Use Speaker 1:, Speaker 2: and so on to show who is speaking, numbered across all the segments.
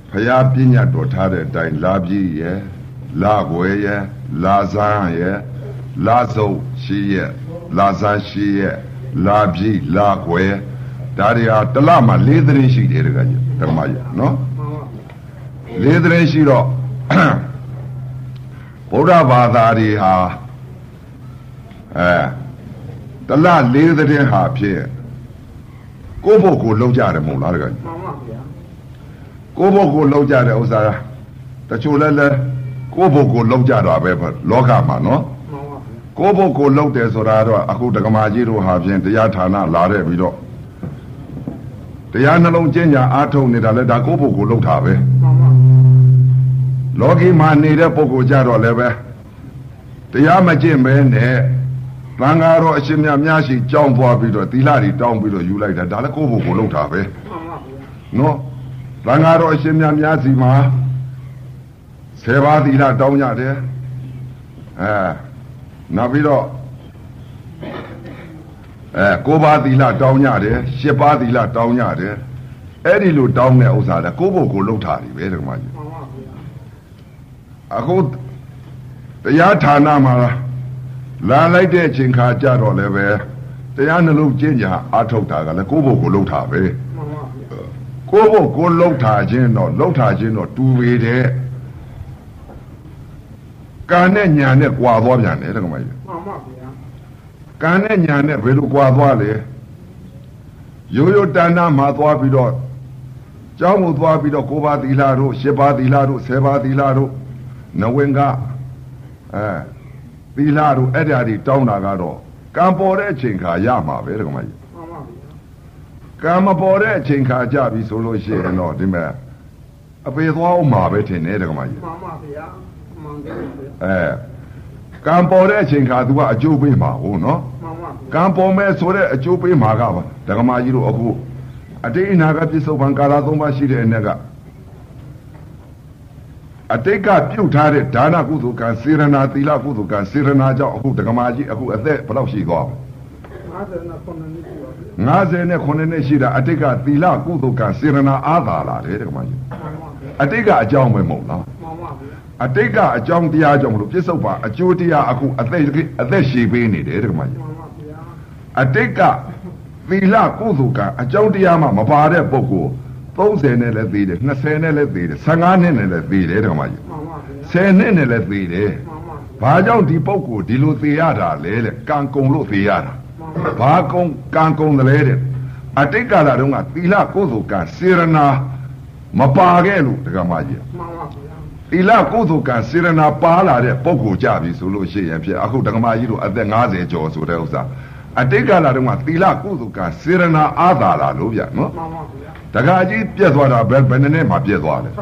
Speaker 1: ဖျားပြညတ်တော်ထားတဲ့အတိုင်းလာပြီးရဲ့လာွယ်ရဲ့လာဇန်းရဲ့လာစုံရှိရဲ့လာဇန်းရှိရဲ့လာပြီးလာွယ်ဒါတွေဟာတလမှာ၄သတင်းရှိတယ်တကကြီးဓမ္မကြီးနော်၄သတင်းရှိတော့ဗုဒ္ဓဘာသာတွေဟာတလ၄သတင်းဟာဖြစ်ကိုယ့်ဘုတ်ကိုလုံးကြတယ်မဟုတ်လားတကကြီးမှန်ပါဗျာကိုယ့်ဘုတ်ကိုလုံးကြတဲ့ဥစ္စာတချို့လည်းကိုယ့်ဘုတ်ကိုလုံးကြတော့ပဲလောကမှာနော်ကိုယ့်ဘုတ်ကိုလုံးတယ်ဆိုတာတော့အခုဒကမာကြီးတို့ဟာဖြင့်တရားဌာနလာတဲ့ပြီးတော့တရားနှလုံးကျင့်ကြံအားထုတ်နေတာလဲဒါကိုယ့်ဘုတ်ကိုလုံးတာပဲလောကီမှာနေတဲ့ပုဂ္ဂိုလ်ကြတော့လည်းပဲတရားမကျင့်ပဲနဲ့သံဃာတော်အရှင်မြတ်များရှိကြောင်းသွားပြီးတော့သီလတွေတောင်းပြီးတော့ယူလိုက်တာဒါလည်းကိုယ့်ဘုတ်ကိုလုံးတာပဲနော်သံဃာတော်အရှင်မြတ်များစီမှာ10 ပါးသီလတောင်းကြတယ်နောက်ပြီးတော့9 ပါးသီလတောင်းကြတယ်10 ပါးသီလတောင်းကြတယ်အဲ့ဒီလိုတောင်းတဲ့ဥစ္စာလည်းကိုယ့်ဘုတ်ကိုလုံးတာတွေပဲဒီမှာကြီးအခုတရားဌာနမှာလာလိုက်တဲ့အချိန်ခါကြတော့လည်းပဲတရားနှလုံးကျင့်ကြံအားထုတ်တာကလည်းကိုယ့်ဘုတ်ကိုလုံးတာပဲကိုယ့်ဘုတ်ကိုလုံးတာခြင်းတော့တူပေတဲ့ကံနဲ့ညာနဲ့ကွာသွားပြန်တယ်တက္ကမကြီးမှန်ပါဗျာကံနဲ့ညာနဲ့ဘယ်လိုကွာသွားလဲရိုးရိုးတဏ္ဍမှာသွားပြီးတော့ကျောင်းကိုသွားပြီးတော့9 ပါးသီလတို့10 ပါးသီလတို့10 ပါးသီလတို့နဝင်ကသီလတို့အဲ့ဒါတွေတောင်းတာကတော့ကံပေါ်တဲ့အချိန်ခါရမှာပဲတက္ကမကြီးမှန်ပါဗျာကံမပေါ်တဲ့အချိန်ခါကြပြီဆိုလို့ရှိရင်တော့ဒီမဲ့အပေသွားအောင်မှာပဲထင်တယ်တက္ကမကြီးမှန်ပါဗျာကံပေါ်တဲ့အချိန်ခါသူကအကျိုးပေးမှာဟုတ်နော်ကံပေါ်မဲ့ဆိုတဲ့အကျိုးပေးမှာကပါဒကမာကြီးတို့အခုအတိတ်အနာကပြစ္ဆုတ်ပံကာလ3 ပါးရှိတဲ့အ내ကအတိတ်ကပြုတ်ထားတဲ့ဒါနကုသိုလ်ကံစေရနာသီလကုသိုလ်ကံစေရနာကြောင့်အခုဒကမာကြီးအခုအသက်ဘယ်လောက်ရှိသွား59နှစ်ရှိတာအတိတ်ကသီလကုသိုလ်ကံစေရနာအားသာလာတယ်ဒကမာကြီးအတိတ်ကအကြောင်းပဲမဟုတ်လားအတိတ်ကအကြောင်းတရားကြောင့်မလို့ပြစ္ဆုတ်ပါအကျိုးတရားအခုအသက်ရှည်ပေးနေတယ်တက္ကမကြီးအတိတ်ကသီလကုသိုလ်ကအကြောင်းတရားမှမပါတဲ့ပုဂ္ဂိုလ်30နဲ့လည်းသေးတယ်20နဲ့လည်းသေးတယ်15နှစ်နဲ့လည်းသေးတယ်တက္ကမကြီး10နှစ်နဲ့လည်းသေးတယ်ဘာကြောင့်ဒီပုဂ္ဂိုလ်ဒီလိုသေရတာလဲတဲ့ကံကုန်လို့သေရတာဘာကုန်ကံကုန်တယ်လေတဲ့အတိတ်ကာလတုန်းကသီလကုသိုလ်ကစေရနာမပါခဲ့လို့တက္ကမကြီးသီလကုသိုလ်ကံစေရနာပါလာတဲ့ပုဂ္ဂိုလ်ကြပြီဆိုလို့ရှိရင်ဖြစ်အခုဒကမာကြီးတို့အသက်50ကျော်ဆိုတဲ့ဥစ္စာအတိတ်ကာလတုန်းကသီလကုသိုလ်ကံစေရနာအားသာလာလို့ဗျနော်မှန်ပါဗျာဒကာကြီးပြက်သွားတာဘယ်နှစ်မှပြက်သွားလဲ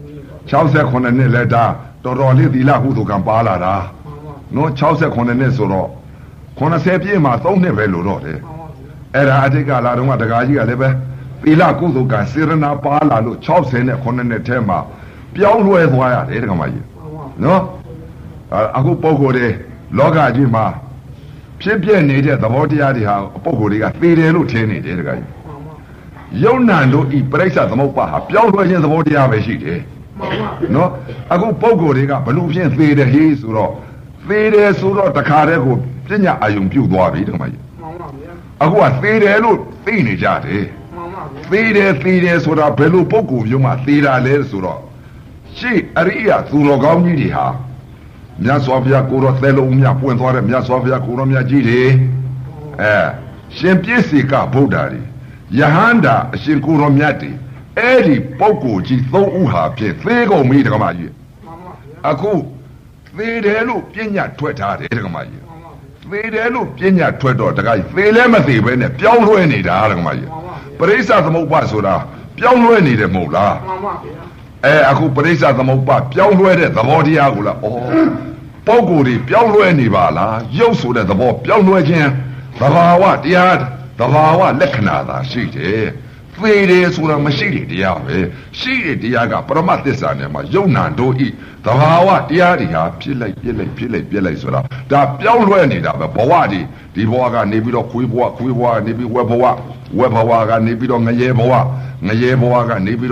Speaker 1: 69နှစ်လဲဒါတော်တော်လေးသီလကုသိုလ်ကံပါလာတာနော်69နှစ်ဆိုတော့80ပြည့်မှာ3 နှစ်ပဲလို့တော့တယ်အဲ့ဒါအတိတ်ကာလတုန်းကဒကာကြီးကလည်းပဲသီလကုသိုလ်ကံစေရနာပါလာလို့69နှစ်ထဲမှာပြောင်းလဲသွားရတယ်တက္ကမကြီးနော်အခုပုဂ္ဂိုလ်တွေလောကကြီးမှာဖြစ်ပြနေတဲ့သဘောတရားတွေဟာပုဂ္ဂိုလ်တွေကသိတယ်လို့ထင်နေတယ်တက္ကကြီးယုံနာတို့ဤပြိဿသမုပ္ပါဟာပြောင်းလဲခြင်းသဘောတရားပဲရှိတယ်နော်အခုပုဂ္ဂိုလ်တွေကဘလို့ဖြင့်သိတယ်ဟေးဆိုတော့သိတယ်ဆိုတော့တခါတည်းကိုပညာအာယုံပြုတ်သွားပြီတက္ကမကြီးအခုကသိတယ်လို့သိနေကြတယ်သိတယ်ဆိုတာဘယ်လိုပုဂ္ဂိုလ်မျိုးမှသိတာလဲဆိုတော့ရှိအရိယသူတော်ကောင်းကြီးတွေဟာမြတ်စွာဘုရားကိုယ်တော်သဲလုံးမြပွင့်သွားတဲ့မြတ်စွာဘုရားကိုယ်တော်မြတ်ကြီးတွေရှင်ပြည့်စေကဗုဒ္ဓတွေယဟန္တာအရှင်ကိုယ်တော်မြတ်တွေအဲ့ဒီပုဂ္ဂိုလ်ကြီး3 ဦးဟာဖြင့်သေကုန်ပြီတက္ကမကြီးအခုသေတယ်လို့ပညာထွက်ထားတယ်တက္ကမကြီးသေတယ်လို့ပညာထွက်တော့တက္ကကြီးသေလဲမသေပဲနဲ့ပြောင်းလဲနေတာတက္ကမကြီးပရိစ္ဆသမုပ္ပါဆိုတာပြောင်းလဲနေတယ်မဟုတ်လားမှန်ပါဗျာအခုပရိစ္ဆသမုပ္ပါပြောင်းလဲတဲ့သဘောတရားကိုလားပုဂ္ဂိုလ်တွေပြောင်းလဲနေပါလားရုပ်ဆိုတဲ့သဘောပြောင်းလဲခြင်းသဘာဝတရားသဘာဝလက္ခဏာသာရှိတယ်သေတယ်ဆိုတာမရှိတဲ့တရားပဲရှိတဲ့တရားကပရမသစ္စာနဲ့မှယုံနာတို့ဤသဘာဝတရားတွေဟာဖြစ်လိုက်ဆိုတာဒါပြောင်းလဲနေတာပဲဘဝဒီဘဝကနေပြီးတော့ခွေးဘဝကနေပြီးဝက်ဘဝကနေပြီးတော့ငရဲဘဝကနေပြီးတော့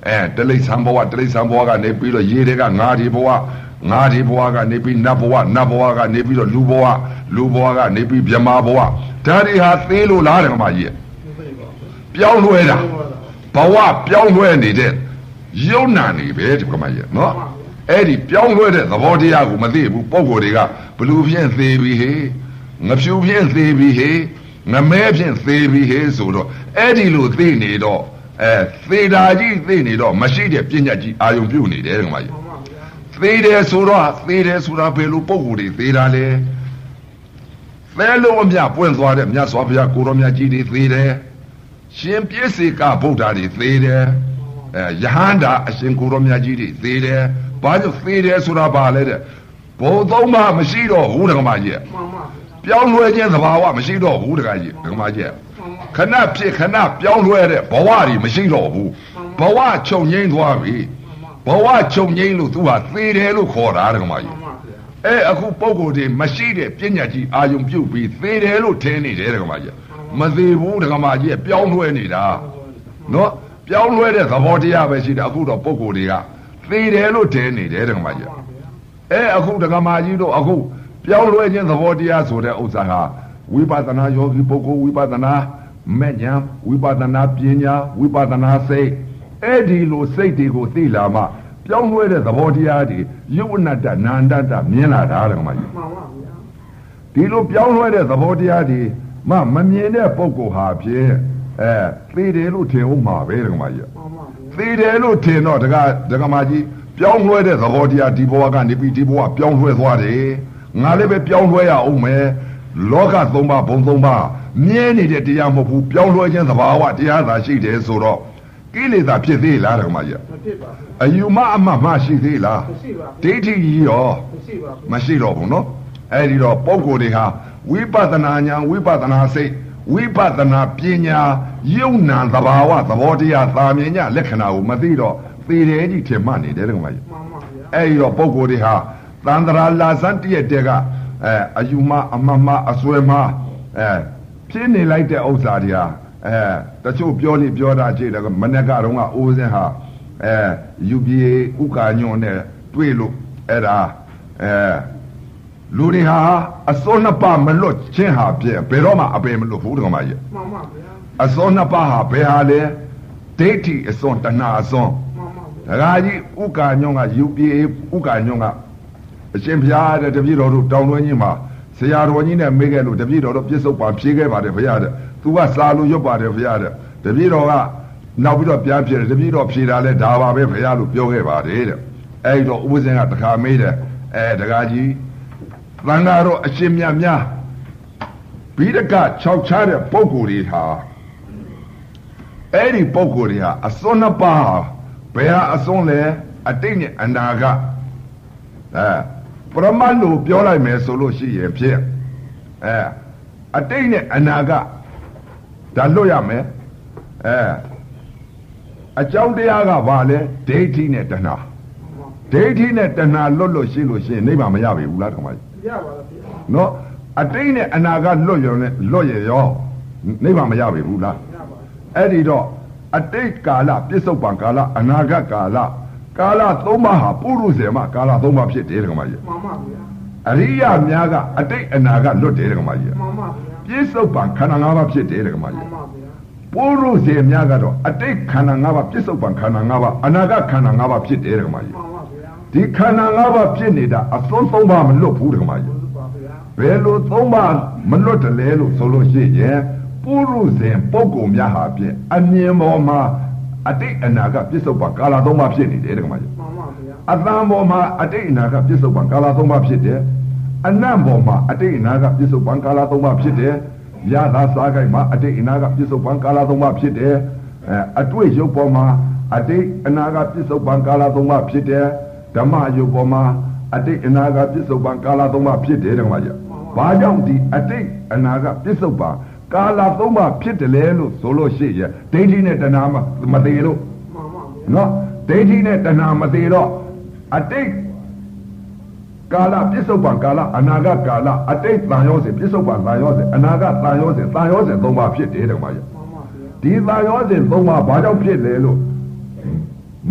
Speaker 1: တလိษံဘဝတလိษံဘဝကနေပြီးတော့ရေတွေကငါးဒီဘဝငါးဒီဘဝကနေပြီးနတ်ဘဝနတ်ဘဝကနေပြီးတော့လူဘဝလူဘဝကနေပြီးဗြဟ္မာဘဝဒါတွေဟာသေးလို့လားဓမ္မကြီးပြောင်းလဲတာဘဝပြောင်းလဲနေတဲ့ယုံနာနေပဲဓမ္မကြီးနော်အဲ့ဒီပြောင်းလဲတဲ့သဘောတရားကိုမသိဘူးပုံကိုယ်တွေကဘလူဖြင့်သေးပြီဟေငဖြူဖြင့်သေးပြီဟေငမဲဖြင့်သေးပြီဟေဆိုတော့အဲ့ဒီလိုသိနေတော့သေတာကြီးသိနေတော့မရှိတဲ့ပညာကြီးအာယုံပြုတ်နေတယ်ဓမ္မကြီးသေတယ်ဆိုတော့သေတယ်ဆိုတာဘယ်လိုပုံကိုယ်တွေသေတာလဲသဲလုံးအမြပွင့်သွားတဲ့မြတ်စွာဘုရားကိုရောမြတ်ကြီးတွေသေတယ်ရှင်ပြည့်စေကဗုဒ္ဓတွေသေတယ်ယဟန္တာအရှင်ကိုရောမြတ်ကြီးတွေသေတယ်ဘာကြောင့်သေတယ်ဆိုတာပါလဲတဲ့ဘုံသုံးပါမရှိတော့ဘူးဓမ္မကြီးပြောင်းလဲခြင်းသဘာဝမရှိတော့ဘူးဓမ္မကြီးခဏဖြစ်ခဏပြောင်းလဲတဲ့ဘဝတွေမရှိတော့ဘူးဘဝချုပ်ငိမ့်သွားပြီဘဝချုပ်ငိမ့်လို့သူဟာသေတယ်လို့ခေါ်တာဓမ္မကြီးအခုပုံကိုယ်တွေမရှိတဲ့ပညာကြီးအာယုံပြုတ်ပြီးသေတယ်လို့ထင်နေတယ်ဓမ္မကြီးမသေးဘူးဓမ္မကြီးပြောင်းလဲနေတာနော်ပြောင်းလဲတဲ့သဘောတရားပဲရှိတယ်အခုတော့ပုံကိုယ်တွေကသေတယ်လို့ထင်နေတယ်ဓမ္မကြီးအခုဓမ္မကြီးတို့အခုပြောင်းလဲခြင်းသဘောတရားဆိုတဲ့ဥစ္စာဟာဝိပဿနာယောဂီပုဂ္ဂိုလ်ဝိပဿနာမဲ့ညာဝိပဿနာပညာဝိပဿနာစိတ်အဲ့ဒီလိုစိတ်တွေကိုသိလာမှပြောင်းလဲတဲ့သဘောတရားတွေယုဝနတ္တနန္တတမြင်လာတာဓမ္မကြီးမှန်ပါဗျာဒီလိုပြောင်းလဲတဲ့သဘောတရားတွေမမြင်တဲ့ပုဂ္ဂိုလ်ဟာဖြင့်သေတယ်လို့ထင်ဦးမှာပဲဓမ္မကြီးမှန်ပါဗျာသေတယ်လို့ထင်တော့ဓမ္မကြီးပြောင်းလဲတဲ့သဘောတရားဒီဘဝကနေပြီးဒီဘဝပြောင်းလဲသွားတယ်ငါလည်းပဲပြောင်းလဲရအောင်မယ်လောကသုံးပါးဘုံသုံးပါးမြဲနေတဲ့တရားမဟုတ်ဘူးပြောင်းလဲခြင်းသဘာဝတရားသာရှိတယ်ဆိုတော့ကိလေသာဖြစ်သေးလားဓမ္မကြီးမဖြစ်ပါဘူးအယူမအမှတ်မရှိသေးလားမရှိပါဘူးဒိဋ္ဌိကြီးရောမရှိပါဘူးမရှိတော့ဘူးနော်အဲ့ဒီတော့ပုဂ္ဂိုလ်တွေဟာဝိပဿနာဉာဏ်ဝိပဿနာစိတ်ဝိပဿနာပညာယုံနာသဘာဝသဘောတရားသာမြင်ညလက္ခဏာကိုမသိတော့သေတယ်ကြီးထင်မှနေတယ်ဓမ္မကြီးမှန်ပါဗျာအဲ့ဒီတော့ပုဂ္ဂိုလ်တွေဟာသန္တရာလာစန်းတည့်တဲ့ကအယူမအမှတ်မအစွဲမဖြစ်နေလိုက်တဲ့ဥစ္စာတွေဟာတချို့ပြောနေပြောတာကြည့်တယ်မနေ့ကတော့အိုးစင်းဟာယူပြေဥက္ကာညွန့်နဲ့တွေ့လို့အဲ့ဒါလူတွေဟာအစောနှစ်ပါးမလွတ်ခြင်းဟာပြည့်ဘယ်တော့မှအပယ်မလွတ်ဘူးဓမ္မကြီးမှန်ပါဗျာအစောနှစ်ပါးဟာဘယ်ဟာလဲဒိဋ္ဌိအစွန်းတဏှာအစွန်းမှန်ပါဗျာဒါကြီးဥက္ကာညွန့်ကယူပြေဥက္ကာညွန့်ကအရှင်ဘုရားတဲ့တပည့်တော်တို့တောင်းတွင်းကြီးမှာဆရာတော်ကြီးနဲ့မေးခဲ့လို့တပည့်တော်တို့ပြစ္ဆုတ်ပါဖြေခဲ့ပါတယ်ဘုရားတဲ့သူကစာလို့ရွတ်ပါတယ်ဘုရားတဲ့တပည့်တော်ကနောက်ပြီးတော့ပြန်ဖြေတယ်တပည့်တော်ဖြေတာလဲဒါပါပဲဘုရားလို့ပြောခဲ့ပါတယ်တဲ့အဲ့တော့ဥပဇင်ကတခါမေးတယ်တခါကြီးသံဃာတော်အရှင်မြတ်များဘိဒက6ချတဲ့ပုဂ္ဂိုလ်တွေဟာအဲ့ဒီပုဂ္ဂိုလ်တွေဟာအစွန်းနှစ်ပါးဘယ်ဟာအစွန်းလဲအတိတ်နဲ့အနာဂတ်ပရမတ်လို့ပြောလိုက်မယ်ဆိုလို့ရှိရင်ဖြင့်အတိတ်နဲ့အနာဂတ်ဒါလွတ်ရမယ်အကြောင်းတရားကဘာလဲဒိဋ္ဌိနဲ့တဏှာဒိဋ္ဌိနဲ့တဏှာလွတ်လို့ရှိလို့ရှိရင်နိဗ္ဗာန်မရပြီဘူးလားဓမ္မကြီးရပါလားဗျာနော်အတိတ်နဲ့အနာဂတ်လွတ်ရောနိဗ္ဗာန်မရပြီဘူးလားရပါအဲ့ဒီတော့အတိတ်ကာလပြစ္ဆုတ်ပံကာလအနာဂတ်ကာလကာလသုံးပါးဟာပုရုဇေမကာလသုံးပါးဖြစ်တယ်ဓမ္မကြီးမှန်ပါဗျာအရိယာများကအတိတ်အနာဂတ်လွတ်တယ်ဓမ္မကြီးမှန်ပါဗျာပြစ္ဆုတ်ပံခန္ဓာ၅ပါးဖြစ်တယ်ဓမ္မကြီးမှန်ပါဗျာပုရုဇေများကတော့အတိတ်ခန္ဓာ၅ပါးပြစ္ဆုတ်ပံခန္ဓာ၅ပါးအနာဂတ်ခန္ဓာ၅ပါးဖြစ်တယ်ဓမ္မကြီးမှန်ပါဗျာဒီခန္ဓာ၅ပါးဖြစ်နေတာအစွန်း၃ပါးမလွတ်ဘူးဓမ္မကြီးဘယ်လို၃ပါးမလွတ်တယ်လဲလို့ဆိုလို့ရှိရင်ပုရုဇေပုဂ္ဂိုလ်များဟာဖြင့်အမြင်ပေါ်မှာအတိတ်အနာဂတ်ပြစ္ဆုတ်ပံကာလ၃ပါးဖြစ်နေတယ်ဓမ္မကြီးမှန်ပါဗျာအတန်ပေါ်မှာအတိတ်အနာဂတ်ပြစ္ဆုတ်ပံကာလ၃ပါးဖြစ်တယ်အနံ့ပေါ်မှာအတိတ်အနာဂတ်ပြစ္ဆုတ်ပံကာလ၃ပါးဖြစ်တယ်ရသာစားကိုက်မှာအတိတ်အနာဂတ်ပြစ္ဆုတ်ပံကာလ၃ပါးဖြစ်တယ်အတွေ့ရုပ်ပေါ်မှာအတိတ်အနာဂတ်ပြစ္ဆုတ်ပံကာလ၃ပါးဖြစ်တယ်ဓမ္မရုပ်ပေါ်မှာအတိတ်အနာဂတ်ပြစ္ဆုတ်ပံကာလ၃ပါးဖြစ်တယ်ဓမ္မကြီးဘာကြောင့်ဒီအတိတ်အနာဂတ်ပြစ္ဆုတ်ပံကာလ၃ပါးဖြစ်တယ်လဲလို့ဆိုလို့ရှိရင်ဒိဋ္ဌိနဲ့တဏှာမသေးလို့နော်ဒိဋ္ဌိနဲ့တဏှာမသေးတော့အတိတ်ကာလပြစ္ဆုတ်ပံကာလအနာဂတ်ကာလအတိတ်တန်ရောစဉ်ပြစ္ဆုတ်ပံတန်ရောစဉ်အနာဂတ်တန်ရောစဉ်၃ပါးဖြစ်တယ်ဓမ္မကြီးဒီတန်ရောစဉ်၃ပါးဘာကြောင့်ဖြစ်လဲလို့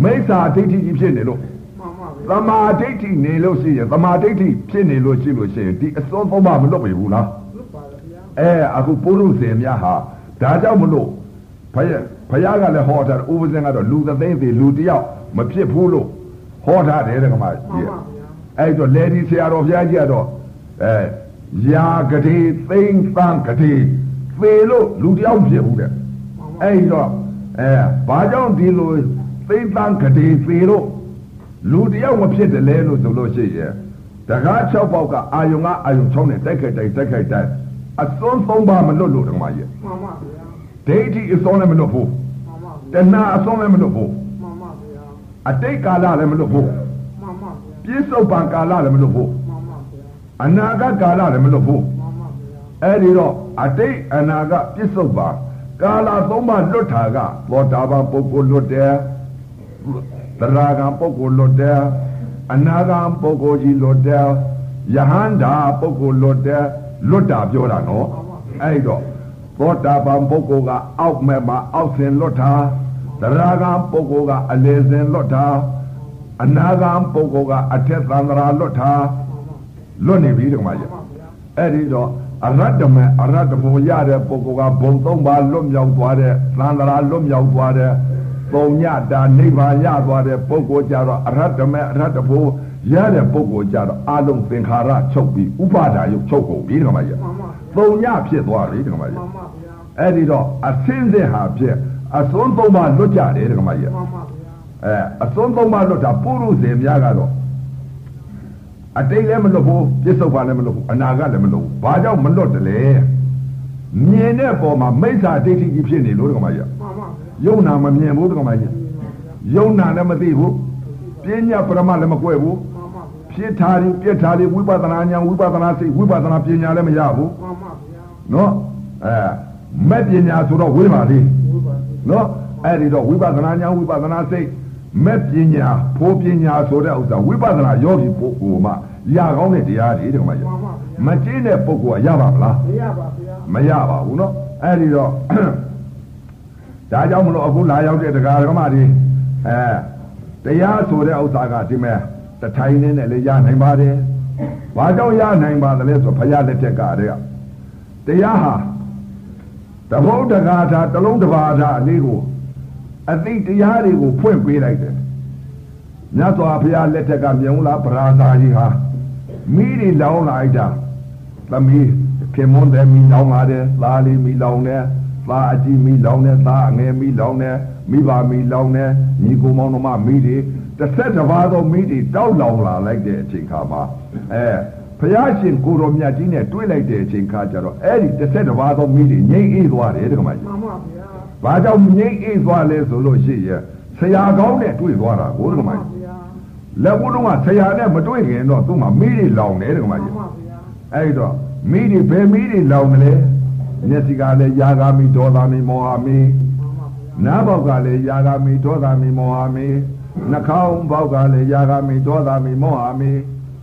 Speaker 1: မိစ္ဆာဒိဋ္ဌိကြီးဖြစ်နေလို့သမာဓိဋ္ဌိနေလို့ရှိရင်သမာဓိဋ္ဌိဖြစ်နေလို့ရှိရင်ဒီအစွန်းသုံးပါမလွတ်ပြီဘူးလားအခုပုရုဇဉ်များဟာဒါကြောင့်မလို့ဘုရားကလည်းဟောထားတယ်ဥပဇင်ကတော့လူသသိန်းစီလူတယောက်မဖြစ်ဘူးလို့ဟောထားတယ်ကမှကြီးအဲ့တော့လေဒီဆရာတော်ဘုရားကြီးကတော့ယာကတိသိန်းသန်းကတိသေလို့လူတယောက်ဖြစ်ဘူးတဲ့အဲ့တော့ဘာကြောင့်ဒီလိုသိန်းသန်းကတိသေလို့လူတယောက်မဖြစ်တယ်လဲလို့ဆိုလို့ရှိရင်တကား6ပေါက်ကအာယုံကအာယုံ6နဲ့တိုက်ခိုက်တိုက်အစွန်း3ပါမလွတ်လို့တကမကြီးမှန်ပါဗျာဒိဋ္ဌိအစွန်းလည်းမလွတ်ဘူးမှန်ပါဗျာတဏှာအစွန်းလည်းမလွတ်ဘူးမှန်ပါဗျာအတိတ်ကာလလည်းမလွတ်ဘူးမှန်ပါဗျာပြစ္ဆုတ်ပံကာလလည်းမလွတ်ဘူးမှန်ပါဗျာအနာဂတ်ကာလလည်းမလွတ်ဘူးမှန်ပါဗျာအဲ့ဒီတော့အတိတ်အနာဂတ်ပြစ္ဆုတ်ပံကာလ3ပါလွတ်တာကသောတာပန်ပုဂ္ဂိုလ်လွတ်တယ်သရဂံပုဂ္ဂိုလ်လွတ်တယ်အနာဂံပုဂ္ဂိုလ်ကြီးလွတ်တယ်ယဟန္တာပုဂ္ဂိုလ်လွတ်တယ်လွတ်တာပြောတာနော်အဲ့တော့သောတာပန်ပုဂ္ဂိုလ်ကအောက်မဲ့မှာအောက်ဆင်လွတ်တာသရဂံပုဂ္ဂိုလ်ကအလယ်ဆင်လွတ်တာအနာဂံပုဂ္ဂိုလ်ကအထက်သန္တရာလွတ်တာလွတ်နေပြီဒီမှာကြီးအဲ့ဒီတော့အရတ္တမေအရတ္တဖို့ရတဲ့ပုဂ္ဂိုလ်ကဘုံ3ပါးလွတ်မြောက်သွားတဲ့သန္တရာလွတ်မြောက်သွားတဲ့ပုံညတာနိဗ္ဗာန်ရသွားတဲ့ပုဂ္ဂိုလ်ကြတော့အရတ္တမေအရတ္တဖို့ရတဲ့ပုဂ္ဂိုလ်ကြတော့အလုံးသင်္ခါရချုပ်ပြီးဥပါဒါယုတ်ချုပ်ကုန်ပြီဒီမှာကြီးပုံညဖြစ်သွားပြီဒီမှာကြီးအဲ့ဒီတော့အစင်းစင်ဟာဖြစ်အစွန်း3ပါလွတ်ကြတယ်ဒီမှာကြီးအစွန်း3ပါလွတ်တာပုရုဇဉ်များကတော့အတိတ်လည်းမလွတ်ဘူးပြစ္ဆုတ်ပါလည်းမလွတ်ဘူးအနာဂတ်လည်းမလွတ်ဘူးဘာကြောင့်မလွတ်တယ်လဲမြင်တဲ့ပုံမှာမိစ္ဆာဒိဋ္ဌိကြီးဖြစ်နေလို့ဒီမှာကြီးယုံနာမမြင်ဘူးဒီမှာကြီးယုံနာလည်းမသိဘူးပညာပရမလည်းမကွဲဘူးဖြစ်ထားပြီးပြက်ထားပြီးဝိပဿနာဉာဏ်ဝိပဿနာစိတ်ဝိပဿနာပညာလည်းမရဘူးမှန်ပါဗျာနော်မဲ့ပညာဆိုတော့ဝိပါသေးနော်အဲ့ဒီတော့ဝိပဿနာဉာဏ်ဝိပဿနာစိတ်မဲ့ပညာဖို့ပညာဆိုတဲ့ဥစ္စာဝိပဿနာယောဂီပုဂ္ဂိုလ်မှရကောင်းတဲ့တရားတွေဒီမှာရမကျင်းတဲ့ပုဂ္ဂိုလ်ကရပါမလားမရပါဗျာမရပါဘူးနော်အဲ့ဒီတော့ဒါကြောင့်မလို့အခုလာရောက်တဲ့တရားဓမ္မတွေတရားဆိုတဲ့ဥစ္စာကဒီမဲ့တထိုင်နဲ့လည်းရနိုင်ပါတယ်။ဘာကြောင့်ရနိုင်ပါသလဲဆိုဘုရားလက်ထက်ကတည်းကတရားဟာတဘုဒ္ဓဂါထာတလုံးတစ်ပါးသာအလေးကိုအသိတရားတွေကိုဖွင့်ပေးလိုက်တယ်။မြတ်စွာဘုရားလက်ထက်ကမြုံလာပရာဇာကြီးဟာမိတွေလောင်းလိုက်တာသမီးခင်မွန်းတယ်မိလောင်းလာတယ်သားလေးမိလောင်းတယ်သားအကြီးမိလောင်းတယ်သားအငယ်မိလောင်းတယ်မိဘမိလောင်းတယ်ညီကိုမောင်နှမမိတွေတစ်ဆက်တစ်ပါးသောမိတွေတောက်လောင်လာလိုက်တဲ့အချိန်ခါမှာဘုရားရှင်ကိုတော်မြတ်ကြီးနဲ့တွေ့လိုက်တဲ့အချိန်ခါကျတော့အဲ့ဒီတစ်ဆက်တစ်ပါးသောမိတွေငြိမ့်အေးသွားတယ်တကမကြီးမှန်ပါဗျာဘာကြောင့်ငြိမ့်အေးသွားလဲဆိုလို့ရှိရင်ဆရာကောင်းနဲ့တွေ့သွားတာကိုတကမကြီးလက်ဘုလုံးကဆရာနဲ့မတွေ့ခင်တော့သူ့မှာမိတွေလောင်တယ်တကမကြီးမှန်ပါဗျာအဲ့တော့မိတွေဘယ်မိတွေလောင်မလဲမျက်စိကလည်းယာဂာမိဒေါသမီမောဟမိနားပေါက်ကလည်းယာဂာမိဒေါသမီမောဟမိနှာခေါင်းပေါက်ကလည်းယာဂာမိဒေါသမီမောဟမိ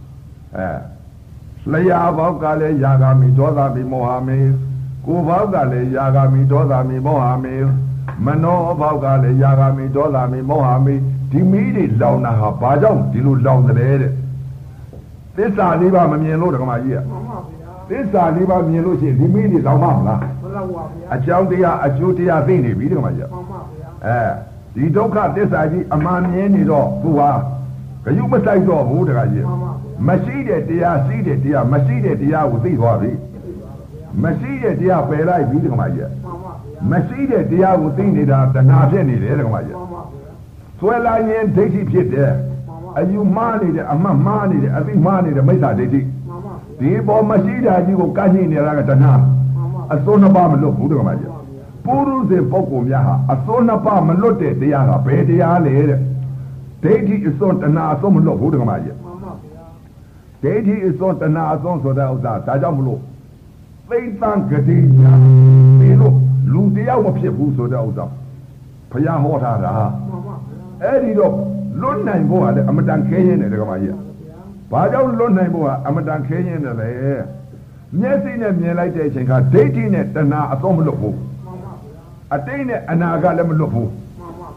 Speaker 1: လျှာပေါက်ကလည်းယာဂာမိဒေါသမီမောဟမိကိုယ်ပေါက်ကလည်းယာဂာမိဒေါသမီမောဟမိမနောပေါက်ကလည်းယာဂာမိဒေါသမီမောဟမိဒီမိတွေလောင်တာဟာဘာကြောင့်ဒီလိုလောင်တယ်တဲ့သစ္စာလေးပါမမြင်လို့ဓမ္မကြီးကသစ္စာလေးပါမြင်လို့ရှိရင်ဒီမိတွေလောင်မလားမလောင်ပါဗျာအကြောင်းတရားအကျိုးတရားသိနေပြီဓမ္မကြီးမှန်ပါဗျာဒီဒုက္ခသစ္စာကြီးအမှန်မြင်နေတော့သူဟာဂယုမဆိုင်တော့ဘူးတခါကြီးမရှိတဲ့တရားရှိတဲ့တရားမရှိတဲ့တရားကိုသိသွားပြီမရှိတဲ့တရားပယ်လိုက်ပြီတခါကြီးမရှိတဲ့တရားကိုသိနေတာတဏှာဖြစ်နေတယ်တခါကြီးဆွဲလိုက်ရင်ဒိဋ္ဌိဖြစ်တယ်အယူမှားနေတယ်အမှတ်မှားနေတယ်အသိမှားနေတယ်မိစ္ဆာဒိဋ္ဌိဒီပေါ်မရှိတာကြီးကိုကန့်ညိနေတာကတဏှာအစွန်းနှစ်ပါးမလွတ်ဘူးတခါကြီးပုရုဇဉ်ပုဂ္ဂိုလ်များဟာအစွန်းနှစ်ပါးမလွတ်တဲ့တရားကဘယ်တရားလဲတဲ့ဒိဋ္ဌိအစွန်းတဏှာအစွန်းမလွတ်ဘူးတခါမကြီးဒိဋ္ဌိအစွန်းတဏှာအစွန်းဆိုတဲ့ဥစ္စာဒါကြောင့်မလို့သိတံဂတိညာပြီးလို့လူတရားမဖြစ်ဘူးဆိုတဲ့ဥစ္စာဘုရားဟောထားတာအဲ့ဒီတော့လွတ်နိုင်ဖို့ကလည်းအမတန်ခဲရင်းတယ်တခါမကြီးဘာကြောင့်လွတ်နိုင်ဖို့ကအမတန်ခဲရင်းတယ်လဲမျက်စိနဲ့မြင်လိုက်တဲ့အချိန်ကဒိဋ္ဌိနဲ့တဏှာအစွန်းမလွတ်ဘူးအတိတ်နဲ့အနာကလည်းမလွတ်ဘူး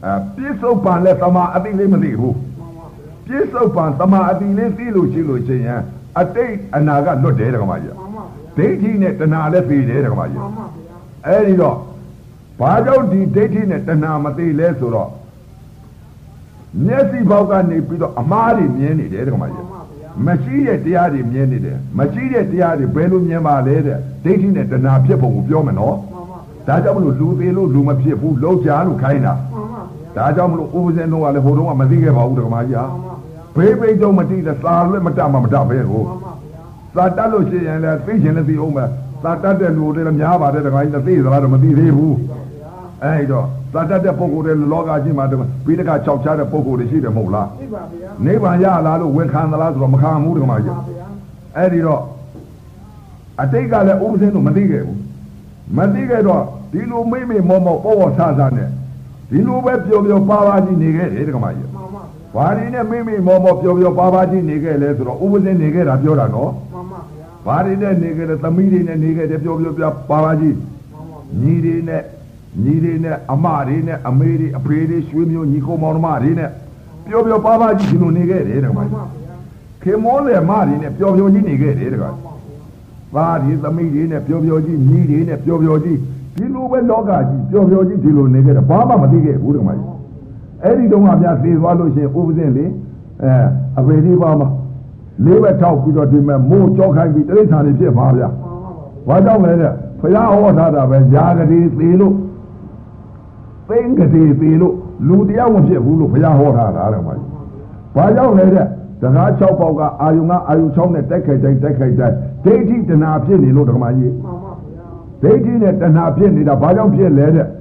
Speaker 1: ပြစ္ဆုတ်ပံလဲသမာအတိလေးမသိဘူးပြစ္ဆုတ်ပံသမာအတိလေးသိလို့ရှိလို့ချင်းရင်အတိတ်အနာကလွတ်တယ်တက္ကမကြီးဒိဋ္ဌိနဲ့တဏှာလည်းသိတယ်တက္ကမကြီးအဲ့ဒီတော့ဘာကြောင့်ဒီဒိဋ္ဌိနဲ့တဏှာမသိလဲဆိုတော့မျက်စိဘောက်ကနေပြီးတော့အမှားတွေမြင်နေတယ်တက္ကမကြီးမရှိတဲ့တရားတွေမြင်နေတယ်မရှိတဲ့တရားတွေဘယ်လိုမြင်ပါလဲတဲ့ဒိဋ္ဌိနဲ့တဏှာဖြစ်ပုံကိုပြောမယ်နော်ဒါကြောင့်မလို့လူသေးလို့လူမဖြစ်ဘူးလောက်ကြလို့ခိုင်းတာဒါကြောင့်မလို့ဥပဇင်းတို့ကလည်းဟိုတုန်းကမသိခဲ့ပါဘူးတက္ကမကြီးဘေးပိတ်တော့မတိတဲ့သာလွဲ့မတမတပဲကိုသာတတ်လို့ရှိရင်လည်းသိချင်လည်းသိအောင်ပဲသာတတ်တဲ့လူတွေလည်းများပါတယ်တက္ကမကြီးသိသလားတော့မသိသေးဘူးအဲ့တော့သာတတ်တဲ့ပုဂ္ဂိုလ်တွေလောကကြီးမှာပြီးတက၆ချတဲ့ပုဂ္ဂိုလ်တွေရှိတယ်မဟုတ်လားနိဗ္ဗာန်ရလာလို့ဝန်ခံသလားဆိုတော့မခံဘူးတက္ကမကြီးအဲ့ဒီတော့အတိတ်ကလည်းဥပဇင်းတို့မသိခဲ့ဘူးမသိခဲ့တော့ဒီလိုမိမေမောမောပေါ်ပေါ်ဆဆနဲ့ဒီလိုပဲပျော်ပျော်ပါပါကြီးနေခဲ့တယ်တက္ကမကြီးဘာဒီနဲ့မိမေမောမောပျော်ပျော်ပါပါကြီးနေခဲ့လဲဆိုတော့ဥပဇင်းနေခဲ့တာပြောတာနော်ဘာဒီနဲ့နေခဲ့တယ်သမီးတွေနဲ့နေခဲ့တယ်ပျော်ပျော်ပါပါကြီးညီတွေနဲ့အမတွေနဲ့အမေတွေအဖေတွေရွှေမျိုးညီကိုမောင်နှမတွေနဲ့ပျော်ပျော်ပါပါကြီးဒီလိုနေခဲ့တယ်တက္ကမကြီးခေမောလေမတွေနဲ့ပျော်ပျော်ကြီးနေခဲ့တယ်တက္ကမကြီးသားဒီသမီးတွေနဲ့ပျော်ပျော်ကြီးညီတွေနဲ့ပျော်ပျော်ကြီးဒီလိုပဲလောကကြီးပျော်ပျော်ကြီးဒီလိုနေခဲ့တယ်ဘာမှမသိခဲ့ဘူးတက္ကမကြီးအဲ့ဒီတုန်းကများသေသွားလို့ရှိရင်ဥပဇင်းလေအဖေဒီပါမှာလေးဘက်ထောက်ပြီးတော့ဒီမဲ့မိုးကြောခိုင်းပြီးတိရစ္ဆာန်တွေဖြစ်ပါဗျာဘာကြောင့်လဲတဲ့ဘုရားဟောထားတာပဲယာဂတိသေလို့သိင်္ဂတိသေလို့လူတရားမဖြစ်ဘူးလို့ဘုရားဟောထားတာတက္ကမကြီးဘာကြောင့်လဲတဲ့တကား6ပေါက်ကအာယု6နဲ့တိုက်ခိုက်တိုင်းဒိဋ္ဌိတဏှာဖြစ်နေလို့တက္ကမကြီးဒိဋ္ဌိနဲ့တဏှာဖြစ်နေတာဘာကြောင့်ဖြစ်လဲတဲ့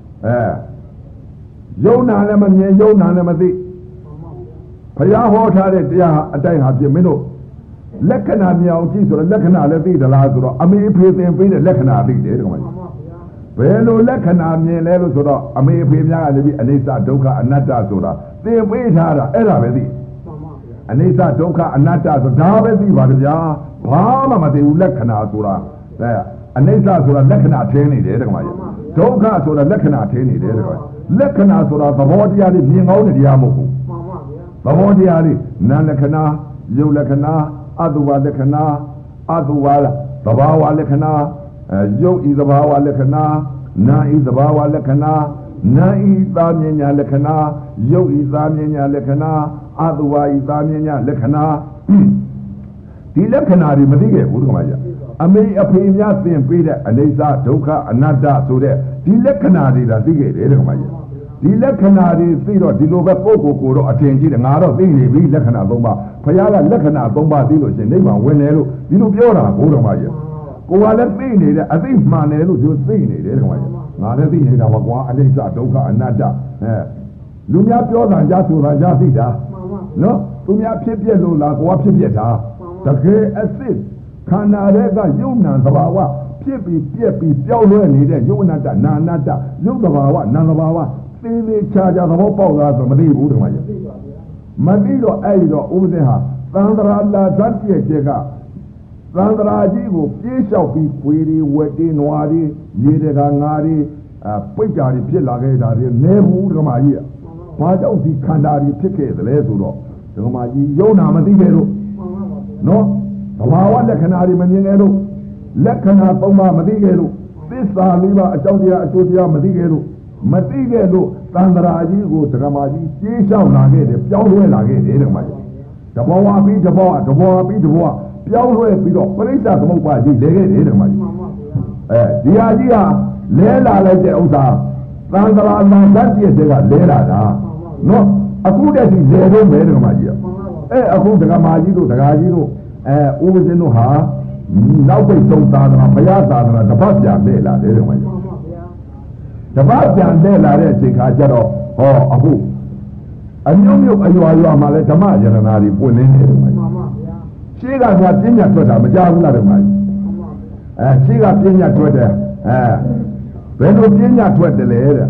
Speaker 1: ယုံနာလည်းမမြင်ယုံနာလည်းမသိဘုရားဟောထားတဲ့တရားအတိုင်းဟာဖြစ်မင်းတို့လက္ခဏာမြောင်ကြည့်ဆိုတော့လက္ခဏာလည်းသိသလားဆိုတော့အမေဖေသင်ပေးတဲ့လက္ခဏာသိတယ်တက္ကမကြီးဘယ်လိုလက္ခဏာမြင်လဲလို့ဆိုတော့အမေဖေများကနေပြီးအနိစ္စဒုက္ခအနတ္တဆိုတာသင်ပေးထားတာအဲ့ဒါပဲသိအနိစ္စဒုက္ခအနတ္တဆိုဒါပဲသိပါတယ်ဗျာဘာမှမသိဘူးလက္ခဏာဆိုတာအနိစ္စဆိုတာလက္ခဏာထင်းနေတယ်တက္ကမကြီးဒုက္ခဆိုတာလက္ခဏာထင်းနေတယ်တက္ကမကြီးလက္ခဏာဆိုတာသဘောတရားတွေမြင်ကောင်းတဲ့တရားမဟုတ်ဘူးသဘောတရားတွေနာလက္ခဏာယုတ်လက္ခဏာအတုဝလက္ခဏာအတုဝသဘာဝလက္ခဏာယုတ်ဤသဘာဝလက္ခဏာနာဤသဘာဝလက္ခဏာနာဤသာမြညာလက္ခဏာယုတ်ဤသာမြညာလက္ခဏာအတုဝဤသာမြညာလက္ခဏာဒီလက္ခဏာတွေမသိခဲ့ဘူးတက္ကမကြီးအမေအဖေများသင်ပေးတဲ့အနိစ္စဒုက္ခအနတ္တဆိုတဲ့ဒီလက္ခဏာတွေဒါသိခဲ့တယ်တက္ကမကြီးဒီလက္ခဏာတွေသိတော့ဒီလိုပဲပုဂ္ဂိုလ်ကိုတော့အထင်ကြီးတယ်ငါတော့သိနေပြီလက္ခဏာ၃ပါးဘုရားကလက္ခဏာ၃ပါးသိလို့ရှိရင်နိဗ္ဗာန်ဝင်တယ်လို့ဒီလိုပြောတာဘုရားမကြီးကိုကလည်းသိနေတယ်အသိမှန်တယ်လို့ဒီလိုသိနေတယ်တက္ကမကြီးငါလည်းသိနေတာပါကွာအနိစ္စဒုက္ခအနတ္တလူများပြောတာကြားဆိုတာကြားသိတာနော်သူများဖြစ်ပြက်လို့လားကိုကဖြစ်ပြက်တာတကယ်အစစ်ခန္ဓာတွေကယုံနာသဘာဝဖြစ်ပြီးပြက်ပြီးပြောင်းလဲနေတဲ့ယုံအနတ္တနာအနတ္တယုံသဘာဝနာသဘာဝသေသေးချာချာသဘောပေါက်လားဆိုမသိဘူးတက္ကမကြီးမသိတော့အဲ့ဒီတော့ဥပဒေဟာသံဃာလာဇတ်ရဲ့ကျက်ကသံဃာကြီးကိုပြေးလျှောက်ပြီးခွေတွေဝက်တွေနွားတွေရေတကာငါးတွေပိတ်တာတွေဖြစ်လာခဲ့တာတွေနဲဘူးတက္ကမကြီးဘာကြောင့်ဒီခန္ဓာတွေဖြစ်ခဲ့သလဲဆိုတော့တက္ကမကြီးယုံနာမသိခဲ့လို့နော်သဘာဝလက္ခဏာတွေမမြင်ခဲ့လို့လက္ခဏာ၃ပါးမသိခဲ့လို့သစ္စာ၄ပါးအကြောင်းတရားအကျိုးတရားမသိခဲ့လို့မသိခဲ့လို့သံဃာကြီးကိုတက္ကမကြီးပြေးလျှောက်လာခဲ့တယ်ပြောင်းလဲလာခဲ့တယ်တက္ကမကြီးတဘောဝပြီးတဘောတဘောပြီးတဘောပြောင်းလဲပြီးတော့ပရိစ္ဆသမုပ္ပါကြီးလဲခဲ့တယ်တက္ကမကြီးဒီဟာကြီးဟာလဲလာလိုက်တဲ့ဥစ္စာသံဃာနာတတ်ရဲ့တဲ့ကလဲလာတာနော်အခုတည်းကလဲတော့မဲတက္ကမကြီးအခုတက္ကမကြီးတို့တက္ကကြီးတို့ဥပဇင်းတို့ဟာနောက်ပိတ်ဆုံးသာသနာဘုရားသာသနာတပတ်ပြန်လဲလာတယ်တက္ကမကြီးတပတ်ပြန်လဲလာတဲ့အချိန်ခါကျတော့ဟောအခုအမျိုးမျိုးအရွာရွာမှာလဲဓမ္မယရနာတွေပွင့်လင်းနေတယ်မှန်ပါဗျာရှင်းကပြပညာထွက်တာမကြဘူးလားဓမ္မကြီးရှင်းကပညာထွက်တယ်ဘယ်လိုပညာထွက်တယ်လဲတဲ့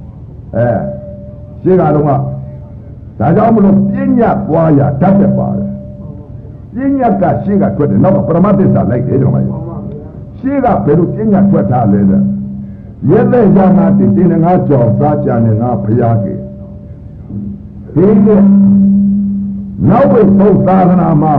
Speaker 1: ရှင်းကတော့ဒါကြောင့်မလို့ပညာပွားရတတ်တယ်ပါတယ်ပညာကရှင်းကထွက်တယ်နောက်ကပရမသစ္စာလိုက်တယ်ဓမ္မကြီးရှင်းကဘယ်လိုပညာထွက်တာလဲတဲ့ရဲတဲ့ရနာတည်ငါကြော်စားကြနေငါဖျားကြီး
Speaker 2: ဒီနောက်ဝိသုသာသနာမှာ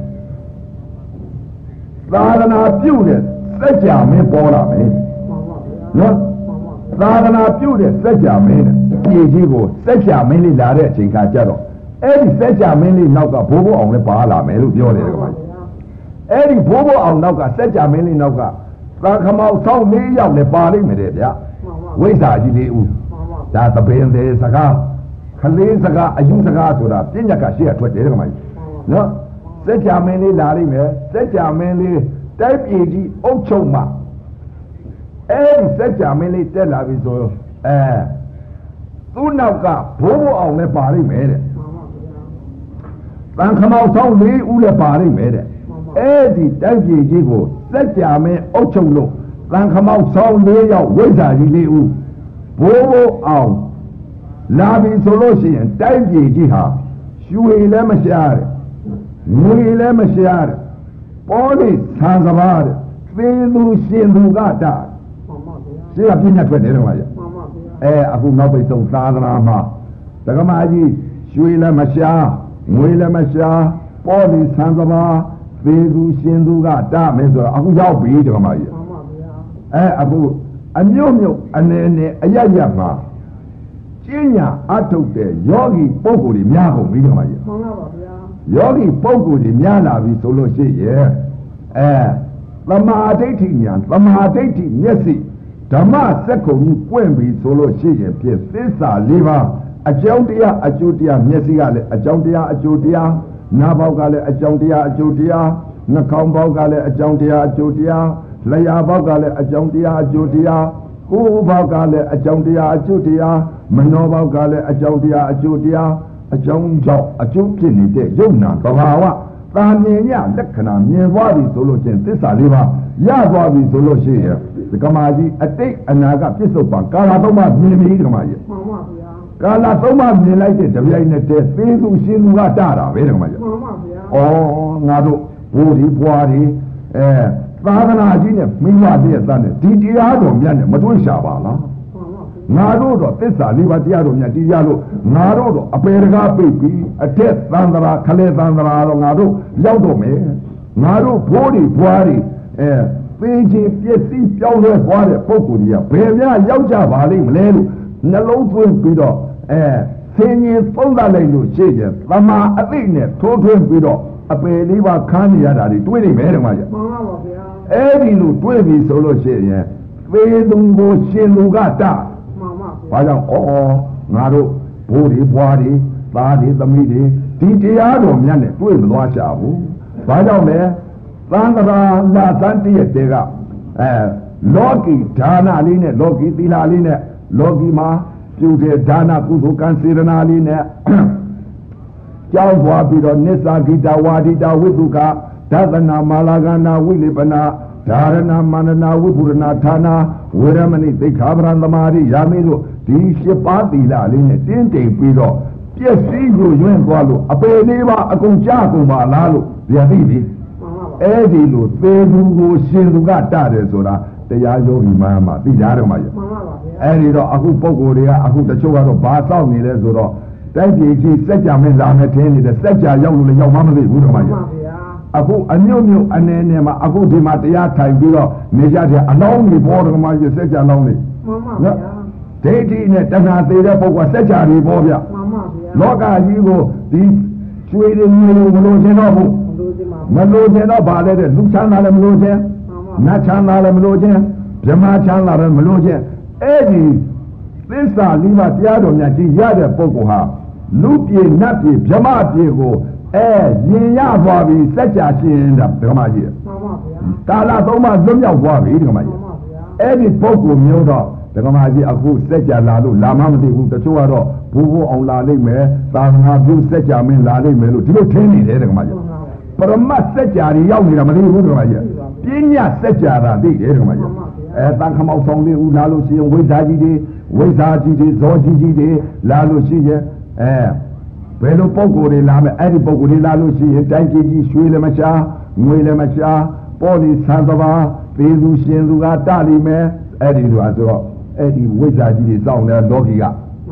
Speaker 2: သာသနာပြုတဲ့စัจ जा မင်းပေါ်လာမယ်နော်သာသနာပြုတဲ့စัจ जा မင်းပြည်ကြီးကိုစัจ जा မင်းလေးလာတဲ့အချိန်ခါကျတော့အဲ့ဒီစัจ जा မင်းလေးနောက်ကဘိုးဘိုးအောင်လည်းပါလာမယ်လို့ပြောတယ်ကွာအဲ့ဒီဘိုးဘိုးအောင်နောက်ကစัจ जा မင်းလေးနောက်ကသာခမောက်ဆောင်၄ယောက်လည်းပါလိမ့်မယ်တဲ့ဗျဝိဇ္ဇာကြီး၄ဦးဒါသပင်သေးစကားခလေးစကားအယူစကားဆိုတာပြညတ်ကရှေ့ကထွက်တယ်ကွာနော်စัจ जा မင်းလေးလာလိမ့်မယ်စัจ जा မင်းလေးတိုက်ပြည်ကြီးအုပ်ချုပ်မှအဲ့ဒီစัจ जा မင်းလေးတက်လာပြီဆိုသူ့နောက်ကဘိုးဘိုးအောင်လည်းပါလိမ့်မယ်တဲ့တန်ခမောက်ဆောင်၄ဦးလည်းပါလိမ့်မယ်တဲ့အဲ့ဒီတိုက်ပြည်ကြီးကိုစัจ जा မင်းအုပ်ချုပ်လို့တန်ခမောက်ဆောင်၄ယောက်ဝိဇ္ဇာကြီး၄ဦးဘိုးဘိုးအောင်လာပြီဆိုလို့ရှိရင်တိုက်ပြည်ကြီးဟာရွှေလည်းမရှားတဲ့ငွေလည်းမရှားတဲ့ပေါ်လေဆံစပါးတဲ့သေသူရှင်သူကတာရှင်းကပြည့်ညတ်ထွက်တယ်တော့ဗျာအခုနောက်ပိတ်ဆုံးသာသနာမှာဒကမာကြီးရွှေလည်းမရှားငွေလည်းမရှားပေါ်လေဆံစပါးသေသူရှင်သူကတာမယ်ဆိုတော့အခုရောက်ပြီဒကမာကြီးအခုအမျိုးမျိုးအနေနဲ့အရရမှာကျင့်ညာအထုတ်တဲ့ယောဂီပုဂ္ဂိုလ်တွေများကုန်ပြီဒကမာကြီးမှန်ပါပါဗျာယောဂီပုဂ္ဂိုလ်တွေများလာပြီဆိုလို့ရှိရဲ့သမာဓိဋ္ဌိဉာဏ်သမာဓိဋ္ဌိမျက်စိဓမ္မစက္ကုံကြီးပွင့်ပြီဆိုလို့ရှိရင်ဖြင့်သစ္စာ၄ပါးအကြောင်းတရားအကျိုးတရားမျက်စိကလည်းအကြောင်းတရားအကျိုးတရားနားပေါက်ကလည်းအကြောင်းတရားအကျိုးတရားနှာခေါင်းပေါက်ကလည်းအကြောင်းတရားအကျိုးတရားလျှာပေါက်ကလည်းအကြောင်းတရားအကျိုးတရားကိုယ်ပေါက်ကလည်းအကြောင်းတရားအကျိုးတရားမနောပေါက်ကလည်းအကြောင်းတရားအကျိုးတရားအကြောင်းကြောင့်အကျိုးဖြစ်နေတဲ့ယုံနာသဘာဝတာမြင်ရလက္ခဏာမြင်သွားပြီဆိုလို့ချင်းသစ္စာ၄ပါးရသွားပြီဆိုလို့ရှိရင်ဒီကမာကြီးအတိတ်အနာကပြစ္ဆုတ်ပါကာလသုံးပါမြင်ပြီဒီကမာကြီးမှန်ပါဗျာကာလသုံးပါမြင်လိုက်တဲ့တပြိုင်နက်တည်းသေသူရှင်သူကတတာပဲဒီကမာကြီးမှန်ပါဗျာဩငါတို့ဘိုးဒီဘွားဒီသာသနာကြီးနဲ့မိမတည်းရဲ့တန်းနဲ့ဒီတရားတော်မြတ်နဲ့မတွေ့ရှာပါလားငါတို့တော့သစ္စာလေးပါးတရားတော်မြတ်တရားလို့ငါတို့တော့အပေတကားပိတ်ပြီးအထက်သံဃာခလေသံဃာတော့ငါတို့ရောက်တော့မယ်ငါတို့ဘိုးတွေဘွားတွေသေခြင်းပျက်စီးပြောင်းလဲသွားတဲ့ပုဂ္ဂိုလ်တွေကဘယ်များရောက်ကြပါလိမ့်မလဲလို့နှလုံးသွင်းပြီးတော့ဆင်ញင်သုံးသပ်လိုက်လို့ရှိရင်သမာအသိနဲ့ထိုးထွင်းပြီးတော့အပေလေးပါးခန်းနေရတာတွေတွေးနေမယ်တဲ့မှာမှန်ပါပါဗျာအဲ့ဒီလိုတွေးပြီးဆိုလို့ရှိရင်သေသူကိုရှင်သူကတဘာကြောင့်ငါတို့ဘိုးတွေဘွားတွေသားတွေသမီးတွေဒီတရားတော်မြတ်နဲ့တွေ့မသွားကြဘူးဘာကြောင့်လဲသံဃာလာသန်တည့်တဲ့ကလောကီဒါနလေးနဲ့လောကီသီလလေးနဲ့လောကီမှာပြုတဲ့ဒါနကုသိုလ်ကံစေရနာလေးနဲ့ကြောင်းသွားပြီးတော့နစ္စာဂိတဝါဒိတဝိသုကဒသနာမာလာကနာဝိလိပနာဓာရဏမန္တနာဝိပုရဏဌာနာဝေရမဏိသိက္ခာပရံသမာဓိယာမေလို့ဒီ၈ပါးသီလလေးနဲ့တင်းတိမ်ပြီးတော့ပြည့်စည်ကိုရွင့်သွားလို့အပေလေးပါအကုန်ကြကုန်ပါလားလို့ဗျာသိပြီအဲ့ဒီလိုသေသူကိုရှင်သူကတတယ်ဆိုတာတရားယောဂီမှမှသိကြတယ်မှာရအဲ့ဒီတော့အခုပုံကိုယ်တွေကအခုတချို့ကတော့ဘာစောင့်နေလဲဆိုတော့တိုက်ပြည်ကြီးစัจ जा မင်းလာမယ်ထင်းနေတဲ့စัจ जा ရောက်လို့လည်းရောက်မှမသိဘူးတော့မှာရအခုအမျိုးမျိုးအနေနဲ့မှာအခုဒီမှာတရားထိုင်ပြီးတော့နေကြတဲ့အလောင်းတွေပေါ်တော်မှာစัจ जा လောင်းတွေမှန်ပါဗျာဒိဋ္ဌိနဲ့တဏှာသေးတဲ့ပုဂ္ဂိုလ်စัจ जा တွေပေါ်ဗျမှန်ပါဗျာလောကကြီးကိုဒီကျွေးတွေမျိုးမလို့ခြင်းတော့ဘူးမလို့ခြင်းတော့ဗာလဲတဲ့လူချမ်းသာလည်းမလို့ခြင်းနတ်ချမ်းသာလည်းမလို့ခြင်းဗြဟ္မာချမ်းသာလည်းမလို့ခြင်းအဲ့ဒီသစ္စာလေးပါးတရားတော်များကြီးရတဲ့ပုဂ္ဂိုလ်ဟာလူပြေနတ်ပြေဗြဟ္မာပြေကိုရင်ရသွားပြီစัจ जा ရှင်တာဓမ္မကြီးမှန်ပါဗျာကာလသုံးပါလွတ်မြောက်သွားပြီဓမ္မကြီးမှန်ပါဗျာအဲ့ဒီပုဂ္ဂိုလ်မျိုးတော့ဓမ္မကြီးအခုစัจ जा လာလို့လာမှမသိဘူးတချို့ကတော့ဘိုးဘိုးအောင်လာလိမ့်မယ်သာသနာပြုစัจ जा မင်းလာလိမ့်မယ်လို့ဒီလိုထင်နေတယ်ဓမ္မကြီးပရမတ်စัจ जा တွေရောက်နေတာမသိဘူးဓမ္မကြီးပညာစัจ जा တာသိတယ်ဓမ္မကြီးတန်ခမောက်ဆောင်လေးဦးလာလို့ရှိရင်ဝိဇ္ဇာကြီးတွေဇောကြီးတွေလာလို့ရှိရင်ဘယ်လိုပုံကိုယ်တွေလာမယ်အဲ့ဒီပုံကိုယ်တွေလာလို့ရှိရင်တိုင်းပြည်ကြီးရွှေလည်းမရှားငွေလည်းမရှားပေါ်လီဆန်းသဘာသေသူရှင်သူကတလိမယ်အဲ့ဒီလိုဆိုတော့အဲ့ဒီဝိဇ္ဇာကြီးတွေစောင့်နေလောကီက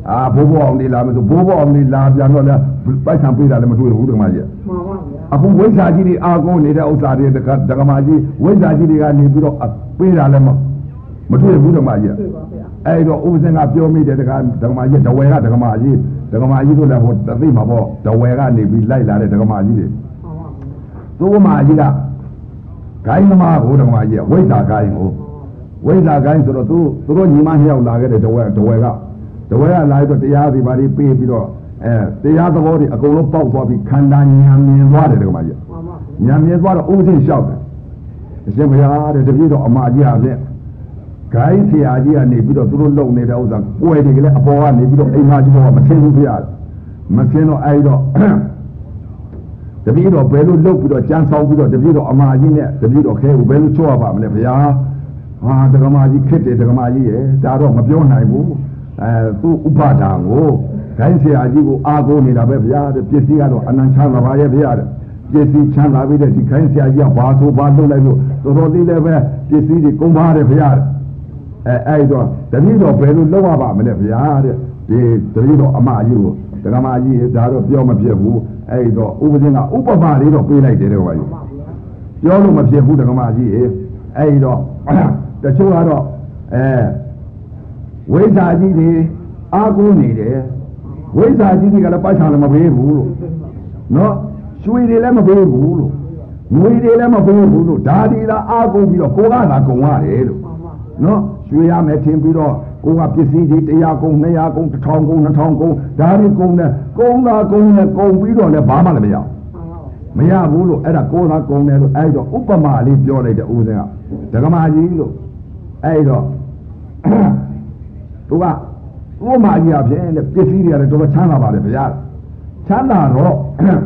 Speaker 2: ဘိုးဘအောင်နေလာမယ်ဆိုဘိုးဘအောင်နေလာပြန်တော့လဲပိုက်ဆံပေးတာလည်းမတွေ့ဘူးဓမ္မကြီးမှန်ပါဗျာအခုဝိဇ္ဇာကြီးတွေအာကုန်းနေတဲ့ဥစ္စာတွေဓမ္မကြီးဝိဇ္ဇာကြီးတွေကနေပြီးတော့ပေးတာလည်းမတွေ့ဘူးဓမ္မကြီးအဲ့တော့ဥပဇင်ကပြောမိတယ်ဓမ္မကြီးတဝဲကဓမ္မကြီးတို့လည်းဟိုသိမှာပေါ့တဝဲကနေပြီးလိုက်လာတဲ့ဓမ္မကြီးတွေသူ့မကြီးကဂိုင်းသမားကိုဓမ္မကြီးဝိဇ္ဇာဂိုင်းကိုဝိဇ္ဇာဂိုင်းဆိုတော့သူတို့ညီမနှစ်ယောက်လာခဲ့တဲ့တဝဲကလာပြီးတော့တရားစီပါပြီးပြီးတော့တရားသဘောတွေအကုန်လုံးပေါက်သွားပြီးခန္ဓာဉာဏ်မြင်သွားတယ်ဓမ္မကြီးဉာဏ်မြင်သွားတော့ဥပဇင်လျှောက်တယ်အရှင်ဘုရားတဲ့တပည့်တော်အမကြီးဟာဖြင့်ဂိုင်းဆရာကြီးကနေပြီးတော့သူတို့လုံနေတဲ့ဥစ္စာကိုယ်တွေကလည်းအပေါ်ကနေပြီးတော့အိမ်မကြီးဘောမဆင်းဘူးဗျာမဆင်းတော့အဲ့တော့တပည့်တော်ဘယ်လိုလုပ်ပြီးတော့ကြမ်းဆောင်ပြီးတော့တပည့်တော်အမကြီးနဲ့တပည့်တော်ခဲကိုဘယ်လိုချောရပါမလဲဗျာဟာဒကမာကြီးခစ်တယ်ဒကမာကြီးရဲ့ဒါတော့မပြောနိုင်ဘူးသူ့ဥပါဒံကိုဂိုင်းဆရာကြီးကိုအားကိုးနေတာပဲဗျာတဲ့ပစ္စည်းကတော့အနန္တချမ်းသာပါရဲ့ဗျာတဲ့ပစ္စည်းချမ်းသာပြီးတဲ့ဒီဂိုင်းဆရာကြီးကဘာဆိုဘာလုပ်လိုက်လို့တော်တော်လေးလည်းပဲပစ္စည်းတွေကုန်ပါတယ်ဗျာအဲ့တော့တပည့်တော်ဘယ်လိုလုပ်ရပါမလဲဗျာတဲ့ဒီတပည့်တော်အမကြီးကိုဒကမာကြီးဒါတော့ပြောမဖြစ်ဘူးအဲ့တော့ဥပဇင်းကဥပမာလေးတော့ပေးလိုက်တယ်တဲ့ကွာကြီးပြောလို့မဖြစ်ဘူးဒကမာကြီးအဲ့တော့တချို့ကတော့ဝိဇ္ဇာကြီးတွေအာကိုးနေတယ်ဝိဇ္ဇာကြီးတွေကလည်းပိုက်ဆံလည်းမပေးဘူးလို့နော်ရွှေတွေလည်းမပေးဘူးလို့ငွေတွေလည်းမပေးဘူးလို့ဒါဒီလားအာကိုးပြီးတော့ကိုကသာကုန်ရတယ်လို့နော်ရွှေရမယ်ထင်ပြီးတော့ကိုကပစ္စည်းတွေ100ကုန်200ကုန်1000ကုန်2000ကုန်ဒါတွေကုန်တယ်ကုန်တာကုန်တယ်ကုန်ပြီးတော့လည်းဘာမှလည်းမရဘူးလို့အဲ့ဒါကိုသာကုန်တယ်လို့အဲ့တော့ဥပမာလေးပြောလိုက်တဲ့ဦးစင်းကဒကမာကြီးလို့အဲ့တော့သူကဥပမာကြီးအဖြစ်နဲ့ပစ္စည်းတွေကလည်းတော်တော်ချမ်းသာပါတယ်ဗျာချမ်းသာတော့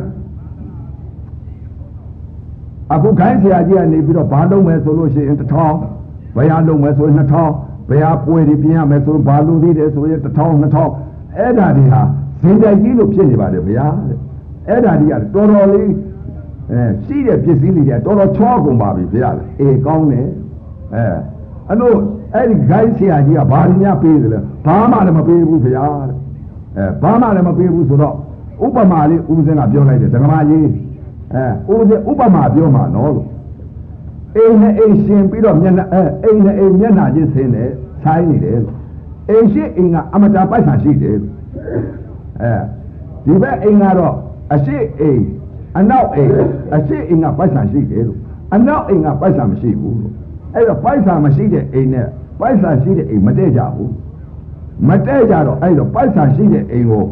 Speaker 2: အခုခိုင်းဆရာကြီးကနေပြီးတော့ဘာလုပ်မယ်ဆိုလို့ရှိရင်1000ဘယ်ဟာလုပ်မယ်ဆိုရင်2000ဘယ်ဟာပွဲတွေပြင်ရမယ်ဆိုဘာလုပ်သေးတယ်ဆိုရင်1000 2000အဲ့ဒါတွေဟာဇင်တိုက်ကြီးလို့ဖြစ်နေပါတယ်ဗျာအဲ့ဒါတွေကတော်တော်လေးရှိတဲ့ပစ္စည်းတွေတော်တော်ချောကုန်ပါပြီဗျာကောင်းတယ်အဲ့လိုအဲ့ဒီဂိုင်းဆရာကြီးကဘာတွေများပေးတယ်လဲဘာမှလည်းမပေးဘူးဗျာဘာမှလည်းမပေးဘူးဆိုတော့ဥပမာလေးဦးစင်းကပြောလိုက်တယ်ဓမ္မကြီးဦးစင်းဥပမာပြောမှာနော်လို့အိမ်နဲ့အိမ်ရှင်ပြီးတော့မျက်နှာအိမ်နဲ့အိမ်မျက်နှာချင်းဆင်းတယ်ဆိုင်နေတယ်လို့အိမ်ရှိအိမ်ကအမတာပိုက်ဆံရှိတယ်လို့ဒီဘက်အိမ်ကတော့အရှိအိမ်အနောက်အိမ်အရှိအိမ်ကပိုက်ဆံရှိတယ်လို့အနောက်အိမ်ကပိုက်ဆံမရှိဘူးလို့အဲ့တော့ပိုက်ဆံမရှိတဲ့အိမ်နဲ့ပိုက်ဆံရှိတဲ့အိမ်မတည့်ကြဘူးမတည့်ကြတော့အဲ့တော့ပိုက်ဆံရှိတဲ့အိမ်ကို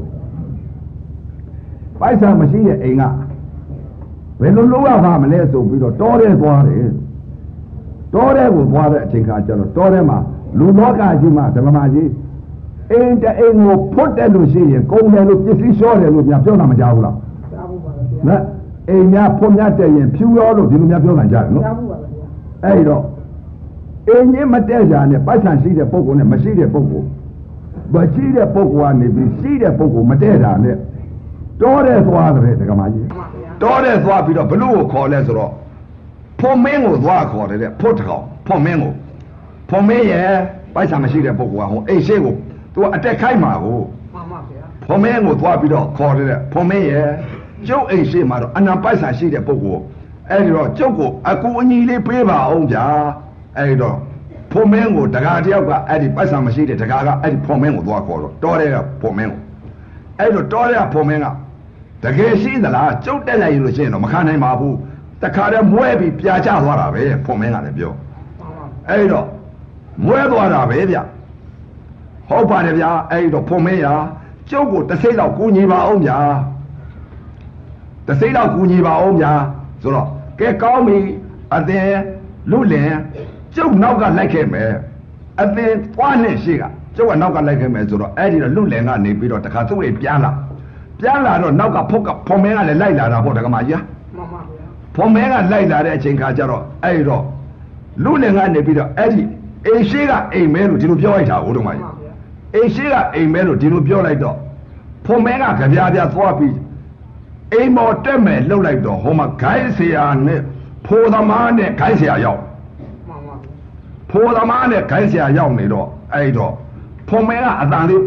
Speaker 2: ပိုက်ဆံမရှိတဲ့အိမ်ကဘယ်လိုလုပ်ရပါမလဲဆိုပြီးတော့တောထဲသွားတယ်တောထဲကိုသွားတဲ့အချိန်ခါကျတော့တောထဲမှာလူလောကကြီးမှာဓမ္မကြီးအိမ်တအိမ်ကိုဖွတ်တယ်လို့ရှိရင်ကုန်တယ်လို့ပစ္စည်းလျှော့တယ်လို့များပြောတာမကြားဘူးလားကြားဘူးပါဗျာနော်အိမ်များဖွတ်များတဲ့ရင်ဖြူရောလို့ဒီလိုများပြောနိုင်ကြတယ်နော်ကြားဘူးပါဗျာအဲ့တော့အင်းကြီးမတက်ကြနဲ့ပိုက်ဆံရှိတဲ့ပုဂ္ဂိုလ်နဲ့မရှိတဲ့ပုဂ္ဂိုလ်မရှိတဲ့ပုဂ္ဂိုလ်ကနေပြီးရှိတဲ့ပုဂ္ဂိုလ်မတက်တာနဲ့တောတဲ့သွားတယ်ဒကမာကြီးတောတဲ့သွားပြီးတော့ဘလို့ကိုခေါ်လဲဆိုတော့ဖွန်မင်းကိုသွားခေါ်တယ်တဲ့ဖွတ်တကောင်ဖွန်မင်းရဲ့ပိုက်ဆံမရှိတဲ့ပုဂ္ဂိုလ်ကဟိုအိမ်ရှိကိုသူကအတက်ခိုက်မှာကိုမှန်ပါဗျာဖွန်မင်းကိုသွားပြီးတော့ခေါ်တယ်တဲ့ဖွန်မင်းရဲ့ကျုပ်အိမ်ရှိမှာတော့အနံပိုက်ဆံရှိတဲ့ပုဂ္ဂိုလ်အဲ့ဒီတော့ကျုပ်ကိုအကူအညီလေးပေးပါအောင်ဗျာအဲ့တော့ဖွန်မင်းကိုတကားတယောက်ကအဲ့ဒီပိုက်ဆံမရှိတဲ့တကားကအဲ့ဒီဖွန်မင်းကိုသွားခေါ်တော့တောတဲ့ကဖွန်မင်းကိုအဲ့တော့တောတဲ့ကဖွန်မင်းကတကယ်ရှိသလားကျုပ်တက်လိုက်လို့ရှိရင်တော့မခံနိုင်ပါဘူးတခါတည်းမွဲပြီးပြာကျသွားတာပဲဖွန်မင်းကလည်းပြောအဲ့တော့မွဲသွားတာပဲဗျဟုတ်ပါတယ်ဗျာအဲ့တော့ဖွန်မင်းရာကျုပ်ကိုတစ်စိတ်တော့ကူညီပါအောင်ဗျာတစ်စိတ်တော့ကူညီပါအောင်ဗျာဆိုတော့ကဲကောင်းပြီအသင်လူလင်ကျုပ်နောက်ကလိုက်ခဲ့မယ်အသင်သွားနဲ့ရှိကကျုပ်ကနောက်ကလိုက်ခဲ့မယ်ဆိုတော့အဲ့ဒီတော့လူလင်ကနေပြီးတော့တခါသူ့ရဲ့ပြန်လာတော့နောက်ကဖွန်မင်းကလည်းလိုက်လာတာပေါ့တကမာကြီးမှန်ပါဗျာဖွန်မင်းကလိုက်လာတဲ့အချိန်ခါကျတော့အဲ့တော့လူလင်ကနေပြီးတော့အဲ့ဒီအိမ်ရှိကအိမ်မဲလို့ဒီလိုပြောလိုက်တာဟုတ်တော့မကြီးအိမ်ရှိကအိမ်မဲလို့ဒီလိုပြောလိုက်တော့ဖွန်မင်းကကြပြားပြားသွားပြီးအိမ်မော်တက်မယ်လှုပ်လိုက်တော့ဟိုမှာဂိုင်းဆရာနဲ့ဖိုးသမားနဲ့ဂိုင်းဆရာရောက်ဖိုးသမားနဲ့ဂိုင်းဆရာရောက်နေတော့အဲ့တော့ဖွန်မင်းကအတန်လေး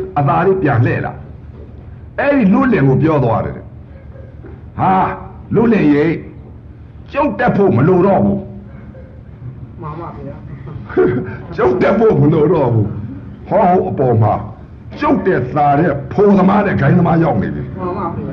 Speaker 1: အသာလေးပြန်လှည့်လာအဲ့ဒီလွတ်လင်ကိုပြောသွားတယ်ဟာလွတ်လင်ရဲ့ကျုပ်တက်ဖို့မလိုတော့ဘူးမှန်ပါဗျာကျုပ်တက်ဖို့မလိုတော့ဘူးဟောအပေါ်မှာကျုပ်တဲ့သားတဲ့ဖိုးသမားတဲ့ဂိုင်းသမားရောက်နေပြီမှန်ပါဗျာ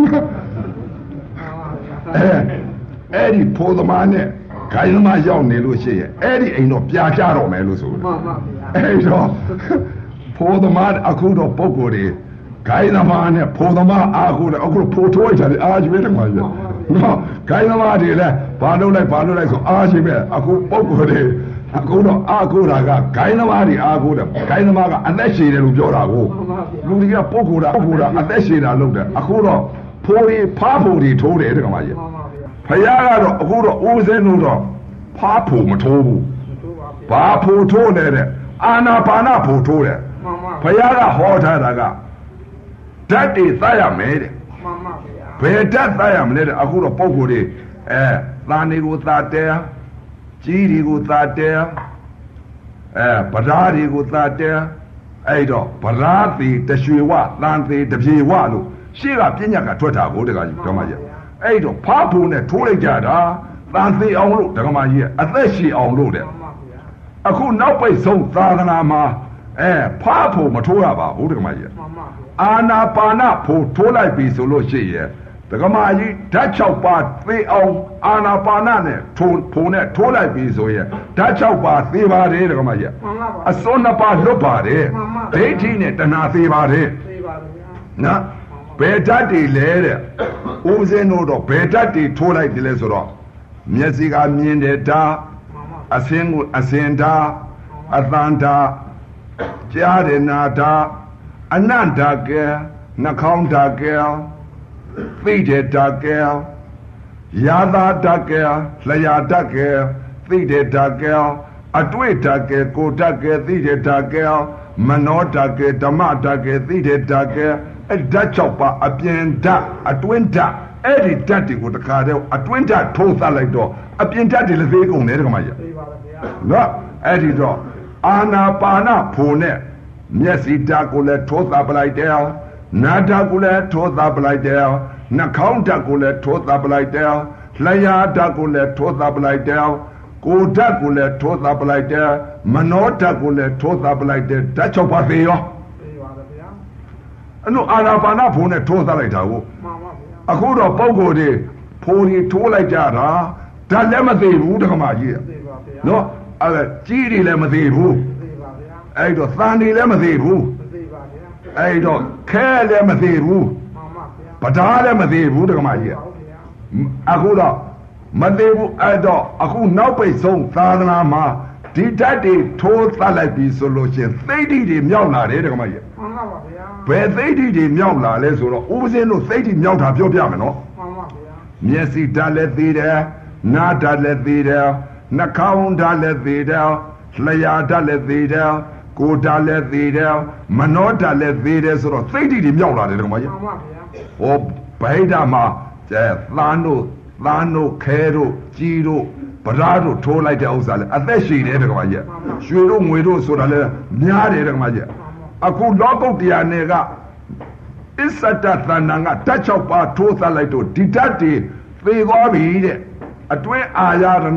Speaker 1: အဲ့ဒီဖိုးသမားနဲ့ဂိုင်းသမားရောက်နေလို့ရှိရင်အဲ့ဒီအိမ်တော့ပြာကျတော့မယ်လို့ဆိုတယ်မှန်ပါဗျာအဲ့တော့ဖိုးသမားအခုတော့ပုံကိုယ်တွေဂိုင်းသမားနဲ့ဖိုးသမားအားကိုလည်းအခုဖိုးထိုးလိုက်တယ်အားကြီးပဲတခါကြီးနော်ဂိုင်းသမားတွေလည်းဘာလုပ်လိုက်ဆိုအားကြီးပဲအခုပုံကိုယ်တွေအခုတော့အားကိုတာကဂိုင်းသမားတွေအားကိုတယ်ဂိုင်းသမားကအသက်ရှည်တယ်လို့ပြောတာကိုလူတွေကပုံကိုတာအသက်ရှည်တာလုပ်တယ်အခုတော့ဖိုးတွေဖားဖို့တွေထိုးတယ်တခါကြီးဖယားကတော့အခုတော့ဦးစင်းတို့တော့ဖားဖို့မထိုးဘူးဘာဖို့ထိုးလဲတဲ့အာနာပါနဖို့ထိုးတယ်ဖယားကဟောထားတာကဓာတ်တွေသတ်ရမယ်တဲ့မှန်ပါဗျာဘယ်ဓာတ်သတ်ရမလဲတဲ့အခုတော့ပုံကိုယ်တွေသံတွေကိုသတ်တယ်ကြီးတွေကိုသတ်တယ်ပဓာတွေကိုသတ်တယ်အဲ့တော့ပဓာသေးတရွှေဝသံသေးတပြေဝလို့ရှေ့ကပြညတ်ကထွက်တာကိုတကကြီးဓမ္မကြီးအဲ့တော့ဖားဖို့နဲ့ထိုးလိုက်ကြတာသံသေးအောင်လို့ဓမ္မကြီးအသက်ရှည်အောင်လို့တဲ့အခုနောက်ပိတ်ဆုံးသာသနာမှာဖားဖို့မထိုးရပါဘူးဓမ္မကြီးအာနာပါနဖို့ထိုးလိုက်ပြီဆိုလို့ရှိရဲ့ဒကမာကြီးဓာတ်6ပါးသေအောင်အာနာပါနနဲ့ဖို့နဲ့ထိုးလိုက်ပြီဆိုရဲ့ဓာတ်6ပါးသေပါတယ်ဒကမာကြီးအစွန်း2ပါးလွတ်ပါတယ်ဒိဋ္ဌိနဲ့တဏှာသေပါတယ်နော်ဘယ်ဓာတ်တွေလဲတဲ့ဦးစင်းတို့တော့ဘယ်ဓာတ်တွေထိုးလိုက်တယ်လဲဆိုတော့မျက်စိကမြင်တဲ့ဓာတ်အစင်းကိုအစင်ဓာတ်အသံဓာတ်ကြားတဲ့နာဓာတ်အနန္တကဲနှာခေါင်းဓာတ်ကဲသိတဲ့ဓာတ်ကဲယာသာဓာတ်ကဲလျာဓာတ်ကဲသိတဲ့ဓာတ်ကဲအတွေ့ဓာတ်ကဲကိုဓာတ်ကဲသိတဲ့ဓာတ်ကဲမနောဓာတ်ကဲဓမ္မဓာတ်ကဲသိတဲ့ဓာတ်ကဲအဲ့ဓာတ်6ပါအပြင်ဓာတ်အတွင်းဓာတ်အဲ့ဒီဓာတ်တွေကိုတခါတည်းအတွင်းဓာတ်ထိုးသတ်လိုက်တော့အပြင်ဓာတ်တွေလည်းသေးကုန်တယ်တခါမှကြီးသိပါပါဗျာနော်အဲ့ဒီတော့အာနာပါနဖို့နဲ့မျက်စိဓာတ်ကိုလည်းထိုးသတ်ပလိုက်တယ်နာဓာတ်ကိုလည်းထိုးသတ်ပလိုက်တယ်နှာခေါင်းဓာတ်ကိုလည်းထိုးသတ်ပလိုက်တယ်လျှာဓာတ်ကိုလည်းထိုးသတ်ပလိုက်တယ်ကိုဓာတ်ကိုလည်းထိုးသတ်ပလိုက်တယ်မနောဓာတ်ကိုလည်းထိုးသတ်ပလိုက်တယ်ဓာတ်6ပါးသေးရောသိပါပါဗျာအဲ့လိုအာနာပါနဖို့နဲ့ထိုးသတ်လိုက်တာကိုမှန်ပါဗျာအခုတော့ပုံကိုယ်တွေဖိုးတွေထိုးလိုက်ကြတာဓာတ်လည်းမသေးဘူးတက္ကမကြီးသိပါဗျာနော်အဲ့ကြီးတွေလည်းမသေးဘူးသိပါဗျာအဲ့တော့သံတွေလည်းမသေးဘူးသိပါဗျာအဲ့တော့ခဲလည်းမသေးဘူးမှန်ပါဗျာပဓာလည်းမသေးဘူးတက္ကမကြီးအခုတော့မသေးဘူးအဲ့တော့အခုနောက်ပိတ်ဆုံးသာသနာမှာဒီဓာတ်တွေထိုးသတ်လိုက်ပြီဆိုလို့ရှင်သိဋ္ဌိတွေမြောက်လာတယ်တက္ကမကြီးမှန်ပါဗျာဘယ်သိဋ္ဌိတွေမြောက်လာလဲဆိုတော့ဥပဇင်းတို့သိဋ္ဌိမြောက်တာပြောပြမယ်နော်မှန်ပါဗျာမျက်စိဓာတ်လည်းသိတယ်နားဓာတ်လည်းသိတယ်နှာခေါင်းဓာတ်လည်းသိတယ်လျှာဓာတ်လည်းသိတယ်ကိုယ်ဓာတ်လည်းသိတယ်မနောဓာတ်လည်းသိတယ်ဆိုတော့သိဋ္ဌိတွေမြောက်လာတယ်တက္ကမကြီးမှန်ပါဗျာဟောဗိဓာမှာသန်းတို့ခဲတို့ကြီးတို့ဗရာတို့ထိုးလိုက်တဲ့ဥစ္စာလဲအသက်ရှည်တယ်တက္ကမကြီးရွှေတို့ငွေတို့ဆိုတာလဲများတယ်တက္ကမကြီးအခုလောကုတ္တရာနယ်ကအစ္ဆတသန္တန်ကဓာတ်6ပါးထိုးသတ်လိုက်တော့ဒီဓာတ်တွေသေသွားပြီတဲ့အတွင်းအာရဏ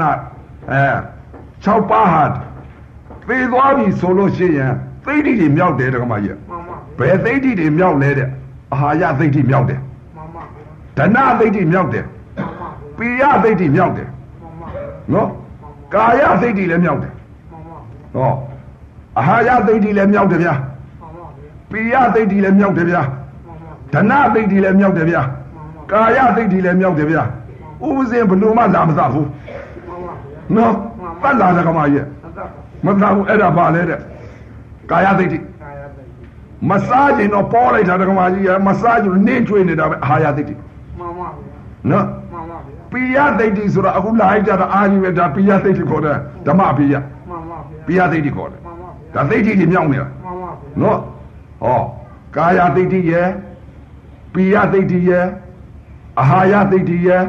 Speaker 1: 6ပါးဟာသေသွားပြီဆိုလို့ရှိရင်သိဋ္ဌိတွေမြောက်တယ်တက္ကမကြီးဘယ်သိဋ္ဌိတွေမြောက်လဲတဲ့အာဟာရသိဋ္ဌိမြောက်တယ်ဓနသိဋ္ဌိမြောက်တယ်ပိယသိဋ္ဌိမြောက်တယ်နော်ကာယသိဋ္ဌိလည်းမြောက်တယ်ဟောအာဟာရသိဋ္ဌိလည်းမြောက်တယ်ဗျာပိယသိဋ္ဌိလည်းမြောက်တယ်ဗျာဓနသိဋ္ဌိလည်းမြောက်တယ်ဗျာကာယသိဋ္ဌိလည်းမြောက်တယ်ဗျာဥပဇင်ဘလို့မှလာမစားဘူးနော်ပတ်လာတယ်ကမကြီးမစားဘူးအဲ့ဒါပါလေတဲ့ကာယသိဋ္ဌိမစားခြင်းတော့ပေါ်လိုက်တာကမကြီးမစားခြင်းနင်းချွေးနေတာပဲအာဟာရသိဋ္ဌိမှန်ပါဗျာနော်မှန်ပါဗျာပိယသိဋ္ဌိဆိုတာအခုလာလိုက်ကြတာအာကြီးပဲဒါပိယသိဋ္ဌိခေါ်တယ်ဓမ္မပိယမှန်ပါဗျာပိယသိဋ္ဌိခေါ်တယ်မှန်ပါဗျာဒါသိဋ္ဌိတွေမြောက်နေတာမှန်ပါဗျာနော်ဟောကာယသိဋ္ဌိရဲ့ပိယသိဋ္ဌိရဲ့အာဟာရသိဋ္ဌိရဲ့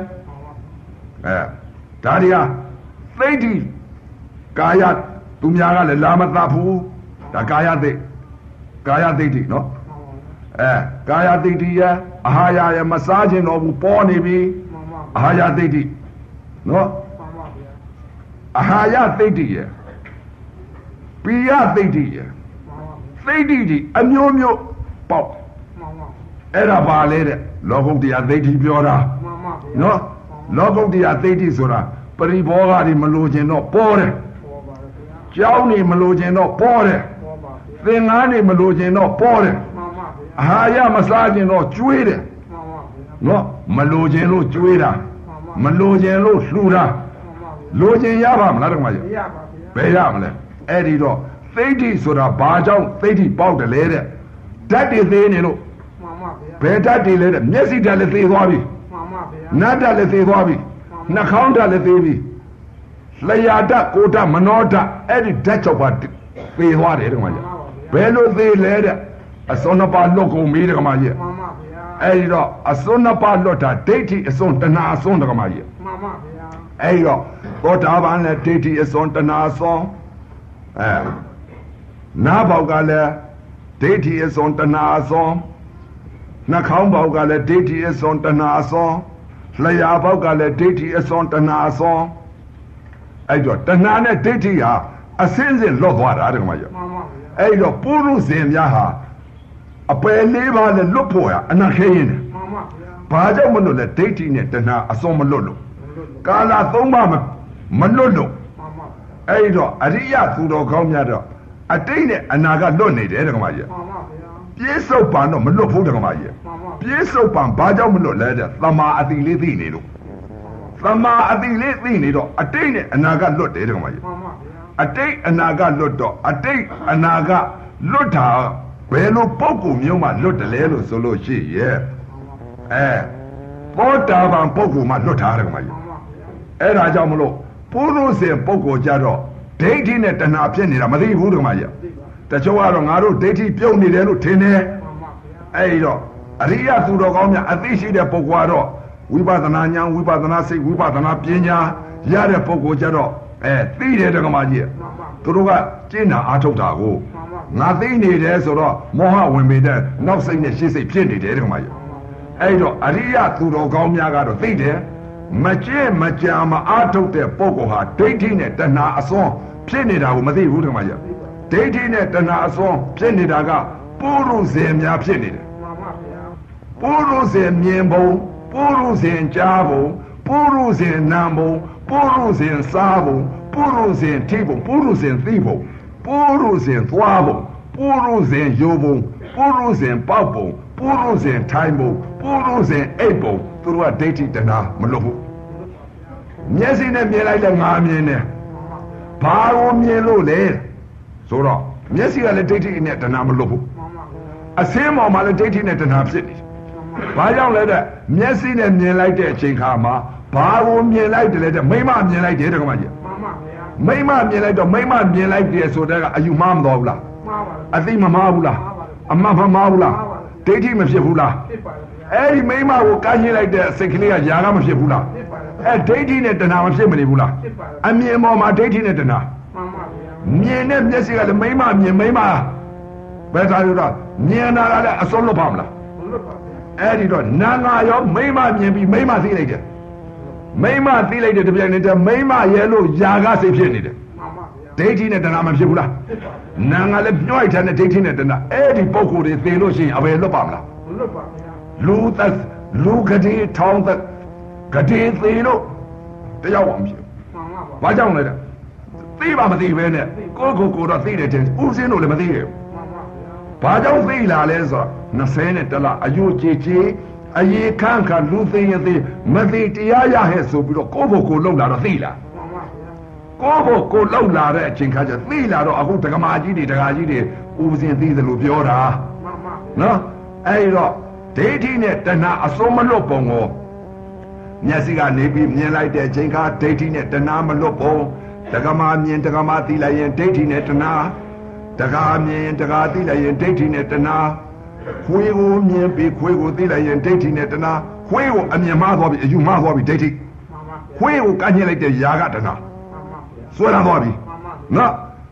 Speaker 1: ဒါတွေကသိဋ္ဌိကာယသူများကလည်းလာမသတ်ဘူးဒါကာယသိကာယဒိဋ္ဌိနော်ကာယဒိဋ္ဌိရအာဟာရရမစားခြင်းတော့ဘူးပေါ်နေပြီအာဟာရဒိဋ္ဌိနော်အာဟာရဒိဋ္ဌိရပိယဒိဋ္ဌိရဒိဋ္ဌိဒီအမျိုးမျိုးပေါက်အဲ့ဒါပါလေတဲ့လောကုတ္တရာဒိဋ္ဌိပြောတာနော်လောကုတ္တရာဒိဋ္ဌိဆိုတာပရိဘောဂတွေမလိုချင်တော့ပေါ်တယ်ကြောင်းနေမလိုချင်တော့ပေါ်တယ်သင်္ကန်းနေမလိုချင်တော့ပေါ်တယ်အာဟာရမစားချင်တော့ကျွေးတယ်နော်မလိုချင်လို့ကျွေးတာမလိုချင်လို့လှူတာလိုချင်ရပါမလားတက္ကမကြီးဘယ်ရမလဲအဲ့ဒီတော့သိဋ္ဌိဆိုတာဘာကြောင့်သိဋ္ဌိပေါက်တယ်လဲတဲ့ဓာတ်တွေသေးနေလို့ဘယ်ဓာတ်တွေလဲတဲ့မျက်စိဓာတ်လည်းသေးသွားပြီနတ်ဓာတ်လည်းသေးသွားပြီနှာခေါင်းဓာတ်လည်းသေးပြီလျှာဓာတ်ကိုဓာတ်မနောဓာတ်အဲ့ဒီဓာတ်၆ပါးသေသွားတယ်တက္ကမကြီးဘယ်လိုသေးလဲတဲ့အစွန်းနှစ်ပါးလွတ်ကုန်ပြီတက္ကမကြီးအဲ့ဒီတော့အစွန်းနှစ်ပါးလွတ်တာဒိဋ္ဌိအစွန်းတဏှာအစွန်းတက္ကမကြီးအဲ့ဒီတော့သောတာပန်လည်းဒိဋ္ဌိအစွန်းတဏှာအစွန်းနားပေါက်ကလည်းဒိဋ္ဌိအစွန်းတဏှာအစွန်းနှာခေါင်းပေါက်ကလည်းဒိဋ္ဌိအစွန်းတဏှာအစွန်းလျှာပေါက်ကလည်းဒိဋ္ဌိအစွန်းတဏှာအစွန်းအဲ့တော့တဏှာနဲ့ဒိဋ္ဌိဟာအစင်းစင်လွတ်သွားတာတက္ကမကြီးအဲ့တော့ပုရုဇဉ်များဟာအပယ်လေးပါးနဲ့လွတ်ဖို့ရအနာခဲရင်တယ်ဘာကြောင့်မလွတ်လဲဒိဋ္ဌိနဲ့တဏှာအစွန်းမလွတ်လို့ကာလသုံးပါးမလွတ်လို့အဲ့တော့အရိယသူတော်ကောင်းများတော့အတိတ်နဲ့အနာကလွတ်နေတယ်တက္ကမကြီးပြည့်စုံပံတော့မလွတ်ဘူးတက္ကမကြီးပြည့်စုံပံဘာကြောင့်မလွတ်လဲတဲ့သမာအတိလေးသိနေလို့သမာအတိလေးသိနေတော့အတိတ်နဲ့အနာကလွတ်တယ်တက္ကမကြီးအတိတ်အနာကလွတ်တော့အတိတ်အနာကလွတ်တာဘယ်လိုပုဂ္ဂိုလ်မျိုးမှလွတ်တယ်လဲလို့ဆိုလို့ရှိရဲ့သောတာပန်ပုဂ္ဂိုလ်မှလွတ်တာတက္ကမကြီးအဲ့ဒါကြောင့်မလို့ပုရုဇဉ်ပုဂ္ဂိုလ်ကြတော့ဒိဋ္ဌိနဲ့တဏှာဖြစ်နေတာမသိဘူးတက္ကမကြီးတချို့ကတော့ငါတို့ဒိဋ္ဌိပြုတ်နေတယ်လို့ထင်တယ်အဲ့တော့အရိယသူတော်ကောင်းများအသိရှိတဲ့ပုဂ္ဂိုလ်ကတော့ဝိပဿနာဉာဏ်ဝိပဿနာစိတ်ဝိပဿနာပညာရတဲ့ပုဂ္ဂိုလ်ကြတော့သိတယ်တက္ကမကြီးသူတို့ကကျင့်တာအားထုတ်တာကိုငါသိနေတယ်ဆိုတော့မောဟဝင်ပေတဲ့နောက်စိတ်နဲ့ရှေ့စိတ်ဖြစ်နေတယ်တက္ကမကြီးအဲ့တော့အရိယသူတော်ကောင်းများကတော့သိတယ်မကျင့်မကြာမအားထုတ်တဲ့ပုဂ္ဂိုလ်ဟာဒိဋ္ဌိနဲ့တဏှာအစွန်းဖြစ်နေတာကိုမသိဘူးတက္ကမကြီးဒိဋ္ဌိနဲ့တဏှာအစွန်းဖြစ်နေတာကပုရုဇဉ်များဖြစ်နေတယ်ပုရုဇဉ်မြင်ပုံပုရုဇဉ်ကြားပုံပုရုဇဉ်နာမ်ပုံပုရုဇဉ်စားပုံပုရုဇဉ်ထိပုံပုရုဇဉ်သိပုံပုရုဇဉ်သွားပုံပုရုဇဉ်ယိုပုံပုရုဇဉ်ပေါက်ပုံပုရုဇဉ်ထိုင်ပုံပုရုဇဉ်အိပ်ပုံသူတို့ကဒိဋ္ဌိတဏှာမလွတ်ဘူးမျက်စိနဲ့မြင်လိုက်လဲငါမြင်တယ်ဘာကိုမြင်လို့လဲဆိုတော့မျက်စိကလည်းဒိဋ္ဌိနဲ့တဏှာမလွတ်ဘူးအစင်းပေါ်မှာလည်းဒိဋ္ဌိနဲ့တဏှာဖြစ်နေတယ်ဘာကြောင့်လဲတဲ့မျက်စိနဲ့မြင်လိုက်တဲ့အချိန်ခါမှာဘာကိုမြင်လိုက်တယ်လဲတဲ့မိမမြင်လိုက်တယ်တက္ကမကြီးမိမမြင်လိုက်တော့မိမမြင်လိုက်တယ်ဆိုတဲ့အယူမှားမတော်ဘူးလားအသိမမှားဘူးလားအမှန်မမှားဘူးလားဒိဋ္ဌိမဖြစ်ဘူးလားအဲ့ဒီမိမကိုကမ်းရှင်းလိုက်တဲ့စိတ်ကလေးကຢာကမဖြစ်ဘူးလားဒိဋ္ဌိနဲ့တဏှာမဖြစ်မနေဘူးလားအမြင်ပေါ်မှာဒိဋ္ဌိနဲ့တဏှာမြင်တဲ့မျက်စိကလည်းမိမမြင်မိမဘယ်သာလို့တော့မြင်တာကလည်းအစွန်းလွတ်ပါမလားအဲ့ဒီတော့နာငါရောမိမမြင်ပြီးမိမသိလိုက်တယ်မိမသိလိုက်တဲ့တပြိုင်နက်တည်းမိမရဲ့လို့ຢာကစိတ်ဖြစ်နေတယ်ဒိဋ္ဌိနဲ့တဏှာမဖြစ်ဘူးလားနာငါလည်းညှိုက်တဲ့ဒိဋ္ဌိနဲ့တဏှာအဲ့ဒီပုဂ္ဂိုလ်တွေသိလို့ရှိရင်အဘယ်လွတ်ပါမလားလွတ်ပါဗျာလူကတိထောင်းတဲ့ကတိသိလို့တယောက်မှမဖြစ်ဘာကြောင့်လဲတဲ့သိပါမသိပဲနဲ့ကိုတော့သိတယ်တဲ့ဥစဉ်တို့လည်းမသိရဲ့ဘာကြောင့်သိလာလဲဆိုတော့20နဲ့တလအယုကြည်ကြည်အယေခန့်ခါလူသိရင်သိမသိတရားရဟဲ့ဆိုပြီးတော့ကိုလောက်လာတော့သိလားကိုလောက်လာတဲ့အချိန်ခါကျသိလာတော့အခုဒကမာကြီးတွေဒကာကြီးတွေဥပဇင်သိသလိုပြောတာနော်အဲ့တော့ဒိဋ္ဌိနဲ့တဏှာအစွန်းမလွတ်ပုံကိုမျက်စိကနေပြီးမြင်လိုက်တဲ့အချိန်ခါဒိဋ္ဌိနဲ့တဏှာမလွတ်ပုံဒကမာမြင်ဒကမာသိလိုက်ရင်ဒိဋ္ဌိနဲ့တဏှာတကားမြင်တကားသိလိုက်ရင်ဒိဋ္ဌိနဲ့တဏှာခွေးကိုမြင်ပြီးခွေးကိုသိလိုက်ရင်ဒိဋ္ဌိနဲ့တဏှာခွေးကိုအမြင်မှားသွားပြီအယူမှားသွားပြီဒိဋ္ဌိခွေးကိုကန့်ညှိလိုက်တဲ့ຢာကတဏှာဆွဲလာသွားပြီနော်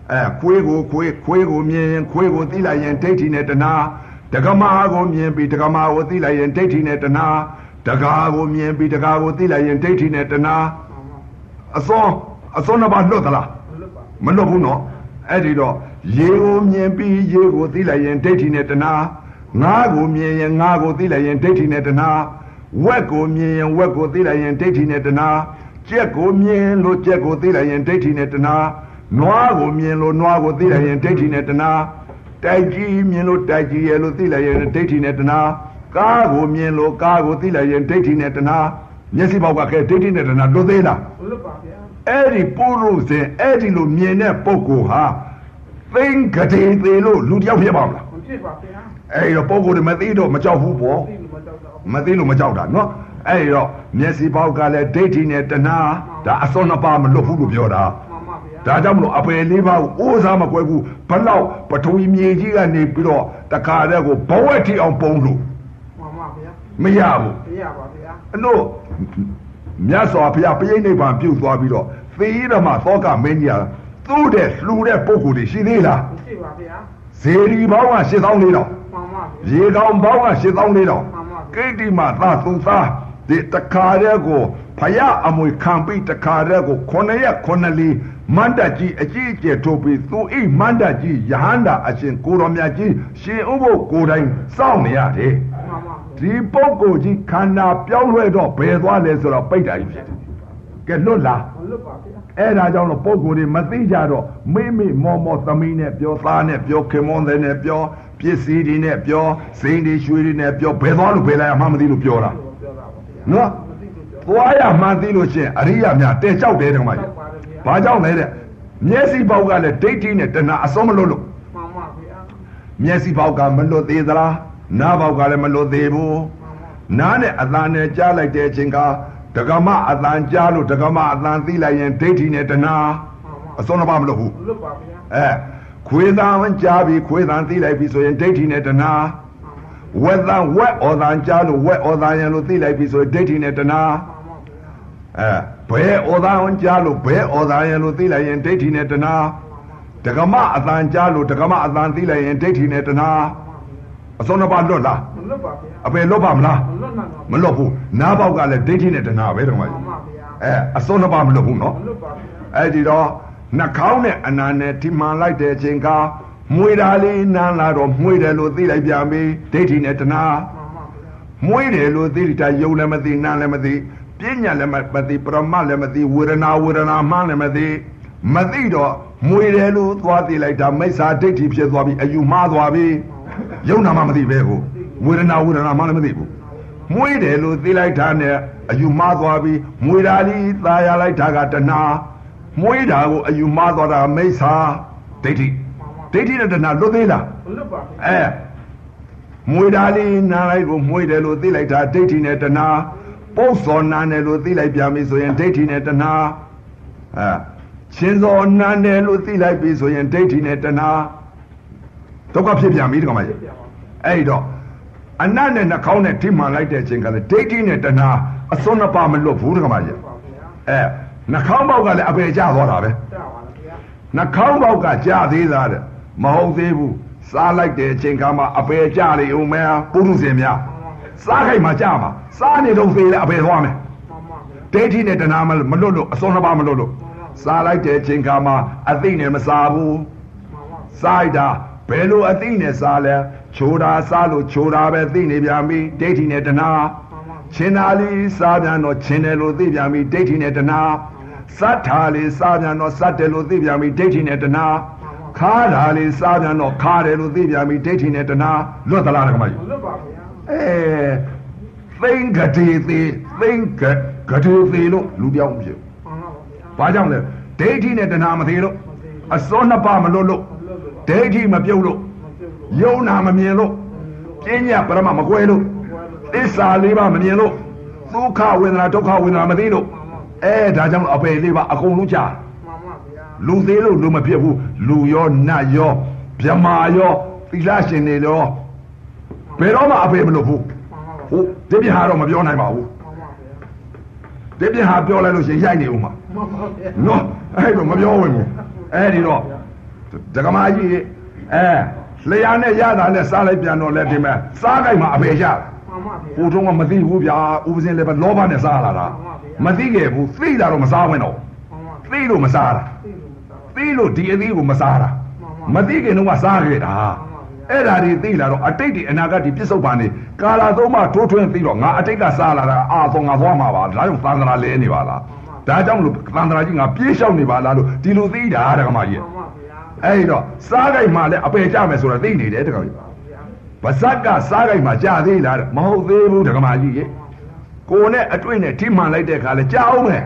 Speaker 1: ခွေးကိုမြင်ရင်ခွေးကိုသိလိုက်ရင်ဒိဋ္ဌိနဲ့တဏှာဒကမာကိုမြင်ပြီးဒကမာကိုသိလိုက်ရင်ဒိဋ္ဌိနဲ့တဏှာဒကာကိုမြင်ပြီးဒကာကိုသိလိုက်ရင်ဒိဋ္ဌိနဲ့တဏှာအစွန်းနှစ်ပါးလွတ်သလားမလွတ်ဘူးနော်အဲ့ဒီတော့ရေကိုမြင်ပြီးရေကိုသိလိုက်ရင်ဒိဋ္ဌိနဲ့တဏှာငါးကိုမြင်ရင်ငါးကိုသိလိုက်ရင်ဒိဋ္ဌိနဲ့တဏှာဝက်ကိုမြင်ရင်ဝက်ကိုသိလိုက်ရင်ဒိဋ္ဌိနဲ့တဏှာကြက်ကိုမြင်လို့ကြက်ကိုသိလိုက်ရင်ဒိဋ္ဌိနဲ့တဏှာနွားကိုမြင်လို့နွားကိုသိလိုက်ရင်ဒိဋ္ဌိနဲ့တဏှာတိုက်ကြီးမြင်လို့တိုက်ကြီးရဲ့လို့သိလိုက်ရင်ဒိဋ္ဌိနဲ့တဏှာကားကိုမြင်လို့ကားကိုသိလိုက်ရင်ဒိဋ္ဌိနဲ့တဏှာမျက်စိပေါက်ကခဲဒိဋ္ဌိနဲ့တဏှာလွတ်သေးလားလွတ်ပါဗျာအဲ့ဒီပို့လို့စဉ်အဲ့ဒီလိုမြင်တဲ့ပုဂ္ဂိုလ်ဟာသိင်္ဂတိသေးလို့လူတယောက်ဖြစ်ပါမလားမဖြစ်ပါဗျာအဲ့ဒီတော့ပုဂ္ဂိုလ်တွေမသိတော့မကြောက်ဘူးပေါ့မသိလို့မကြောက်တာနော်အဲ့ဒီတော့မျက်စိပေါက်ကလည်းဒိဋ္ဌိနဲ့တဏှာဒါအစွန်းနှစ်ပါးမလွတ်ဘူးလို့ပြောတာဒါကြောင့်မလို့အပယ်လေးပါးကိုအိုးစားမကွဲဘူးဘလောက်ပထဝီမြေကြီးကနေပြီးတော့တခါတည်းကိုဘဝက်ထီအောင်ပုံလို့မှန်ပါဗျာမရဘူးမရပါဗျာအဲ့တော့မြတ်စွာဘုရားပြိဋိနိဗ္ဗာန်ပြုတ်သွားပြီးတော့သေရဓမ္မသောကမင်းကြီးဟာသူ့တဲ့လှူတဲ့ပုဂ္ဂိုလ်တွေရှိသေးလားမရှိပါဗျာဇေဒီဘောင်းက8400မှန်ပါရေကောင်ဘောင်းက8400မှန်ပါကိတ္တိမသာသူသားဒီတခါတည်းကိုဖယားအမွေခံပြီးတခါတည်းကို9ရက်9လီမန္တကြီးအကြီးအကျယ်ထုတ်ပြီးသူအိမန္တကြီးယဟန္တာအရှင်ကိုတော်မြတ်ကြီးရှင်ဥပုပ်ကိုယ်တိုင်စောင့်နေရတယ်ဒီပုဂ္ဂိုလ်ကြီးခန္ဓာပြောင်းလဲတော့ဘယ်သွားလဲဆိုတော့ပိဋ္ဌာကြီးဖြစ်တယ်ကဲလွတ်လားလွတ်ပါဗျာအဲ့ဒါကြောင့်လို့ပုဂ္ဂိုလ်တွေမသိကြတော့မိမောသမီးနဲ့ပြောသားနဲ့ပြောခင်မွန်းတဲ့နဲ့ပြောပစ္စည်းတွေနဲ့ပြောစိန်တွေရွှေတွေနဲ့ပြောဘယ်သွားလို့ဘယ်လာမှမသိလို့ပြောတာနော်သွားရမှန်သိလို့ချင်းအရိယာများတဲကြောက်တယ်တခါမှဘာကြောင့်လဲတဲ့မျက်စိပေါက်ကလည်းဒိဋ္ဌိနဲ့တဏှာအစွန်းမလွတ်လို့မှန်ပါဗျာမျက်စိပေါက်ကမလွတ်သေးသလားနားပေါက်ကလည်းမလွတ်သေးဘူးနားနဲ့အသံနဲ့ကြားလိုက်တဲ့အချိန်ကဒကမအသံကြားလို့ဒကမအသံသိလိုက်ရင်ဒိဋ္ဌိနဲ့တဏှာအစွန်းမလွတ်ဘူးလွတ်ပါဗျာခွေးသံကြားပြီးခွေးသံသိလိုက်ပြီဆိုရင်ဒိဋ္ဌိနဲ့တဏှာဝက်သံဝက်ဩသံကြားလို့ဝက်ဩသံရလို့သိလိုက်ပြီဆိုရင်ဒိဋ္ဌိနဲ့တဏှာဘယ်ဩသံကြားလို့ဘယ်ဩသံရလို့သိလိုက်ရင်ဒိဋ္ဌိနဲ့တဏှာဒကမအသံကြားလို့ဒကမအသံသိလိုက်ရင်ဒိဋ္ဌိနဲ့တဏှာအစွန်းနှစ်ပါးလွတ်လားမလွတ်ပါဗျာအပယ်လွတ်ပါမလားမလွတ်ဘူးနားပေါက်ကလည်းဒိဋ္ဌိနဲ့တဏှာပဲတော့မကြီးအစွန်းနှစ်ပါးမလွတ်ဘူးနော်အဲ့ဒီတော့နှာခေါင်းနဲ့အနာနဲ့ထိမှန်လိုက်တဲ့အချိန်ကမွေတာလေးနန်းလာတော့မွေတယ်လို့သိလိုက်ပြန်ပြီဒိဋ္ဌိနဲ့တဏှာမွေတယ်လို့သိတာယုံလည်းမသိနားလည်းမသိပညာလည်းမသိပရမတ်လည်းမသိဝေဒနာမှန်းလည်းမသိတော့မွေတယ်လို့သွားသိလိုက်တာမိစ္ဆာဒိဋ္ဌိဖြစ်သွားပြီအယူမှားသွားပြီယုံနာမှမသိပဲကိုဝေဒနာမှလည်းမသိဘူးမွေတယ်လို့သိလိုက်တာနဲ့အယူမှားသွားပြီမွေတာလေးသာရလိုက်တာကတဏှာမွေတာကိုအယူမှားသွားတာမိစ္ဆာဒိဋ္ဌိနဲ့တဏှာလွတ်သေးလားလွတ်ပါမွေတာလေးနားလိုက်ကိုမွေတယ်လို့သိလိုက်တာဒိဋ္ဌိနဲ့တဏှာပု္ပ္စောနာတယ်လို့သိလိုက်ပြန်ပြီဆိုရင်ဒိဋ္ဌိနဲ့တဏှာရှင်စောနာတယ်လို့သိလိုက်ပြီဆိုရင်ဒိဋ္ဌိနဲ့တဏှာဒုက္ခဖြစ်ပြန်ပြီတခါမှအဲ့တော့အနတ်နဲ့နှာခေါင်းနဲ့ထိမှန်လိုက်တဲ့အချိန်ကလည်းဒိဋ္ဌိနဲ့တဏှာအစွန်းနှစ်ပါးမလွတ်ဘူးတခါမှနှာခေါင်းပေါက်ကလည်းအပေကျသွားတာပဲနှာခေါင်းပေါက်ကကျသေးတာတဲ့မဟုတ်သေးဘူးစားလိုက်တဲ့အချိန်ကမှအပေကျလေဦးမယ်ပုရုษင်များစားခိုက်မှကြာမှာစားနေတော့သေးတယ်အပေသွားမယ်ဒိဋ္ဌိနဲ့တဏှာမလွတ်လို့အစွန်းနှစ်ပါးမလွတ်လို့စားလိုက်တဲ့အချိန်ကမှအသိနဲ့မစားဘူးစားလိုက်တာဘယ်လိုအသိနဲ့စားလဲချိုးတာစားလို့ချိုးတာပဲသိနေပြန်ပြီဒိဋ္ဌိနဲ့တဏှာချင်းသားလေးစားပြန်တော့ချင်းတယ်လို့သိပြန်ပြီဒိဋ္ဌိနဲ့တဏှာစတ်ထာလေးစားပြန်တော့စတ်တယ်လို့သိပြန်ပြီဒိဋ္ဌိနဲ့တဏှာခါတာလေးစားပြန်တော့ခါတယ်လို့သိပြန်ပြီဒိဋ္ဌိနဲ့တဏှာလွတ်သလားဓမ္မကြီးလွတ်ပါဗျာသိင်္ဂတိသေးလို့လူပြောင်းဖြစ်ဘာကြောင့်လဲဒိဋ္ဌိနဲ့တဏှာမသေးလို့အစွန်းနှစ်ပါးမလွတ်လို့ဒိဋ္ဌိမပြုတ်လို့ယုံနာမမြင်လို့ပညာပရမမကွဲလို့သစ္စာလေးပါမမြင်လို့ဒုက္ခဝေဒနာဒုက္ခဝေဒနာမသိလို့ဒါကြောင့်အပယ်လေးပါအကုန်လုံးကြာလူသေးလို့လူမဖြစ်ဘူးလူရောနတ်ရောဗြဟ္မာရောသီလရှင်တွေရောဘယ်တော့မှအပယ်မလို့ဘူးဟုတ်ဒီပြဟာတော့မပြောနိုင်ပါဘူးဒီပြဟာပြောလိုက်လို့ရှင်ရိုက်နေဦးမှာနော်အဲ့တော့မပြောဝင်ဘူးအဲ့ဒီတော့这个嘛伊雷亚呢亚当呢杀来变到来对面杀个嘛别下湖中我没地湖边湖边那边老板呢杀了啦没地个湖飞了都没杀完喽飞都没杀了飞都第一地湖没杀了没地个侬话杀个啦အဲ့ဒါတွေသိလာတော့အတိတ်တွေအနာဂတ်တွေပြစ္ဆုတ်ပါနေကာလာသုံးမှထိုးထွင်းသိတော့ငါအတိတ်ကစားလာတာအာသုံးငါသွားမှာပါဒါကြောင့်သံဃာလဲနေပါလားဒါကြောင့်လို့သံဃာကြီးငါပြေးလျှောက်နေပါလားလို့ဒီလိုသိတာတက္ကမကြီးအဲ့တော့စားကြိုက်မှလည်းအပယ်ကြမယ်ဆိုတော့သိနေတယ်တက္ကမကြီးဗဇက်ကစားကြိုက်မှကြာသေးလားမဟုတ်သေးဘူးတက္ကမကြီးရေကိုနဲ့အတွေ့နဲ့ထိမှန်လိုက်တဲ့အခါလဲကြာအောင်မယ်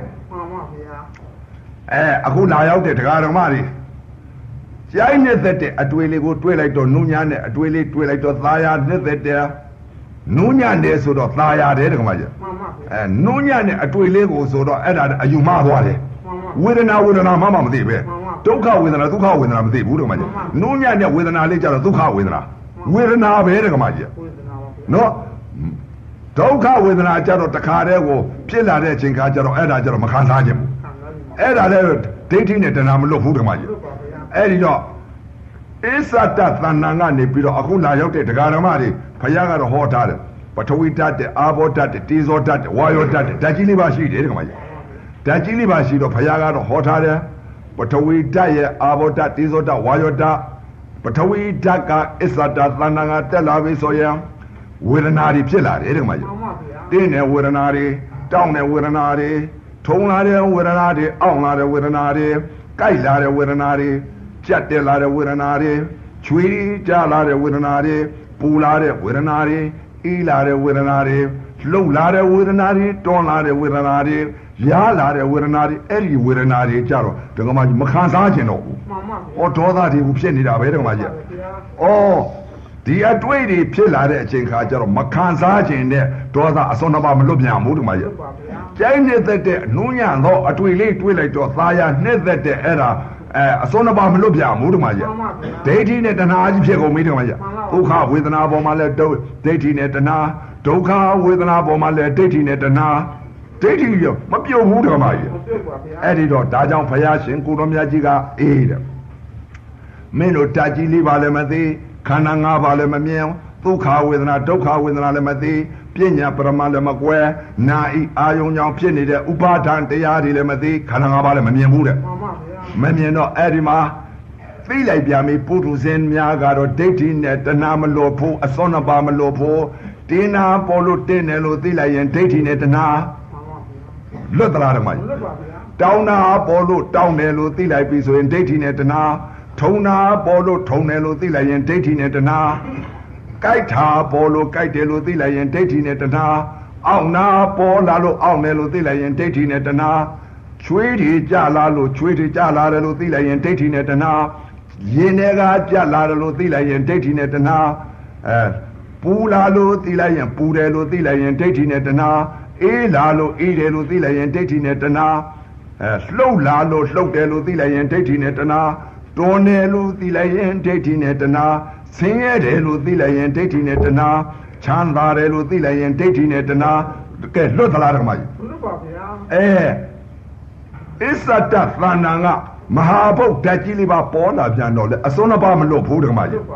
Speaker 1: အခုလာရောက်တဲ့တရားဓမ္မတွေရိုင်းနေတဲ့အတွေ့လေးကိုတွေ့လိုက်တော့နူးညံ့တဲ့အတွေ့လေးတွေ့လိုက်တော့သာယာနေတဲ့နူးညံ့တယ်ဆိုတော့သာယာတယ်တက္ကမကြီးနူးညံ့တဲ့အတွေ့လေးကိုဆိုတော့အဲ့ဒါအယူမှားသွားတယ်ဝေဒနာမှမသိပဲဒုက္ခဝေဒနာဒုက္ခဝေဒနာမသိဘူးတက္ကမကြီးနူးညံ့တဲ့ဝေဒနာလေးကြတော့ဒုက္ခဝေဒနာပဲတက္ကမကြီးနော်ဒုက္ခဝေဒနာကြတော့တခါတည်းကိုဖြစ်လာတဲ့အချိန်ခါကျတော့အဲ့ဒါကြတော့မခံစားခြင်းဘူးအဲ့ဒါလည်းဒိဋ္ဌိနဲ့တဏှာမလွတ်ဘူးတက္ကမကြီးအဲ့ဒီတော့အစ္ဆတသဏ္ဍာန်ကနေပြီးတော့အခုလာရောက်တဲ့တရားဓမ္မတွေဘုရားကတော့ဟောထားတယ်ပထဝီဓာတ်တဲ့အာဘောဓာတ်တဲ့တေဇောဓာတ်တဲ့ဝါယောဓာတ်တဲ့ဓာတ်ကြီးလေးပါရှိတယ်တက္ကမကြီးဓာတ်ကြီးလေးပါရှိတော့ဘုရားကတော့ဟောထားတယ်ပထဝီဓာတ်ရဲ့အာဘောဓာတ်တေဇောဓာတ်ဝါယောဓာတ်ပထဝီဓာတ်ကအစ္ဆတသဏ္ဍာန်ကတက်လာပြီဆိုရင်ဝေဒနာတွေဖြစ်လာတယ်တက္ကမကြီးတင်းတဲ့ဝေဒနာတွေတောင်းတဲ့ဝေဒနာတွေထုံလာတဲ့ဝေဒနာတွေအောင့်လာတဲ့ဝေဒနာတွေကြိုက်လာတဲ့ဝေဒနာတွေကြက်တက်လာတဲ့ဝေဒနာတွေချွေးကြလာတဲ့ဝေဒနာတွေပူလာတဲ့ဝေဒနာတွေအေးလာတဲ့ဝေဒနာတွေလှုပ်လာတဲ့ဝေဒနာတွေတွန်းလာတဲ့ဝေဒနာတွေရားလာတဲ့ဝေဒနာတွေအဲ့ဒီဝေဒနာတွေကြတော့ဒကမကြီးမခံစားခြင်းတော့ဘူးဟောဒေါသတွေကိုဖြစ်နေတာပဲဒကမကြီးဩဒီအတွေ့တွေဖြစ်လာတဲ့အချိန်ခါကျတော့မခံစားခြင်းနဲ့ဒေါသအစွန်းတစ်ပါးမလွတ်ပြန်ဘူးဒကမကြီးကျိုင်းနေတဲ့အနူးညံ့သောအတွေ့လေးတွေးလိုက်တော့သာယာနှက်တဲ့အဲ့ဒါအစွန်းတစ်ပါးမလွတ်ပြဘူးတမကြီးဒိဋ္ဌိနဲ့တဏှာကြီးဖြစ်ကုန်ပြီတမကြီးဒုက္ခဝေဒနာပေါ်မှာလဲဒိဋ္ဌိနဲ့တဏှာဒုက္ခဝေဒနာပေါ်မှာလဲဒိဋ္ဌိနဲ့တဏှာဒိဋ္ဌိရမပြုတ်ဘူးတမကြီးအဲ့ဒီတော့ဒါကြောင့်ဘုရားရှင်ကိုတော်မြတ်ကြီးကအေးတဲ့မင်းတို့ဓာတ်ကြီးလေးပါလည်းမသိခန္ဓာ၅ပါးလည်းမမြင်ဒုက္ခဝေဒနာဒုက္ခဝေဒနာလည်းမသိပညာပရမလည်းမကွဲနာဤအာယုံကြောင့်ဖြစ်နေတဲ့ဥပါဒံတရားတွေလည်းမသိခန္ဓာ၅ပါးလည်းမမြင်ဘူးတဲ့မမြင်တော့အဲ့ဒီမှာသိလိုက်ပြန်ပြီပုထုဇဉ်များကတော့ဒိဋ္ဌိနဲ့တဏှာမလို့ဖို့အစွန်းနှစ်ပါးမလို့ဖို့တင်းနာပေါ်လို့တင်းတယ်လို့သိလိုက်ရင်ဒိဋ္ဌိနဲ့တဏှာလွတ်သလားဓမ္မကြီးတောင်းတာပေါ်လို့တောင်းတယ်လို့သိလိုက်ပြီဆိုရင်ဒိဋ္ဌိနဲ့တဏှာထုံတာပေါ်လို့ထုံတယ်လို့သိလိုက်ရင်ဒိဋ္ဌိနဲ့တဏှာကြိုက်တာပေါ်လို့ကြိုက်တယ်လို့သိလိုက်ရင်ဒိဋ္ဌိနဲ့တဏှာအောင့်နာပေါ်လာလို့အောင့်တယ်လို့သိလိုက်ရင်ဒိဋ္ဌိနဲ့တဏှာချွေးတွေကြလာလို့ချွေးတွေကြလာတယ်လို့သိလိုက်ရင်ဒိဋ္ဌိနဲ့တဏှာရင်ထဲကကြလာတယ်လို့သိလိုက်ရင်ဒိဋ္ဌိနဲ့တဏှာပူလာလို့သိလိုက်ရင်ပူတယ်လို့သိလိုက်ရင်ဒိဋ္ဌိနဲ့တဏှာအေးလာလို့အေးတယ်လို့သိလိုက်ရင်ဒိဋ္ဌိနဲ့တဏှာလှုပ်လာလို့လှုပ်တယ်လို့သိလိုက်ရင်ဒိဋ္ဌိနဲ့တဏှာတွန်းတယ်လို့သိလိုက်ရင်ဒိဋ္ဌိနဲ့တဏှာဆင်းရဲတယ်လို့သိလိုက်ရင်ဒိဋ္ဌိနဲ့တဏှာချမ်းသာတယ်လို့သိလိုက်ရင်ဒိဋ္ဌိနဲ့တဏှာကဲလွတ်သလားဓမ္မကြီးလွတ်ပါဗျာအစ္ဆတသဏ္ဍာန်ကမဟာဗုဒ္ဓကြီးလေးပါပေါ်လာပြန်တော့လေအစွန်းတစ်ပါးမလွတ်ဘူးဓမ္မကြီး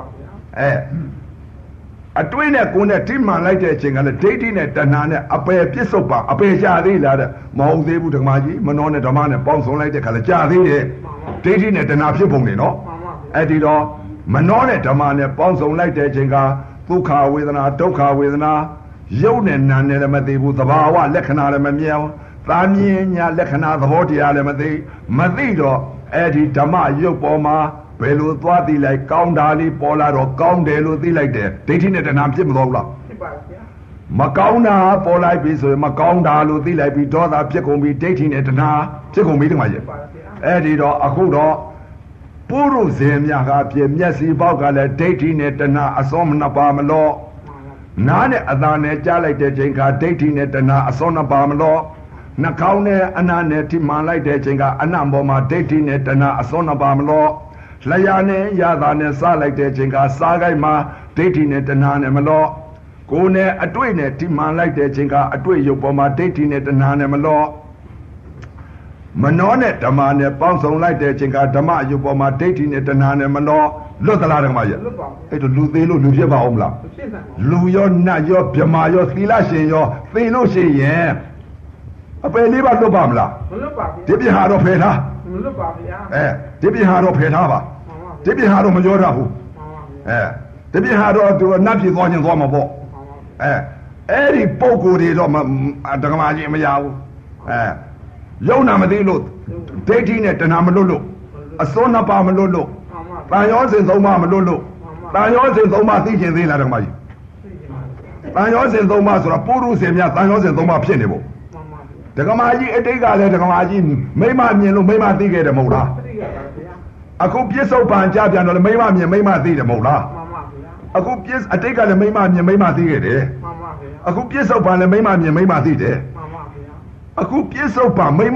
Speaker 1: အတွင်းနဲ့ကိုယ်နဲ့ထိမှန်လိုက်တဲ့အချိန်ကလည်းဒိဋ္ဌိနဲ့တဏှာနဲ့အပယ်ပြစ္ဆုတ်ပါအပယ်ရှာသေးလားတဲ့မဟုတ်သေးဘူးဓမ္မကြီးမနှောနဲ့ဓမ္မနဲ့ပေါင်းစုံလိုက်တဲ့ခါလည်းကြာသေးတယ်ဒိဋ္ဌိနဲ့တဏှာဖြစ်ပုံနေနော်အဲ့ဒီတော့မနှောနဲ့ဓမ္မနဲ့ပေါင်းစုံလိုက်တဲ့အချိန်ကဒုက္ခဝေဒနာဒုက္ခဝေဒနာရုပ်နဲ့နာနဲ့လည်းမသိဘူးသဘာဝလက္ခဏာလည်းမမြင်သာမြင်ညာလက္ခဏာသဘောတရားလည်းမသိတော့အဲ့ဒီဓမ္မရုပ်ပေါ်မှာဘယ်လိုသွားသိလိုက်ကောင်းတာလေးပေါ်လာတော့ကောင်းတယ်လို့သိလိုက်တယ်ဒိဋ္ဌိနဲ့တဏှာဖြစ်မသွားဘူးလားဖြစ်ပါဗျာမကောင်းတာပေါ်လိုက်ပြီဆိုရင်မကောင်းတာလို့သိလိုက်ပြီးဒေါသဖြစ်ကုန်ပြီဒိဋ္ဌိနဲ့တဏှာဖြစ်ကုန်ပြီတမကြီးအဲ့ဒီတော့အခုတော့ပုရုဇဉ်များကပြည့်မျက်စိပေါက်ကလည်းဒိဋ္ဌိနဲ့တဏှာအစွန်းနှစ်ပါးမလို့နားနဲ့အသာနဲ့ကြားလိုက်တဲ့ချိန်ကဒိဋ္ဌိနဲ့တဏှာအစွန်းနှစ်ပါးမလို့နှာခေါင်းနဲ့အနာနဲ့ထိမှန်လိုက်တဲ့ချိန်ကအနံ့ပေါ်မှာဒိဋ္ဌိနဲ့တဏှာအစွန်းနှစ်ပါးမလို့လျှာနဲ့ရတာနဲ့စားလိုက်တဲ့ချိန်ကစားကိုက်မှာဒိဋ္ဌိနဲ့တဏှာနဲ့မလို့ကိုယ်နဲ့အတွေ့နဲ့ထိမှန်လိုက်တဲ့ချိန်ကအတွေ့ရုပ်ပေါ်မှာဒိဋ္ဌိနဲ့တဏှာနဲ့မလို့ Manone, Damane, Bonsong like the Chinka, Dama, you for my dating at the Nana Mano, look at Maya. It will lose the Lucia Omla. Luyo, Nayo, Pima, your Filashi, your Filoshi, yeah. A believer of Bamla. Did you have of Peta? Did you have of Petava? Did you have of Majorahu? Did you have of do a nappy one in Romabo? Eddie Poco did on Dagamaji Mayao. Yona Madilo, dating at the Namalulu, a son of Pamalulu, Bayos in Zoma Malulu, Bayos in Zoma thinking the Ladamai. Bayos in Zoma Rapuru, Semia, Bayos in Zoma Pienibo. The Gamaji, Etega, the Gamaji, Mayma, Mayma, think the Mola. A could piece of Panjabian or the Mayma, think the Mola. A could piece, I take out the Mayma, think it. A could piece of Mayma, think it. A good piece of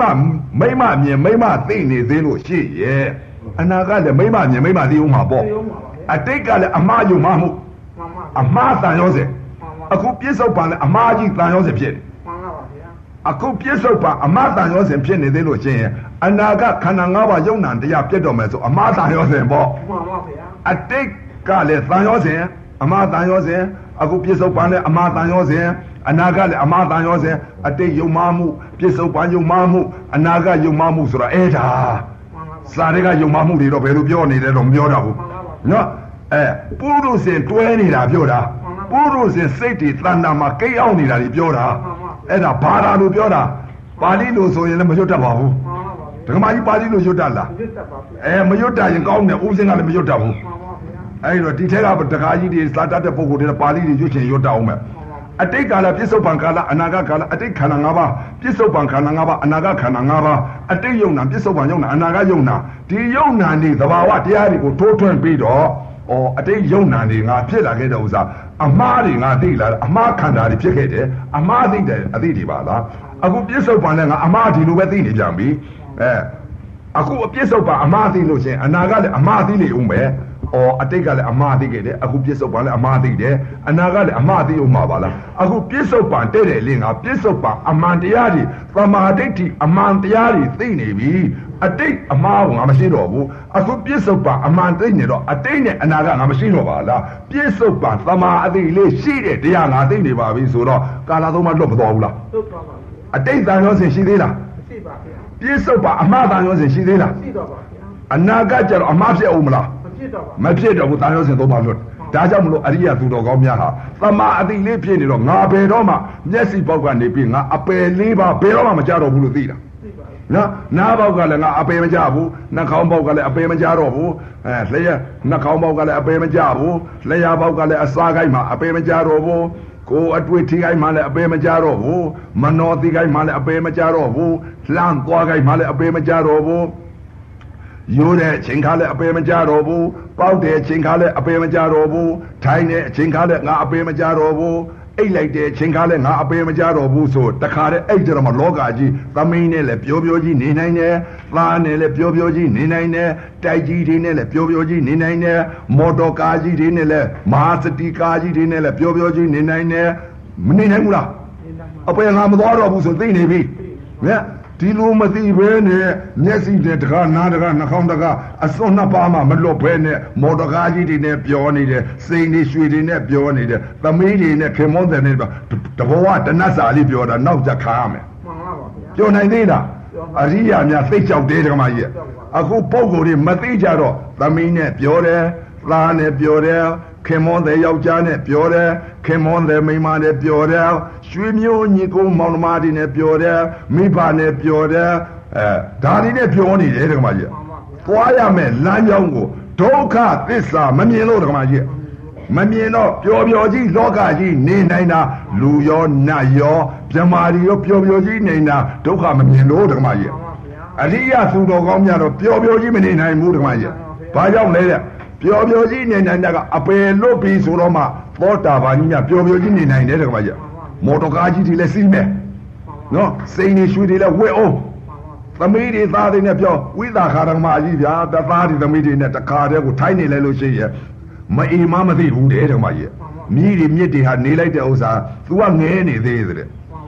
Speaker 1: Mayma thing is in she, yeah. And I got the Mayma, the Umabo. I take out a Maju Mamu, a Martha Jose. A good piece of Amaji Jose. A good piece of a Martha Jose and Penny de Lucia. And I got Kananga Yonan, the Yapedomeso, a Martha Jose. I take Gale Jose, a Martha Jose, a good piece of a Martha Jose. Anaga Amata Yose, a take your mamu, piece of one your mamu, Anaga your mamu sura eta. Sariga your mamu di Roberubioni, the Rombioda. No, Purus in 20 la Bioda, Purus in 60, Tanda Makay only la Bioda, and a para Lubioda, Palilo so in the Majota Bahu. The Mai Palilo Yudala, Mayota in Gong, oozing on the Majota. I will detail about the Gaji is like that the Pogo de Pali using your down. I take a piece of Pancala, Anaga, I take Kanangaba, piece of Pankanangaba, Anaga Kanangaba, I take Yona, piece of Yona, Anaga Yona, the Yona need the Wawa, the Arigo, Toto and Peter, or I take Yona, a Pilla Gedoza, a Mari, a dealer, a Markanda, the Picade, a Mardi, a Didibala, a good piece of Pananga, a Marti, Lubatini Jambi, a good piece of a Marti Luce, Anaga, a Marti Umbe. Or I take a Mardi, a good piece of a Mardi there, and I got a Mardi Umabala, a good piece of Pantele, a piece of a Mantiari, from a dicti, a Mantiari, thingy, a take a Maru, a machine, a good piece of a Mantinero, a Tane, and I got a machine of Allah, piece of Pantama, the seated, the young, I think they were Visura, Galadoma Lobola. A take that was in Shidila. Piece of a Mother was in Shidila. And now got your Amasia Umla. My theatre with Thanos and Tomato. Tajamu Aria to Gomiaha. Sama I think Lipian, Nabe Roma, Nessie Bogan, Lipina, a pay Liba, Peroma Majaro Buludina. Nabogala, a paymajabu, Nakamboga, a paymajarobu, Slayer, Nakamboga, a paymajabu, Slayer Bogale, a Sagaima, a paymajarobu, Go at Witty Male, a paymajarobu, Manoti Male, a paymajarobu, Slam Quagai Male, a paymajarobu. You there, Chinkale, a paymajarobu, Powder, Chinkale, a paymajarobu, Tiny, Chinkale, a paymajarobu, A like the Chinkale, a paymajarobu, so Takare, Ajaram Logaji, Famine, Pioboji, Nine, Lane, Pioboji, Nine, Taiji, Pioboji, Nine, Motokaji, Masati Kaji, Pioboji, Nine, Minamula. A payamarobu, so they may be. Yeah. Tilumati Bene, Nessie de Nadaga, Nakondaga, a sona Pama, Melopene, Motogaji in a pioni, Saint Sweet in a pioni, the media in a Kemon, the Boat, the Nasa, Libioda, Nova Kame. John Nina, Aria, Nia, Fitch of Data my year. A good pogo in Matijaro, the Mine, Piore, Lane, Piore, Kemon the Yaujane, Piore, Kemon the Mimane, Piore. Swimio, Nico, Monmadine, Piore, Mipane, Piore, Darine Pioni, Edamaja. Fireman, Lanyango, Toka, Tissa, Mamino, Ramaja. Mamino, Pioji, Logaji, Nina, Luyo, Nayo, Jamario, Pioji, Nina, Toka, Mamino, Ramaja. Alia, Sudogomia, Pioji, Nina, Mudamaja. Payam later, Pioji, Nina, Apelo, Pisuroma, Porta, Vanina, Pioji, Nina, Edamaja. Motokaji till a sime. No, saying it should be a way off. The media thought in a pure with a Haramaji, the party the meeting at the car with tiny Lelucia. My imama who did my year. Media had nearly those are through any day.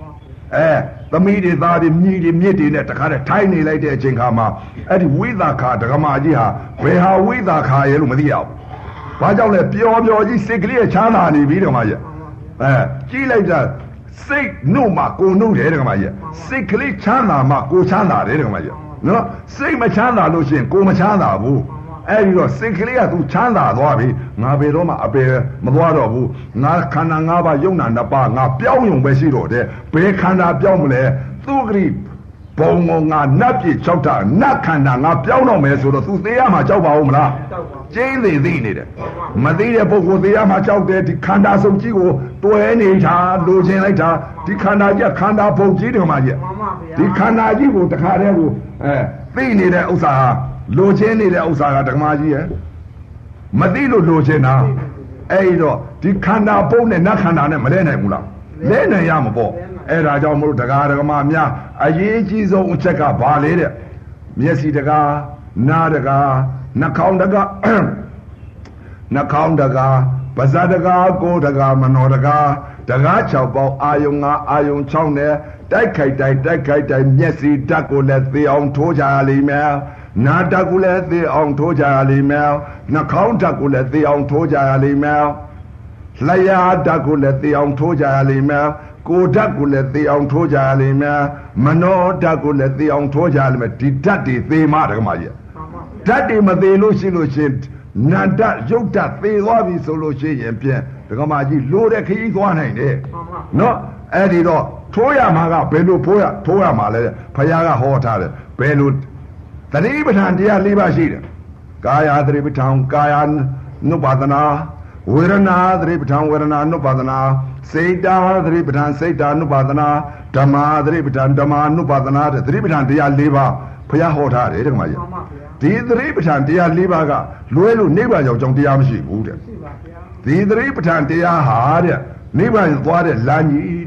Speaker 1: သမီးတွေသားတွေမြည်တွေမြစ်တွေနဲ့တခါတည်းထိုင်းနေလိုက်တဲ့အချိန်ခါမှာအဲ့ဒီဝိသခာဒကမာကြီးဟာဘယ်ဟာဝိသခာရဲ့လို့မသိရဘူး။ဘာကြောင့်လဲပျော်ပျော်ကြီးစိတ်ကလေးချမ်းသာနေပြီဒကမာကြီးကြည့်လိုက်တာစိတ်နှုတ်မှကိုနှုတ်တယ်ဒကမာကြီးစိတ်ကလေးချမ်းသာမှကိုချမ်းသာတယ်ဒကမာကြီးနော်စိတ်မချမ်းသာလို့ရှိရင်ကိုမချမ်းသာဘူးအဲ့ဒီတော့စိတ်ကလေးကသူချမ်းသာသွားပြီငါဘယ်တော့မှအပယ်မသွားတော့ဘူးငါခန္ဓာ၅ပါးယုံနာနှစ်ပါးငါပြောင်းယုံပဲရှိတော့တယ်ဘယ်ခန္ဓာပြောင်းမလဲသူကလေးဘုံငငါနတ်ပြည်၆တာနတ်ခန္ဓာငါပြောင်းတော့မယ်ဆိုတော့သူသေးရမှာကြောက်ပါဦးမလားကျင်းသေးသိနေတယ်မသိတဲ့ပုဂ္ဂိုလ်သေးရမှာကြောက်တယ်ဒီခန္ဓာစုပ်ကြီးကိုတွဲနေတာလိုချင်လိုက်တာဒီခန္ဓာကြီးခန္ဓာဘုံကြီးတယ်မှာကြီးဒီခန္ဓာကြီးကိုတခါတည်းကိုသိနေတဲ့ဥစ္စာဟာလိုချင်နေတဲ့ဥစ္စာကဓမ္မကြီးရဲ့မသိလို့လိုချင်တာအဲ့တော့ဒီခန္ဓာပုံနဲ့နတ်ခန္ဓာနဲ့မလဲနိုင်ဘူးလားလဲနိုင်ရမှာပေါ့အဲ့ဒါကြောင့်မလို့တရားဓမ္မများအရေးကြီးဆုံးအချက်ကဘာလဲတဲ့မျက်စိတကားနားတကားနှာခေါင်းတကားနှာခေါင်းတကားပါးစပ်တကားကိုယ်တကားမနောတကားတကား6ပေါက်အာယုံ5အာယုံ6နဲ့တိုက်ခိုက်တိုင်းမျက်စိဓာတ်ကိုလည်းသေအောင်ထိုးကြရလိမ့်မယ်နာဓာတ်ကိုလည်းသေအောင်ထိုးကြရလိမ့်မယ်နှာခေါင်းဓာတ်ကိုလည်းသေအောင်ထိုးကြရလိမ့်မယ်လျှာဓာတ်ကိုလည်းသေအောင်ထိုးကြရလိမ့်မယ်ကိုယ်ဓာတ်ကိုလည်းသေအောင်ထိုးကြရလိမ့်မယ်မနောဓာတ်ကိုလည်းသေအောင်ထိုးကြရလိမ့်မယ်ဒီဓာတ်တွေသေမှဓမ္မကြီးဓာတ်တွေမသေးလို့ရှိလို့ရှင်နာဓာတ်ရုပ်ဓာတ်သေသွားပြီဆိုလို့ရှိရင်ပြန်ဓမ္မကြီးလိုတဲ့ခရီးသွားနိုင်တယ်နော်အဲ့ဒီတော့ထိုးရမှာကဘယ်လိုထိုးရမှာလဲဘုရားကဟောထားတယ်ဘယ်လိုသတိပဋ္ဌာန်တရား၄ပါးရှိတယ်ကာယသတိပဋ္ဌာန်ကာယ နုပါဒနာဝေဒနာသတိပဋ္ဌာန်ဝေဒနာနုပါဒနာစေတာသတိပဋ္ဌာန်စေတာနုပါဒနာဓမ္မာသတိပဋ္ဌာန်ဓမ္မာနုပါဒနာတဲ့သတိပဋ္ဌာန်တရား၄ပါးဘုရားဟောထားတယ်တဲ့ခမကြီးဒီသတိပဋ္ဌာန်တရား၄ပါးကလွဲလို့နိဗ္ဗာန်ရောက်ကြောင်းတရားမရှိဘူးတဲ့ဒီသတိပဋ္ဌာန်တရားဟာတဲ့နိဗ္ဗာန်သွားတဲ့လမ်းကြီး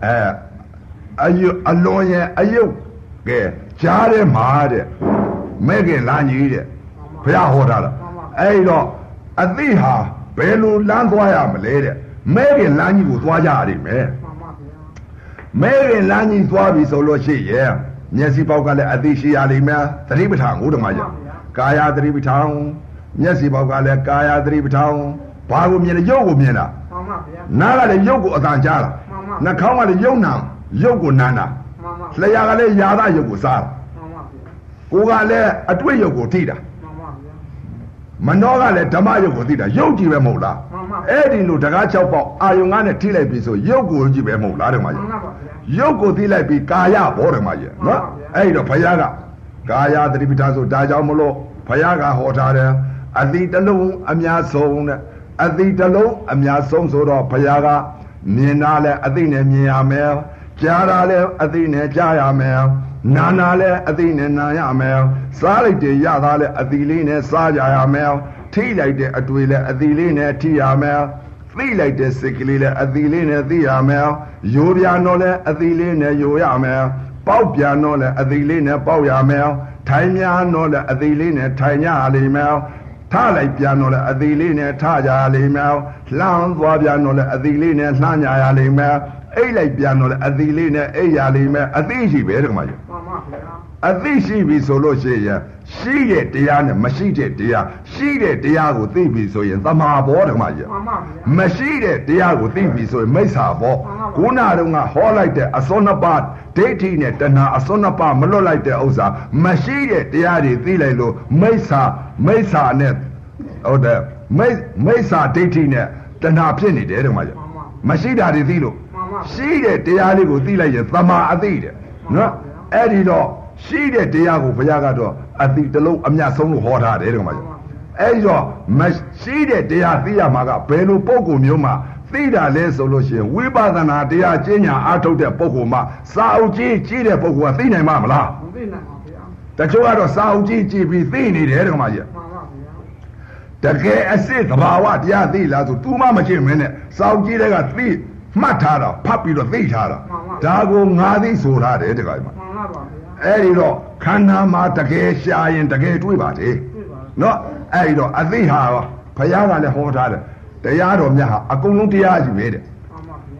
Speaker 1: တဲ့အလွန်ရဲ့အယုတ်ကဲကြားထဲမှာတဲ့မဲ့ခင်လမ်းကြီးတဲ့ဘုရားဟောထားတာအဲ့တော့အသိဟာဘယ်လိုလမ်းသွားရမလဲတဲ့မဲ့ခင်လမ်းကြီးကိုသွားကြရမယ်မဲ့ခင်လမ်းကြီးသွားပြီဆိုလို့ရှိရင်မျက်စိပေါက်ကလည်းအသိရှိရလိမ့်မယ်သတိပဋ္ဌာန်ကိုဓမ္မကြီးကာယသတိပဋ္ဌာန်မျက်စိပေါက်ကလည်းကာယသတိပဋ္ဌာန်ဘာကိုမြင်လဲရုပ်ကိုမြင်တာမှန်ပါဗျာနားကလည်းရုပ်ကိုအတန်ကြားတာနှာခေါင်းကလည်းရုပ်နာရုပ်ကိုနားတာလျှာကလည်းယာသရုပ်ကိုစားတာကိုယ်ကလည်းအတွေ့ရုပ်ကိုထိတာမနှောကလည်းဓမ္မရုပ်ကိုသိတာရုပ်ကြည့်ပဲမဟုတ်လားအဲ့ဒီလိုတကား6ပေါက်အာယုံ9နဲ့ထိလိုက်ပြီဆိုရုပ်ကိုကြည့်ပဲမဟုတ်လားဓမ္မကြီးရုပ်ကိုသိလိုက်ပြီးကာယဘောဓမ္မကြီးနော်အဲ့ဒီတော့ဘုရားကကာယသတိပဋ္ဌာန်ဆိုဒါကြောင့်မလို့ဘုရားကဟောထားတယ်အတိတလုံးအများဆုံးတဲ့အတိတလုံးအများဆုံးဆိုတော့ဘုရားကမြင်တာလဲအသိနဲ့မြင်ရမယ်ကြားတာလဲအသိနဲ့ကြားရမယ်နာနာလဲအသိနဲ့နာရမယ်စားလိုက်တယ်ရတာလဲအသိလေးနဲ့စားကြရမယ်ထိလိုက်တဲ့အတွေ့လဲအသိလေးနဲ့ထိရမယ်သိလိုက်တဲ့စိတ်ကလေးလဲအသိလေးနဲ့သိရမယ်ရိုးပြန်တော့လဲအသိလေးနဲ့ရိုးရမယ်ပေါက်ပြန်တော့လဲအသိလေးနဲ့ပေါက်ရမယ်ထိုင်များတော့လဲအသိလေးနဲ့ထိုင်ကြရလိမ့်မယ်ထားလိုက်ပြန်တော့လဲအသိလေးနဲ့ထားကြရလိမ့်မယ်လှမ်းသွားပြန်တော့လဲအသိလေးနဲ့လှမ်းကြရလိမ့်မယ်အိတ်လိုက်ပြန်တော့လဲအသိလေးနဲ့အိတ်ရလိမ့်မယ်အသိရှိပဲတကမကြီးမှန်ပါဗျာအသိရှိပြီဆိုလို့ရှိရင်ရှိတဲ့တရားနဲ့မရှိတဲ့တရားရှိတဲ့တရားကိုသိပြီဆိုရင်သမာဘောတကမကြီးမှန်ပါဗျာမရှိတဲ့တရားကိုသိပြီဆိုရင်မိစ္ဆာဘောခုနတုန်းကဟောလိုက်တဲ့အစွန်းနှစ်ပါးဒိဋ္ဌိနဲ့တဏှာအစွန်းနှစ်ပါးမလွတ်လိုက်တဲ့ဥစ္စာမရှိတဲ့တရားတွေသိလိုက်လို့မိစ္ဆာနဲ့ဟုတ်တယ်မိစ္ဆာဒိဋ္ဌိနဲ့တဏှာဖြစ်နေတယ်တကမကြီးမရှိတာတွေသိလို့ရှိတဲ့တရားလေးကိုသိလိုက်ရင်သမာအသိတဲ့နော်အဲ့ဒီတော့ရှိတဲ့တရားကိုဘုရားကတော့အသိတလုံးအမြတ်ဆုံးလို့ဟောထားတယ်တကမကြီးအဲ့ဒီတော့မရှိတဲ့တရားသိရမှာကဘယ်လိုပုံကိုမျိုးမှသိတာလဲဆိုလို့ရှိရင်ဝိပဿနာတရားကျင့်ညာအားထုတ်တဲ့ပုဂ္ဂိုလ်မှစာအုပ်ကြီးတဲ့ပုဂ္ဂိုလ်ကသိနိုင်မှာမလားမသိနိုင်ပါဗျာတချို့ကတော့စာအုပ်ကြီးပြီးသိနေတယ်တကမကြီးမှန်ပါဗျာတကယ်အစစ်သဘာဝတရားသိလားဆို तू မှမကျင့်မင်းနဲ့စာအုပ်ကြီးတွေကသိမှတ်ထားတာဖတ်ပြီးတော့သိထားတာဒါကိုငါသိဆိုထားတယ်တကယ်မှန်ပါပါအဲ့ဒီတော့ခန္ဓာမှာတကယ်ရှာရင်တကယ်တွေ့ပါတယ်နော်အဲ့ဒီတော့အသိဟာဘုရားကလည်းဟောထားတယ်တရားတော်မြတ်ဟာအကုန်လုံးတရားကြီးပဲတဲ့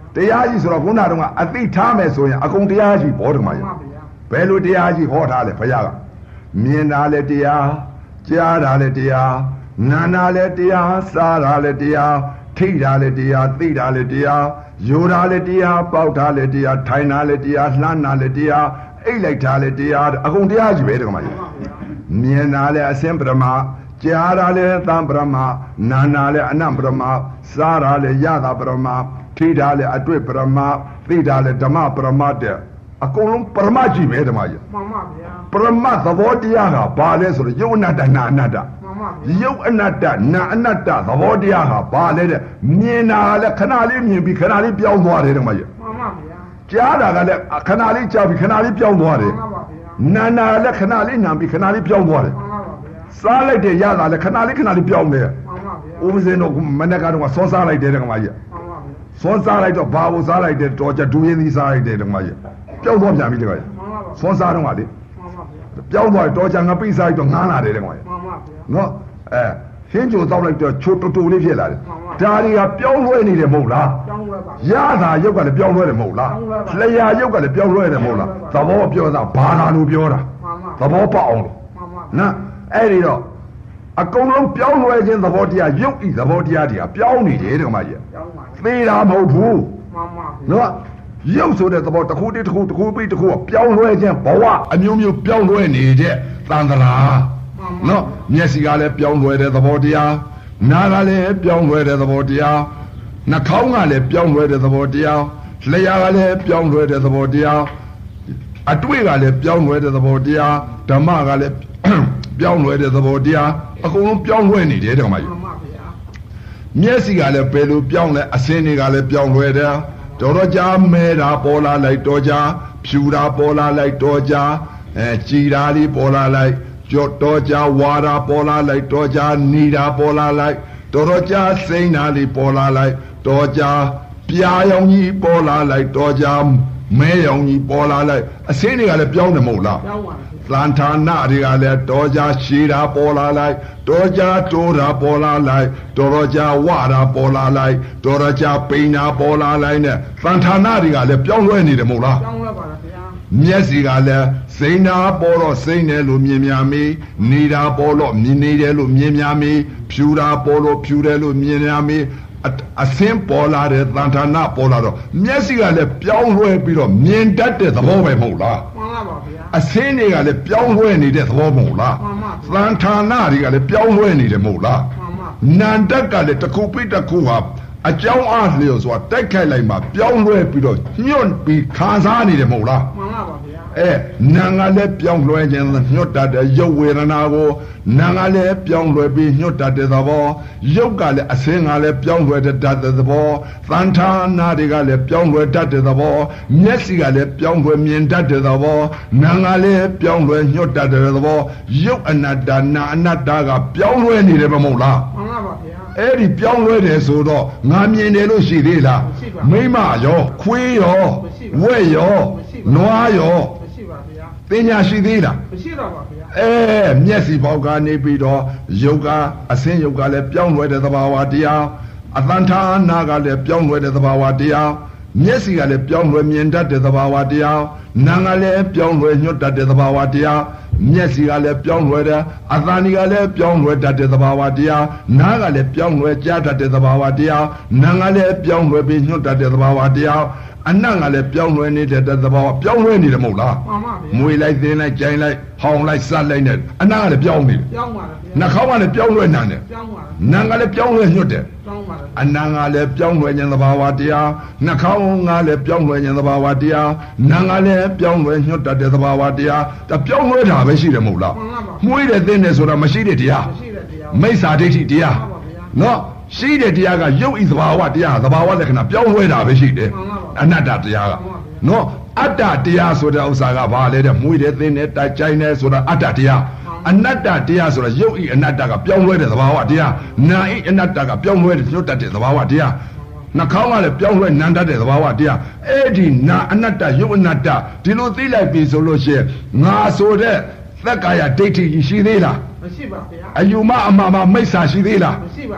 Speaker 1: တရားကြီးဆိုတော့ခုနကတော့အသိထားမယ်ဆိုရင်အကုန်တရားကြီးဘောဓမ္မရဲ့ဘယ်လိုတရားကြီးဟောထားလဲဘုရားကမြင်တာလဲတရားကြားတာလဲတရားနာတာလဲတရားစားတာလဲတရားထိတာလဲတရားသိတာလဲတရားယူတာလဲတရားပေါက်တာလဲတရားထိုင်တာလဲတရားလှမ်းတာလဲတရားအိတ်လိုက်တာလဲတရားအကုန်တရားကြီးပဲဓမ္မကြီးမြင်တာလဲအစင်ပရမကြားတာလဲသံပရမနာတာလဲအနံပရမစားတာလဲယတာပရမထိတာလဲအတွေ့ပရမသိတာလဲဓမ္မပရမတဲ့အကုန်လုံးပရမကြီးပဲဓမ္မကြီးမှန်ပါဗျာပရမသဘောတရားကဘာလဲဆိုတော့ယုတ်အနတ္တနာအနတ္တယုတ်အနတ္တနာအနတ္တသဘောတရားကဘာလဲတဲ့မြင်တာလဲခဏလေးမြင်ပြီးခဏလေးပြောင်းသွားတယ်ဓမ္မကြီးမှန်ပါဗျာကြားတာကလည်းခဏလေးကြားပြီးခဏလေးပြောင်းသွားတယ်မှန်ပါဗျာနာနာလည်းခဏလေးနာပြီးခဏလေးပြောင်းသွားတယ်မှန်ပါဗျာစားလိုက်တဲ့ရတာလည်းခဏလေးပြောင်းတယ်မှန်ပါဗျာဥပဇင်းတို့မနေ့ကတော့စောစားလိုက်တယ်ဓမ္မကြီးမှန်ပါဗျာစောစားလိုက်တော့ဘာကိုစားလိုက်တယ်တော်ကြဒူရင်းသီးစားလိုက်တယ်ဓမ္မကြီးပြောင်းသွားပြန်ပြီတခါကြီးစောစားတော့ကလေပြောင်းသွားတော့ကြာငါပိစားလိုက်တော့ငားလာတယ်တဲ့ကွာမှန်ပါဗျာနော်ဟင်းကြိုတောက်လိုက်တော့ချိုတူတူလေးဖြစ်လာတယ်ဒါတွေကပြောင်းလဲနေတယ်မဟုတ်လားပြောင်းလဲပါရတာရုပ်ကလည်းပြောင်းလဲတယ်မဟုတ်လားလျှာရုပ်ကလည်းပြောင်းလဲတယ်မဟုတ်လားသဘောပြောတာဘာသာလို့ပြောတာသဘောပေါက်အောင်လို့နော်အဲ့ဒီတော့အကုန်လုံးပြောင်းလဲခြင်းသဘောတရားရုပ်ဤသဘောတရားတွေကပြောင်းနေတယ်တဲ့ကွာကြီးသေတာမဟုတ်ဘူးမှန်ပါနော်ရုပ်ဆိုတဲ့သဘောတစ်ခုပြီးတစ်ခုပြောင်းလဲခြင်းဘဝအမျိုးမျိုးပြောင်းလဲနေတဲ့သံသရာနော်မျက်စိကလည်းပြောင်းလဲတဲ့သဘောတရားနားကလည်းပြောင်းလဲတဲ့သဘောတရားနှာခေါင်းကလည်းပြောင်းလဲတဲ့သဘောတရားလျှာကလည်းပြောင်းလဲတဲ့သဘောတရားအတွေ့ကလည်းပြောင်းလဲတဲ့သဘောတရားဓမ္မကလည်းပြောင်းလဲတဲ့သဘောတရားအကုန်လုံးပြောင်းလဲနေတယ်ဓမ္မကြီးမျက်စိကလည်းဘယ်လိုပြောင်းလဲအစင်းတွေကလည်းပြောင်းလဲတယ်တော်ကြာမဲတာပေါ်လာလိုက်တော်ကြာဖြူတာပေါ်လာလိုက်တော်ကြာကြည်တာလေးပေါ်လာလိုက်ကြော့တော်ကြာဝါတာပေါ်လာလိုက်တော်ကြာနေတာပေါ်လာလိုက်တော်ကြာစိမ့်တာလေးပေါ်လာလိုက်တော်ကြာပြာရောင်ကြီးပေါ်လာလိုက်တော်ကြာမဲရောင်ကြီးပေါ်လာလိုက်အစင်းတွေကလည်းပြောင်းတယ်မဟုတ်လားပြောင်းပါဘူးလန်ဌာနတွေကလည်းတော်ကြာရှည်တာပေါ်လာလိုက်တော်ကြာတိုးတာပေါ်လာလိုက်တော်ကြာဝတာပေါ်လာလိုက်တော်ကြာပိန်တာပေါ်လာလိုက်နဲ့လန်ဌာနတွေကလည်းပြောင်းလဲနေတယ်မဟုတ်လားပြောင်းလဲပါလားဗျာမျက်စိကလည်းစိန်တာပေါ်တော့စိန်တယ်လို့မြင်များမေးနေတာပေါ်တော့မြင်နေတယ်လို့မြင်များမေးဖြူတာပေါ်လို့ဖြူတယ်လို့မြင်များမေးအစင်းပေါ်လာတဲ့သံဌာနပေါ်လာတော့မျက်စိကလည်းပြောင်းလဲပြီးတော့မြင်တတ်တဲ့သဘောပဲမဟုတ်လားမှန်ပါပါဗျာအစင်းတွေကလည်းပြောင်းလဲနေတဲ့သဘောမဟုတ်လားမှန်ပါသံဌာနတွေကလည်းပြောင်းလဲနေတယ်မဟုတ်လားမှန်ပါနန္တကလည်းတစ်ခုပြီးတစ်ခုဟာအကြောင်းအားလျော်စွာတိုက်ခိုက်လိုက်မှပြောင်းလဲပြီးတော့ညွန့်ပြီးခံစားနေတယ်မဟုတ်လားမှန်ပါပါဗျာနာငါလည်းပြောင်းလဲခြင်းညွတ်တတ်တဲ့ရုပ်ဝေဒနာကိုနာငါလည်းပြောင်းလဲပြီးညွတ်တတ်တဲ့သဘောရုပ်ကလည်းအစင်းကလည်းပြောင်းလဲတတ်တဲ့သဘောသံဌာနာတွေကလည်းပြောင်းလဲတတ်တဲ့သဘောမျက်စိကလည်းပြောင်းလဲမြင်တတ်တဲ့သဘောနာငါလည်းပြောင်းလဲညွတ်တတ်တဲ့သဘောရုပ်အနတ္တနာအနတ္တကပြောင်းလဲနေတယ်မဟုတ်လားမှန်ပါပါဗျာအဲ့ဒီပြောင်းလဲတယ်ဆိုတော့ငါမြင်တယ်လို့ရှိသေးလားမိမရောခွေးရောဝက်ရောနွားရောပညာရှိသေးလားမရှိတော့ပါဗျာမျက်စိပေါက်ကနေပြီးတော့ယုတ်ကအစင်းယုတ်ကလည်းပြောင်းလဲတဲ့သဘာဝတရားအသံဌာနာကလည်းပြောင်းလဲတဲ့သဘာဝတရားမျက်စိကလည်းပြောင်းလဲမြင်တတ်တဲ့သဘာဝတရားနာကလည်းပြောင်းလဲညွတ်တတ်တဲ့သဘာဝတရားမျက်စိကလည်းပြောင်းလဲတယ်အသံကလည်းပြောင်းလဲတတ်တဲ့သဘာဝတရားနားကလည်းပြောင်းလဲကြားတတ်တဲ့သဘာဝတရားနာကလည်းပြောင်းလဲပြီးညွတ်တတ်တဲ့သဘာဝတရားအနံ့ကလည်းပြောင်းလဲနေတဲ့သဘာဝပြောင်းလဲနေတယ်မဟုတ်လားမှန်ပါဗျာမွေလိုက်သင်းလိုက်ကြိုင်လိုက်ဟောင်းလိုက်စက်လိုက်နဲ့အနံ့ကလည်းပြောင်းနေတယ်ပြောင်းပါလားနှာခေါင်းကလည်းပြောင်းလဲနံတယ်ပြောင်းပါလားနံကလည်းပြောင်းလဲညွတ်တယ်ပြောင်းပါလားအနံ့ကလည်းပြောင်းလဲခြင်းသဘာဝတရားနှာခေါင်းကလည်းပြောင်းလဲခြင်းသဘာဝတရားနံကလည်းပြောင်းလဲညွတ်တတ်တဲ့သဘာဝတရားဒါပြောင်းလဲတာပဲရှိတယ်မဟုတ်လားမှွေးတယ်သင်းတယ်ဆိုတာမရှိတဲ့တရားမရှိတဲ့တရားမိစ္ဆာဒိဋ္ဌိတရားနော်ရှိတဲ့တရားကရုပ်ဤသဘာဝတရားသဘာဝလက္ခဏာပြောင်းလဲတာပဲရှိတယ်အနတ္တတရားကနော်အတ္တတရားဆိုတဲ့ဥစ္စာကဘာလဲတဲ့မွေးတယ်သင်းတယ်တိုက်ကြိုင်တယ်ဆိုတာအတ္တတရားအနတ္တတရားဆိုတာရုပ်ဤအနတ္တကပြောင်းလဲတဲ့သဘာဝတရားနာဤအနတ္တကပြောင်းလဲတဲ့ညွတ်တတ်တဲ့သဘာဝတရားနှာခေါင်းကလည်းပြောင်းလဲနံတတ်တဲ့သဘာဝတရားအဲ့ဒီနာအနတ္တရုပ်အနတ္တဒီလိုသိလိုက်ပြီဆိုလို့ရှိရင်ငါဆိုတဲ့သက်ကာယဒိဋ္ဌိရှိသေးလားမရှိပါဗျာအယူမအမှားမိစ္ဆာရှိသေးလားမရှိပါဗျာဒ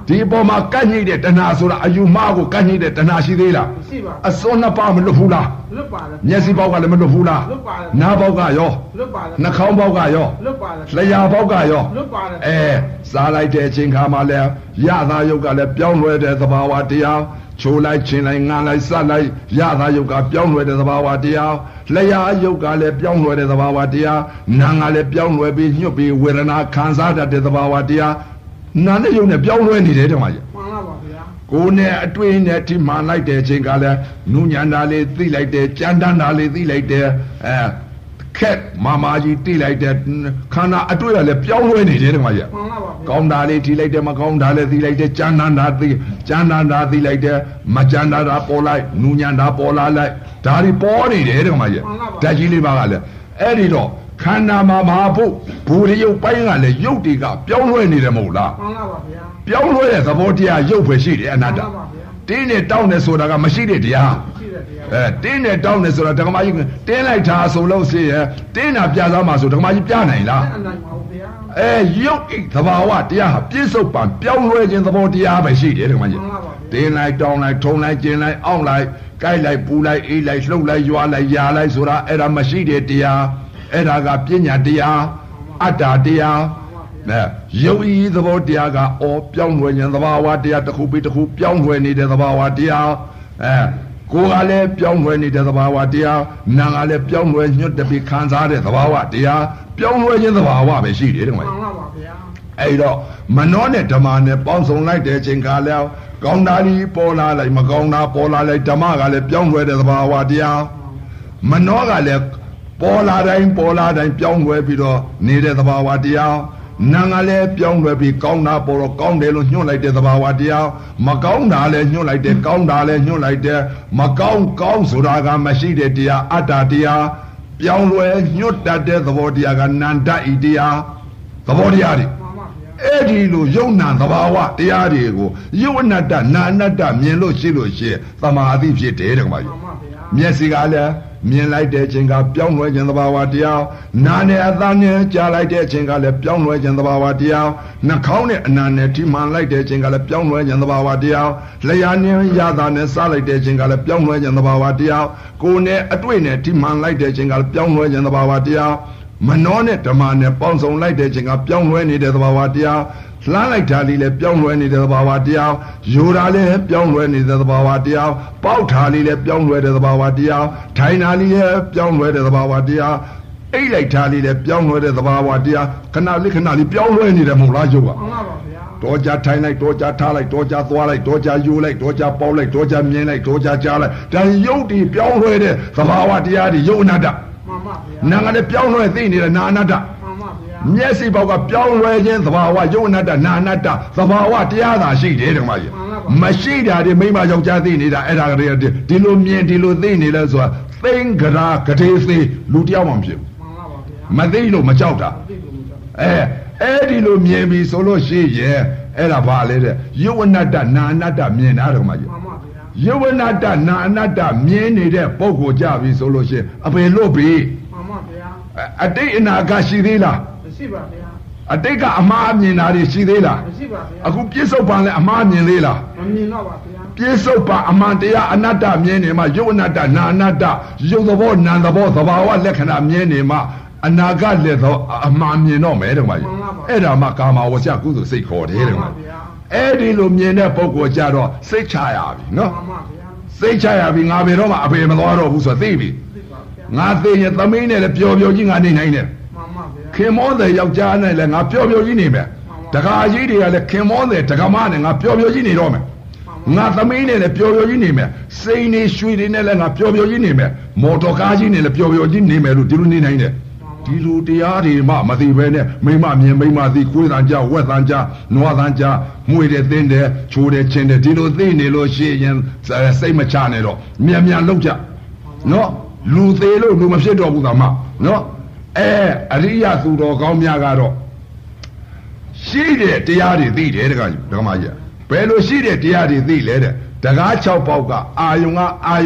Speaker 1: ဒီပေါ်မှာကန့်ညိတဲ့တဏှာဆိုတာအယူမှားကိုကန့်ညိတဲ့တဏှာရှိသေးလား
Speaker 3: မရှိပါဘူး
Speaker 1: အစွန်းနှစ်ပါးမလွတ်ဘူးလား
Speaker 3: လွတ်ပါတယ်
Speaker 1: မျက်စိပေါက်ကလည်းမလွတ်ဘူးလား
Speaker 3: လွတ်ပါတယ်
Speaker 1: နားပေါက်ကရော
Speaker 3: လွတ်ပါတယ်
Speaker 1: နှာခေါင်းပေါက်ကရော
Speaker 3: လွတ်ပါတယ်
Speaker 1: လျှာပေါက်ကရော
Speaker 3: လွတ်ပါတယ်
Speaker 1: စားလိုက်တဲ့အချိန်ခါမှာလည်းရသာယုတ်ကလည်းပြောင်းလဲတဲ့သဘာဝတရားချိုးလိုက်ချင်းလိုက်ငန်းလိုက်စလိုက်ရသာယုတ်ကပြောင်းလဲတဲ့သဘာဝတရားလျှာယုတ်ကလည်းပြောင်းလဲတဲ့သဘာဝတရားနာငါလည်းပြောင်းလဲပြီးညှွတ်ပြီးဝေဒနာခံစားတတ်တဲ့သဘာဝတရားနာနဲ့ယုတ်နဲ့ပြောင်းလဲနေတယ်တဲ့မှာကြီး
Speaker 3: မှန်ပါပါဗျာ
Speaker 1: ကိုယ်နဲ့အတွေ့နဲ့ထိမှန်လိုက်တဲ့အချိန်ကလည်းနုညံတာလေးသိလိုက်တယ်ကြမ်းတမ်းတာလေးသိလိုက်တယ်ခက်မာကြီးတိလိုက်တဲ့ခန္ဓာအတွေ့ရလဲပြောင်းလဲနေတယ်တဲ့မှာကြီး
Speaker 3: မှန်ပါပါ
Speaker 1: ကောင်းတာလေးထိလိုက်တယ်မကောင်းတာလေးသိလိုက်တယ်ကြမ်းတမ်းတာသိလိုက်တယ်မကြမ်းတာပေါ်လိုက်နုညံတာပေါ်လာလိုက်ဒါတွေပေါ်နေတယ်တဲ့မှာကြီးဓာတ်ကြီးလေးပါကလည်းအဲ့ဒီတော့ခန္ဓာမှာမဟာဖို့ဘူရိယုတ်ပိုင်းကလည်းယုတ်တွေကပြောင်းလဲနေတယ်မဟုတ်လား
Speaker 3: မှန်ပါပါဗျာ
Speaker 1: ပြောင်းလဲတဲ့သဘောတရားယုတ်ပဲရှိတယ်အနတ္တတင်းနဲ့တောင်းတယ်ဆိုတာကမရှိတဲ့တရားတင်းနဲ့တောင်းတယ်ဆိုတာဓမ္မကြီးတင်းလိုက်တာဆိုလို့ရှိရင်တင်းတာပြစားမှာဆိုဓမ္မကြီးပြနိုင်လား
Speaker 3: ပြနိုင်ပါဘူးဗျာ
Speaker 1: ရုပ်ဣသဘာဝတရားဟာပြစ္ဆုတ်ပံပြောင်းလဲခြင်းသဘောတရားပဲရှိတယ်ဓမ္မကြီးတင်းလိုက်တောင်းလိုက်ထုံလိုက်ကျင်လိုက်အောင့်လိုက်ကြိုက်လိုက်ပူလိုက်အေးလိုက်လှုပ်လိုက်ရွာလိုက်ယာလိုက်ဆိုတာအဲ့ဒါမရှိတဲ့တရားအဲ့ဒါကပညာတရားအတ္တတရားရုပ်ဤသဘောတရားကပြောင်းလဲခြင်းသဘာဝတရားတစ်ခုပြီးတစ်ခုပြောင်းလဲနေတဲ့သဘာဝတရားကိုယ်ကလည်းပြောင်းလဲနေတဲ့သဘာဝတရားနာကလည်းပြောင်းလဲညွတ်တပြီးခံစားတဲ့သဘာဝတရားပြောင်းလဲခြင်းသဘာဝပဲရှိတယ်တဲ့မှာ
Speaker 3: မှန်ပါပါဗျာ
Speaker 1: အဲ့တော့မနောနဲ့ဓမ္မနဲ့ပေါင်းစုံလိုက်တဲ့အချိန်ကလည်းကောင်းတာကြီးပေါ်လာလိုက်မကောင်းတာပေါ်လာလိုက်ဓမ္မကလည်းပြောင်းလဲတဲ့သဘာဝတရားမနောကလည်းပေါ်လာတိုင်းပြောင်းလဲပြီးတော့နေတဲ့သဘာဝတရားနာငါလည်းပြောင်းလဲပြီးကောင်းတာပေါ်တော့ကောင်းတယ်လို့ညွှန်လိုက်တဲ့သဘာဝတရားမကောင်းတာလည်းညွှန်လိုက်တယ်ကောင်းတာလည်းညွှန်လိုက်တယ်မကောင်းဆိုတာကမရှိတဲ့တရားအတ္တတရားပြောင်းလဲညွတ်တတ်တဲ့သဘောတရားကနန္တဤတရားသဘောတရားတွေအဲ့ဒီလိုယုံနာသဘာဝတရားတွေကိုယုံအနတ္တနာအနတ္တမြင်လို့ရှိသမာဓိဖြစ်တယ်တဲ့ကွာမျက်စိကလည်းမြင်လိုက်တဲ့အချိန်ကပြောင်းလဲခြင်းသဘာဝတရားနာနဲ့အသားနဲ့ကြားလိုက်တဲ့အချိန်ကလည်းပြောင်းလဲခြင်းသဘာဝတရားနှာခေါင်းနဲ့အနာနဲ့ထိမှန်လိုက်တဲ့အချိန်ကလည်းပြောင်းလဲခြင်းသဘာဝတရားလျှာနဲ့ရတာနဲ့စားလိုက်တဲ့အချိန်ကလည်းပြောင်းလဲခြင်းသဘာဝတရားကိုယ်နဲ့အတွေ့နဲ့ထိမှန်လိုက်တဲ့အချိန်ကလည်းပြောင်းလဲခြင်းသဘာဝတရားမနောနဲ့ဓမ္မနဲ့ပေါင်းစုံလိုက်တဲ့အချိန်ကပြောင်းလဲနေတဲ့သဘာဝတရားလှမ်းလိုက်တာလေးလည်းပြောင်းလဲနေတဲ့သဘာဝတရားယူတာလည်းပြောင်းလဲနေတဲ့သဘာဝတရားပေါက်တာလေးလည်းပြောင်းလဲတဲ့သဘာဝတရားထိုင်တာလေးလည်းပြောင်းလဲတဲ့သဘာဝတရားအိတ်လိုက်တာလေးလည်းပြောင်းလဲတဲ့သဘာဝတရားခဏလေးပြောင်းလဲနေတယ်မဟုတ်လားယုတ်က
Speaker 3: မှန်ပါပါဗျာ
Speaker 1: တော့ကြထိုင်လိုက်တော့ကြထားလိုက်တော့ကြသွားလိုက်တော့ကြယူလိုက်တော့ကြပေါက်လိုက်တော့ကြမြင်လိုက်တော့ကြကြားလိုက်ဒါယုတ်ဒီပြောင်းလဲတဲ့သဘာဝတရားတွေယုတ်အနတ္တ
Speaker 3: မှန်ပါဗျာ
Speaker 1: နာကလည်းပြောင်းလဲသိနေတဲ့နာအနတ္တမျက်စိပေါက်ကပြောင်းလဲခြင်းသဘာဝယုတ်အနတ္တနာအနတ္တသဘာဝတရားသာရှိတယ်ဓမ္မကြီးမရှိတာဒီမိမယောက်ျားသိနေတာအဲ့ဒါကလေးဒီလိုမြင်ဒီလိုသိနေလဲဆိုတာသိင်္ဂရာဂတိသိလူတယောက်မှမဖြစ်ဘူးမသိလို့မကြောက်တာအဲ့ဒီလိုမြင်ပြီဆိုလို့ရှိရင်အဲ့ဒါဘာလဲတဲ့ယုတ်အနတ္တနာအနတ္တမြင်တာဓမ္မကြီးယုတ်အနတ္တနာအနတ္တမြင်နေတဲ့ပုဂ္ဂိုလ်ကြပြီဆိုလို့ရှိရင်အပေလွတ်ပြီ
Speaker 3: မှန်ပါဗျာ
Speaker 1: အတိတ်အနာဂတ်ရှိသေးလား
Speaker 3: မရှိပါဗျာ
Speaker 1: အတိတ်ကအမှားမြင်တာတွေရှိသေးလား
Speaker 3: မရှိပါဗျာ
Speaker 1: အခုပြစ္ဆုတ်ပံလည်းအမှားမြင်သေးလား
Speaker 3: မမြင်တော့ပါဗျာ
Speaker 1: ပြစ္ဆုတ်ပံအမှန်တရားအနတ္တမြင်နေမှယုတ်အနတ္တနာအနတ္တယုတ်သဘောနာသဘောသဘာဝလက္ခဏာမြင်နေမှအနာဂတ်လည်းသောအမှန်မြင်တော့မယ်တဲ့ကွာအဲ့ဒါမှကာမဝဇ္ဇကုသိုလ်စိတ်ခေါ်တယ်တဲ့ကွာအဲ့ဒီလိုမြင်တဲ့ပုဂ္ဂိုလ်ကြတော့စိတ်ချရပြီနော်စိတ်ချရပြီငါဘယ်တော့မှအဖေမသွားတော့ဘူးဆိုသိပြီငါသိရင်သမီးနဲ့လည်းပျော်ပျော်ကြီးငါနေနိုင်တယ်ခင်မောတဲ့ယောက်ျားနဲ့လည်းငါပျော်ပျော်ကြီးနေမယ်တခါကြီးတွေကလည်းခင်မောတဲ့တက္ကမနဲ့ငါပျော်ပျော်ကြီးနေတော့မယ်ငါသမီးနဲ့လည်းပျော်ပျော်ကြီးနေမယ်စိန်နေရွှေတွေနဲ့လည်းငါပျော်ပျော်ကြီးနေမယ်မော်တော်ကားကြီးနဲ့လည်းပျော်ပျော်ကြီးနေမယ်လို့ဒီလိုနေနိုင်တယ်ဒီလိုတရားတွေမှမသိပဲနဲ့မိမမြင်မိမသိကိုယ်တန်ကြဝက်တန်ကြနွားတန်ကြမွေတယ်တင်းတယ်ချိုးတယ်ချင်းတယ်ဒီလိုသိနေလို့ရှိရင်စိတ်မချနဲ့တော့မြန်လောက်ကြနော်လူသေးလို့လူမဖြစ်တော့ဘူးသာမနော်အရိယသူတော်ကောင်းများကတော့ရှိတဲ့တရားတွေသိတယ်တခါကြီးဘယ်လိုရှိတဲ့တရားတွေသိလဲတဲ့တကား6ပေါက်ကအာယုံ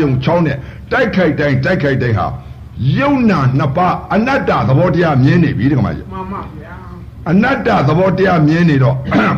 Speaker 1: 6နဲ့တိုက်ခိုက်တိုင်းဟာယုံနာ2ပါးအနတ္တသဘောတရားမြင်နေပြီတခါကြီး
Speaker 3: မှန်ပါဗျာ
Speaker 1: အနတ္တသဘောတရားမြင်နေတော့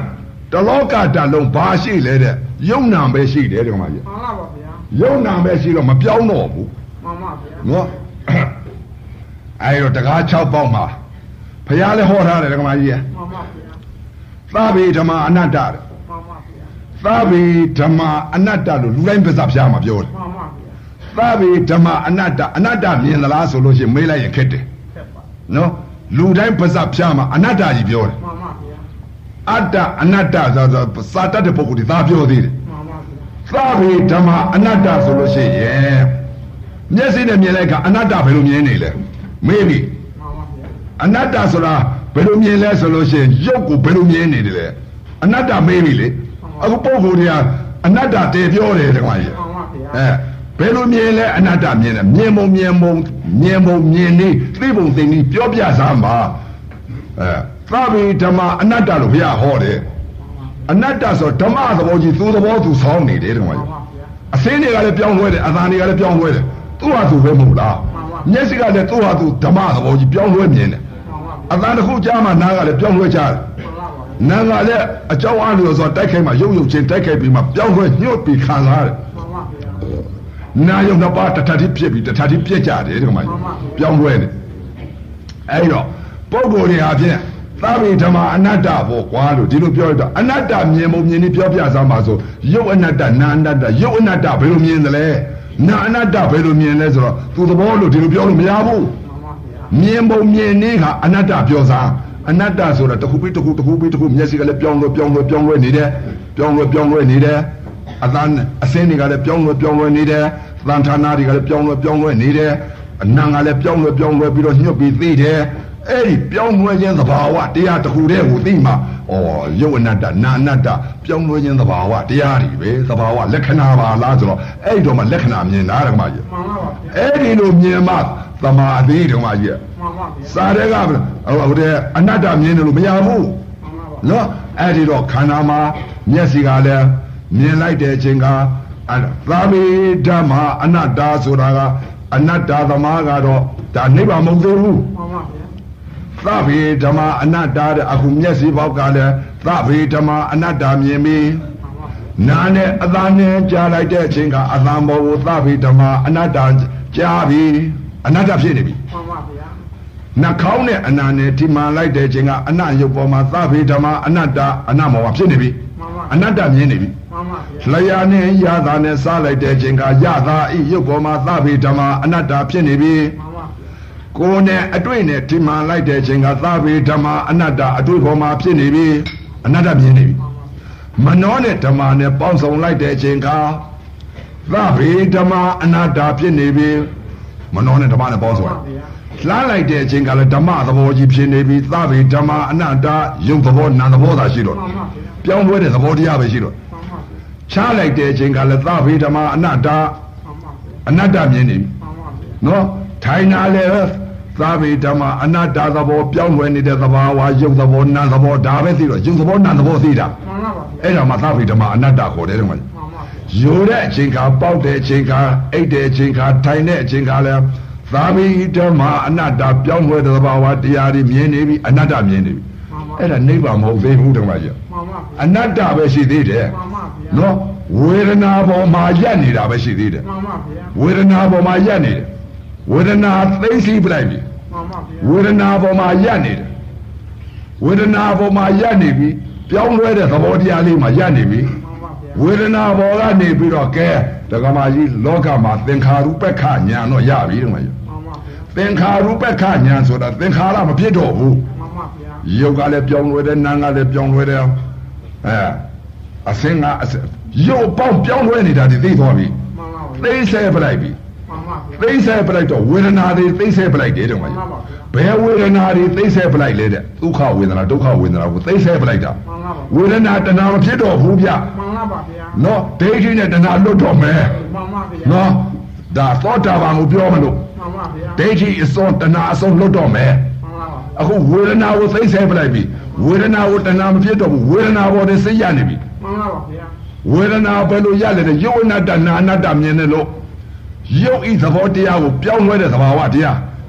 Speaker 1: တလောကတလုံးဘာရှိလဲတဲ့ယုံနာပဲရှိတယ်ဒီကောင်မကြီး
Speaker 3: မှန်ပါပါဗျာ
Speaker 1: ယုံနာပဲရှိတော့မပြောင်းတော့ဘူး
Speaker 3: မှန်ပါဗျာ
Speaker 1: နော်အဲ့တော့တကား6ပေါက်မှာဘုရားလည်းဟောထားတယ်ဒီကောင်မကြီး
Speaker 3: မှန်ပါဗျာ
Speaker 1: သဗ္ဗေဓမ္မအနတ္တတဲ့
Speaker 3: မှန်ပါဗျာ
Speaker 1: သဗ္ဗေဓမ္မအနတ္တလို့လူတိုင်းပါးစပ်ဖျားမှာပြောတယ်
Speaker 3: မှန်ပါဗျာ
Speaker 1: သဗ္ဗေဓမ္မအနတ္တအနတ္တမြင်သလားဆိုလို့ရှိရင်မေးလိုက်ရင်ခက်တယ်
Speaker 3: ဆက်ပါ
Speaker 1: နော်လူတိုင်းပါးစပ်ဖျားမှာအနတ္တကြီးပြောတယ်
Speaker 3: မှန်ပါဗျာ
Speaker 1: အတ္တအနတ္တဆိုတော့စာတတ်တဲ့ပုဂ္ဂိုလ်တွေသာပြောသေးတယ်
Speaker 3: မှန်ပါဗျာ
Speaker 1: သဗ္ဗေဓမ္မအနတ္တဆိုလို့ရှိရင်မျက်စိနဲ့မြင်လိုက်ကအနတ္တဘယ်လိုမြင်နေလဲမေးပြီ
Speaker 3: မှန်ပါဗျာ
Speaker 1: အနတ္တဆိုတာဘယ်လိုမြင်လဲဆိုလို့ရှိရင်ရုပ်ကိုဘယ်လိုမြင်နေတယ်လဲအနတ္တမေးပြီလေအခုပုဂ္ဂိုလ်တွေကအနတ္တတည်ပြောတယ်တခါကြီး
Speaker 3: မှန်ပါဗျာ
Speaker 1: ဘယ်လိုမြင်လဲအနတ္တမြင်တယ်မြင်ပုံမြင်နေသိပုံသိနေပြောပြစမ်းပါသဗ္ဗေဓမ္မအနတ္တလို့ဘုရားဟောတယ်အနတ္တဆိုဓမ္မသဘောကြီးသူသဘောသူဆောင်းနေတယ်တခါကြီးအစင်းတွေကလည်းပြောင်းလဲတယ်အသာတွေကလည်းပြောင်းလဲတယ်သူ့ဟာသူပဲမဟုတ်လားမျက်စိကလည်းသူ့ဟာသူဓမ္မသဘောကြီးပြောင်းလဲမြင်တယ်အသာတစ်ခုကြားမှနားကလည်းပြောင်းလဲကြတယ်နာကလည်းအကြောင်းအားလို့ဆိုတိုက်ခိုက်မှရုပ်ချင်းတိုက်ခိုက်ပြီးမှပြောင်းလဲညှို့ပြီးခံစားတယ်နာယုံနှစ်ပါးတထတိဖြစ်ပြီးတထတိပြက်ကြတယ်ဒီမှာပြောင်းလဲတယ်အဲ့တော့ပုဂ္ဂိုလ်တွေဟာဖြင့်သဗ္ဗေဓမ္မအနတ္တဘောကွာလို့ဒီလိုပြောရတော့အနတ္တမြင်ပုံမြင်နေပြောပြစမ်းပါဆိုရုပ်အနတ္တနာအနတ္တရုပ်အနတ္တဘယ်လိုမြင်သလဲနာအနတ္တဘယ်လိုမြင်လဲဆိုတော့သူသဘောလို့ဒီလိုပြောလို့မရဘူးမြင်ပုံမြင်နေကအနတ္တပြောစားအနတ္တဆိုတာတစ်ခုပြီးတစ်ခုမျက်စိကလည်းပြောင်းလဲနေတယ်ပြောင်းလဲနေတယ်အသံအစင်းတွေကလည်းပြောင်းလဲနေတယ်သံဌာနတွေကလည်းပြောင်းလဲနေတယ်အနံကလည်းပြောင်းလဲပြီးတော့ညှုပ်ပြီးသိတယ်အဲ့ဒီပြောင်းလဲခြင်းသဘာဝတရားတစ်ခုတည်းကိုသိမှရုပ်အနတ္တနာအနတ္တပြောင်းလဲခြင်းသဘာဝတရားတွေပဲသဘာဝလက္ခဏာပါလားဆိုတော့အဲ့တော့မှလက္ခဏာမြင်တာဓမ္မကြီး
Speaker 3: မှန်ပါပါဗျာ
Speaker 1: အဲ့ဒီလိုမြင်မှသမာဓိဓမ္မကြီး
Speaker 3: မှန်ပါဗျာ
Speaker 1: စာတဲ့ကဟိုတဲ့အနတ္တမြင်တယ်လို့မရဘူး
Speaker 3: မှန်ပါပါ
Speaker 1: နော်အဲ့ဒီတော့ခန္ဓာမှာမျက်စိကလည်းမြင်လိုက်တဲ့အချိန်ကသဗ္ဗေဓမ္မအနတ္တဆိုတာကအနတ္တသမားကတော့ဒါနိဗ္ဗာန်မဟုတ်သေးဘူး
Speaker 3: မှန်ပါဗျာ
Speaker 1: သဗ္ဗေဓမ္မအနတ္တတဲ့အခုမျက်စိပေါက်ကလည်းသဗ္ဗေဓမ္မအနတ္တမြင်ပြီနာနဲ့အသာနဲ့ကြားလိုက်တဲ့အချိန်ကအသာဘောကိုသဗ္ဗေဓမ္မအနတ္တကြားပြီအနတ္တဖြစ်နေပြီ
Speaker 3: မှန်ပါဗျာ
Speaker 1: နှာခေါင်းနဲ့အနာနဲ့ဒီမှန်လိုက်တဲ့အချိန်ကအနရုပ်ပေါ်မှာသဗ္ဗေဓမ္မအနတ္တအနမောဖြစ်နေပြီ
Speaker 3: မှန်ပါ
Speaker 1: အနတ္တမြင်နေပြီ
Speaker 3: မှန်ပါဗျာ
Speaker 1: လျာနဲ့ရတာနဲ့စားလိုက်တဲ့အချိန်ကရတာဤရုပ်ပေါ်မှာသဗ္ဗေဓမ္မအနတ္တဖြစ်နေပြီ
Speaker 3: မှန်ပါ
Speaker 1: ကိုယ်နဲ့အတွေ့နဲ့ဒီမှန်လိုက်တဲ့အချိန်ကသဗ္ဗေဓမ္မအနတ္တအတွေ့ပေါ်မှာဖြစ်နေပြီအနတ္တမြင်နေပြီမနောနဲ့ဓမ္မနဲ့ပေါင်းစုံလိုက်တဲ့အချိန်ကသဗ္ဗေဓမ္မအနတ္တဖြစ်နေပြီမနောနဲ့ဓမ္မနဲ့ပေါင်းစုံလှမ်းလိုက်တဲ့အချိန်ကလည်းဓမ္မသဘောကြီးဖြစ်နေပြီသဗ္ဗေဓမ္မအနတ္တယုတ်သဘောနာသဘောသာရှိတော့
Speaker 3: မှန်ပါဗျာ
Speaker 1: ပြောင်းလဲတဲ့သဘောတရားပဲရှိတော့
Speaker 3: မှန်ပါဗျာ
Speaker 1: ချလိုက်တဲ့အချိန်ကလည်းသဗ္ဗေဓမ္မအနတ္တ
Speaker 3: မှန်ပါဗျာ
Speaker 1: အနတ္တမြင်နေပြီ
Speaker 3: မှန်ပါဗျာ
Speaker 1: နော်ထိုင်နာလေသဗ္ဗေဓမ္မအနတ္တသဘောပြောင်းလဲနေတဲ့သဘာဝယုတ်သဘောနာသဘောဒါပဲသိတော့ယုတ်သဘောနာသဘောသိတာ
Speaker 3: မှန်ပါဗျာ
Speaker 1: အဲ့ဒါမှသဗ္ဗေဓမ္မအနတ္တခေါ်တယ်တဲ့မှာ
Speaker 3: မှန်ပါဗျာ
Speaker 1: ယိုတဲ့အချိန်ကပေါက်တဲ့အချိန်ကအိတ်တဲ့အချိန်ကထိုင်တဲ့အချိန်ကလည်းသဗ္ဗေဓမ္မအနတ္တပြောင်းလဲတဲ့သဘာဝတရားတွေမြင်နေပြီအနတ္တမြင်နေပြီ
Speaker 3: မှန်ပါ
Speaker 1: အဲ့ဒါနိဗ္ဗာန်မဟုတ်သေးဘူးတဲ့မှာကြီး
Speaker 3: မှန်ပါဗျာ
Speaker 1: အနတ္တပဲရှိသေးတယ်
Speaker 3: မှန်ပါဗျာ
Speaker 1: နော်ဝေဒနာပေါ်မှာရက်နေတာပဲရှိသေးတယ်
Speaker 3: မှန်ပါဗျာ
Speaker 1: ဝေဒနာပေါ်မှာရက်နေတယ်ဝေဒနာသိသိပလိုက်ပြီ
Speaker 3: မှန်ပါဗျာ
Speaker 1: ဝေဒနာပေါ်မှာရက်နေတယ်ဝေဒနာပေါ်မှာရက်နေပြီပြောင်းလဲတဲ့သဘောတရားလေးမှာရက်နေပြီ
Speaker 3: မှန်ပါဗျာ
Speaker 1: ဝေဒနာပေါ်ကနေပြီးတော့ကဲဒကမာကြီးလောကမှာသင်္ခါရုပ္ပခညာတော့ရပြီတဲ့မှာ
Speaker 3: မှန်ပါဗျာ
Speaker 1: သင်္ခါရုပ္ပခညာဆိုတာသင်္ခါရမဖြစ်တော့ဘူး
Speaker 3: မှန်ပါဗျာ
Speaker 1: ယုတ်ကလည်းပြောင်းလဲတယ်နာမ်ကလည်းပြောင်းလဲတယ်အစင်းကရုပ်ပေါင်းပြောင်းလဲနေတာဒီသိသွားပြီ
Speaker 3: မှန်ပါဗျာ
Speaker 1: သိဆဲပလိုက်ပြီ
Speaker 3: မှန်ပါဗျာ
Speaker 1: သိဆဲပလိုက်တော့ဝေဒနာတွေသိဆဲပလိုက်တယ်တဲ့မှာ
Speaker 3: မှန်ပါဗျာ
Speaker 1: ဘယ်ဝေဒနာတွေသိဆဲပလိုက်လဲတဲ့ဒုက္ခဝေဒနာဒုက္ခဝေဒနာကိုသိဆဲပလိုက်တာ
Speaker 3: မှန်ပါဗျာ
Speaker 1: ဝေဒနာတဏှာမဖြစ်တော့ဘူးဗျ
Speaker 3: မှန်ပါဗျာ
Speaker 1: နော်ဒိဋ္ဌိနဲ့တဏှာလွတ်တော့မယ်
Speaker 3: မှန်ပါဗျာ
Speaker 1: နော်ဒါသောတာပန်ကိုပြောမလို့
Speaker 3: မှန်ပါဗျာ
Speaker 1: ဒိဋ္ဌိအစုံတဏှာအစုံလွတ်တော့မယ်
Speaker 3: မှန်ပါဗျာ
Speaker 1: အခုဝေဒနာကိုသိဆဲပလိုက်ပြီဝေဒနာကိုတဏှာမဖြစ်တော့ဘူးဝေဒနာပေါ်နဲ့စိတ်ရနေပြီ
Speaker 3: မှန်ပါဗျာ
Speaker 1: ဝေဒနာဘယ်လိုရလဲတဲ့ယုတ်အနတ္တနာအနတ္တမြင်တယ်လို့ယုတ်ဤသဘောတရားကိုပြောင်းလဲတဲ့သဘာဝတရား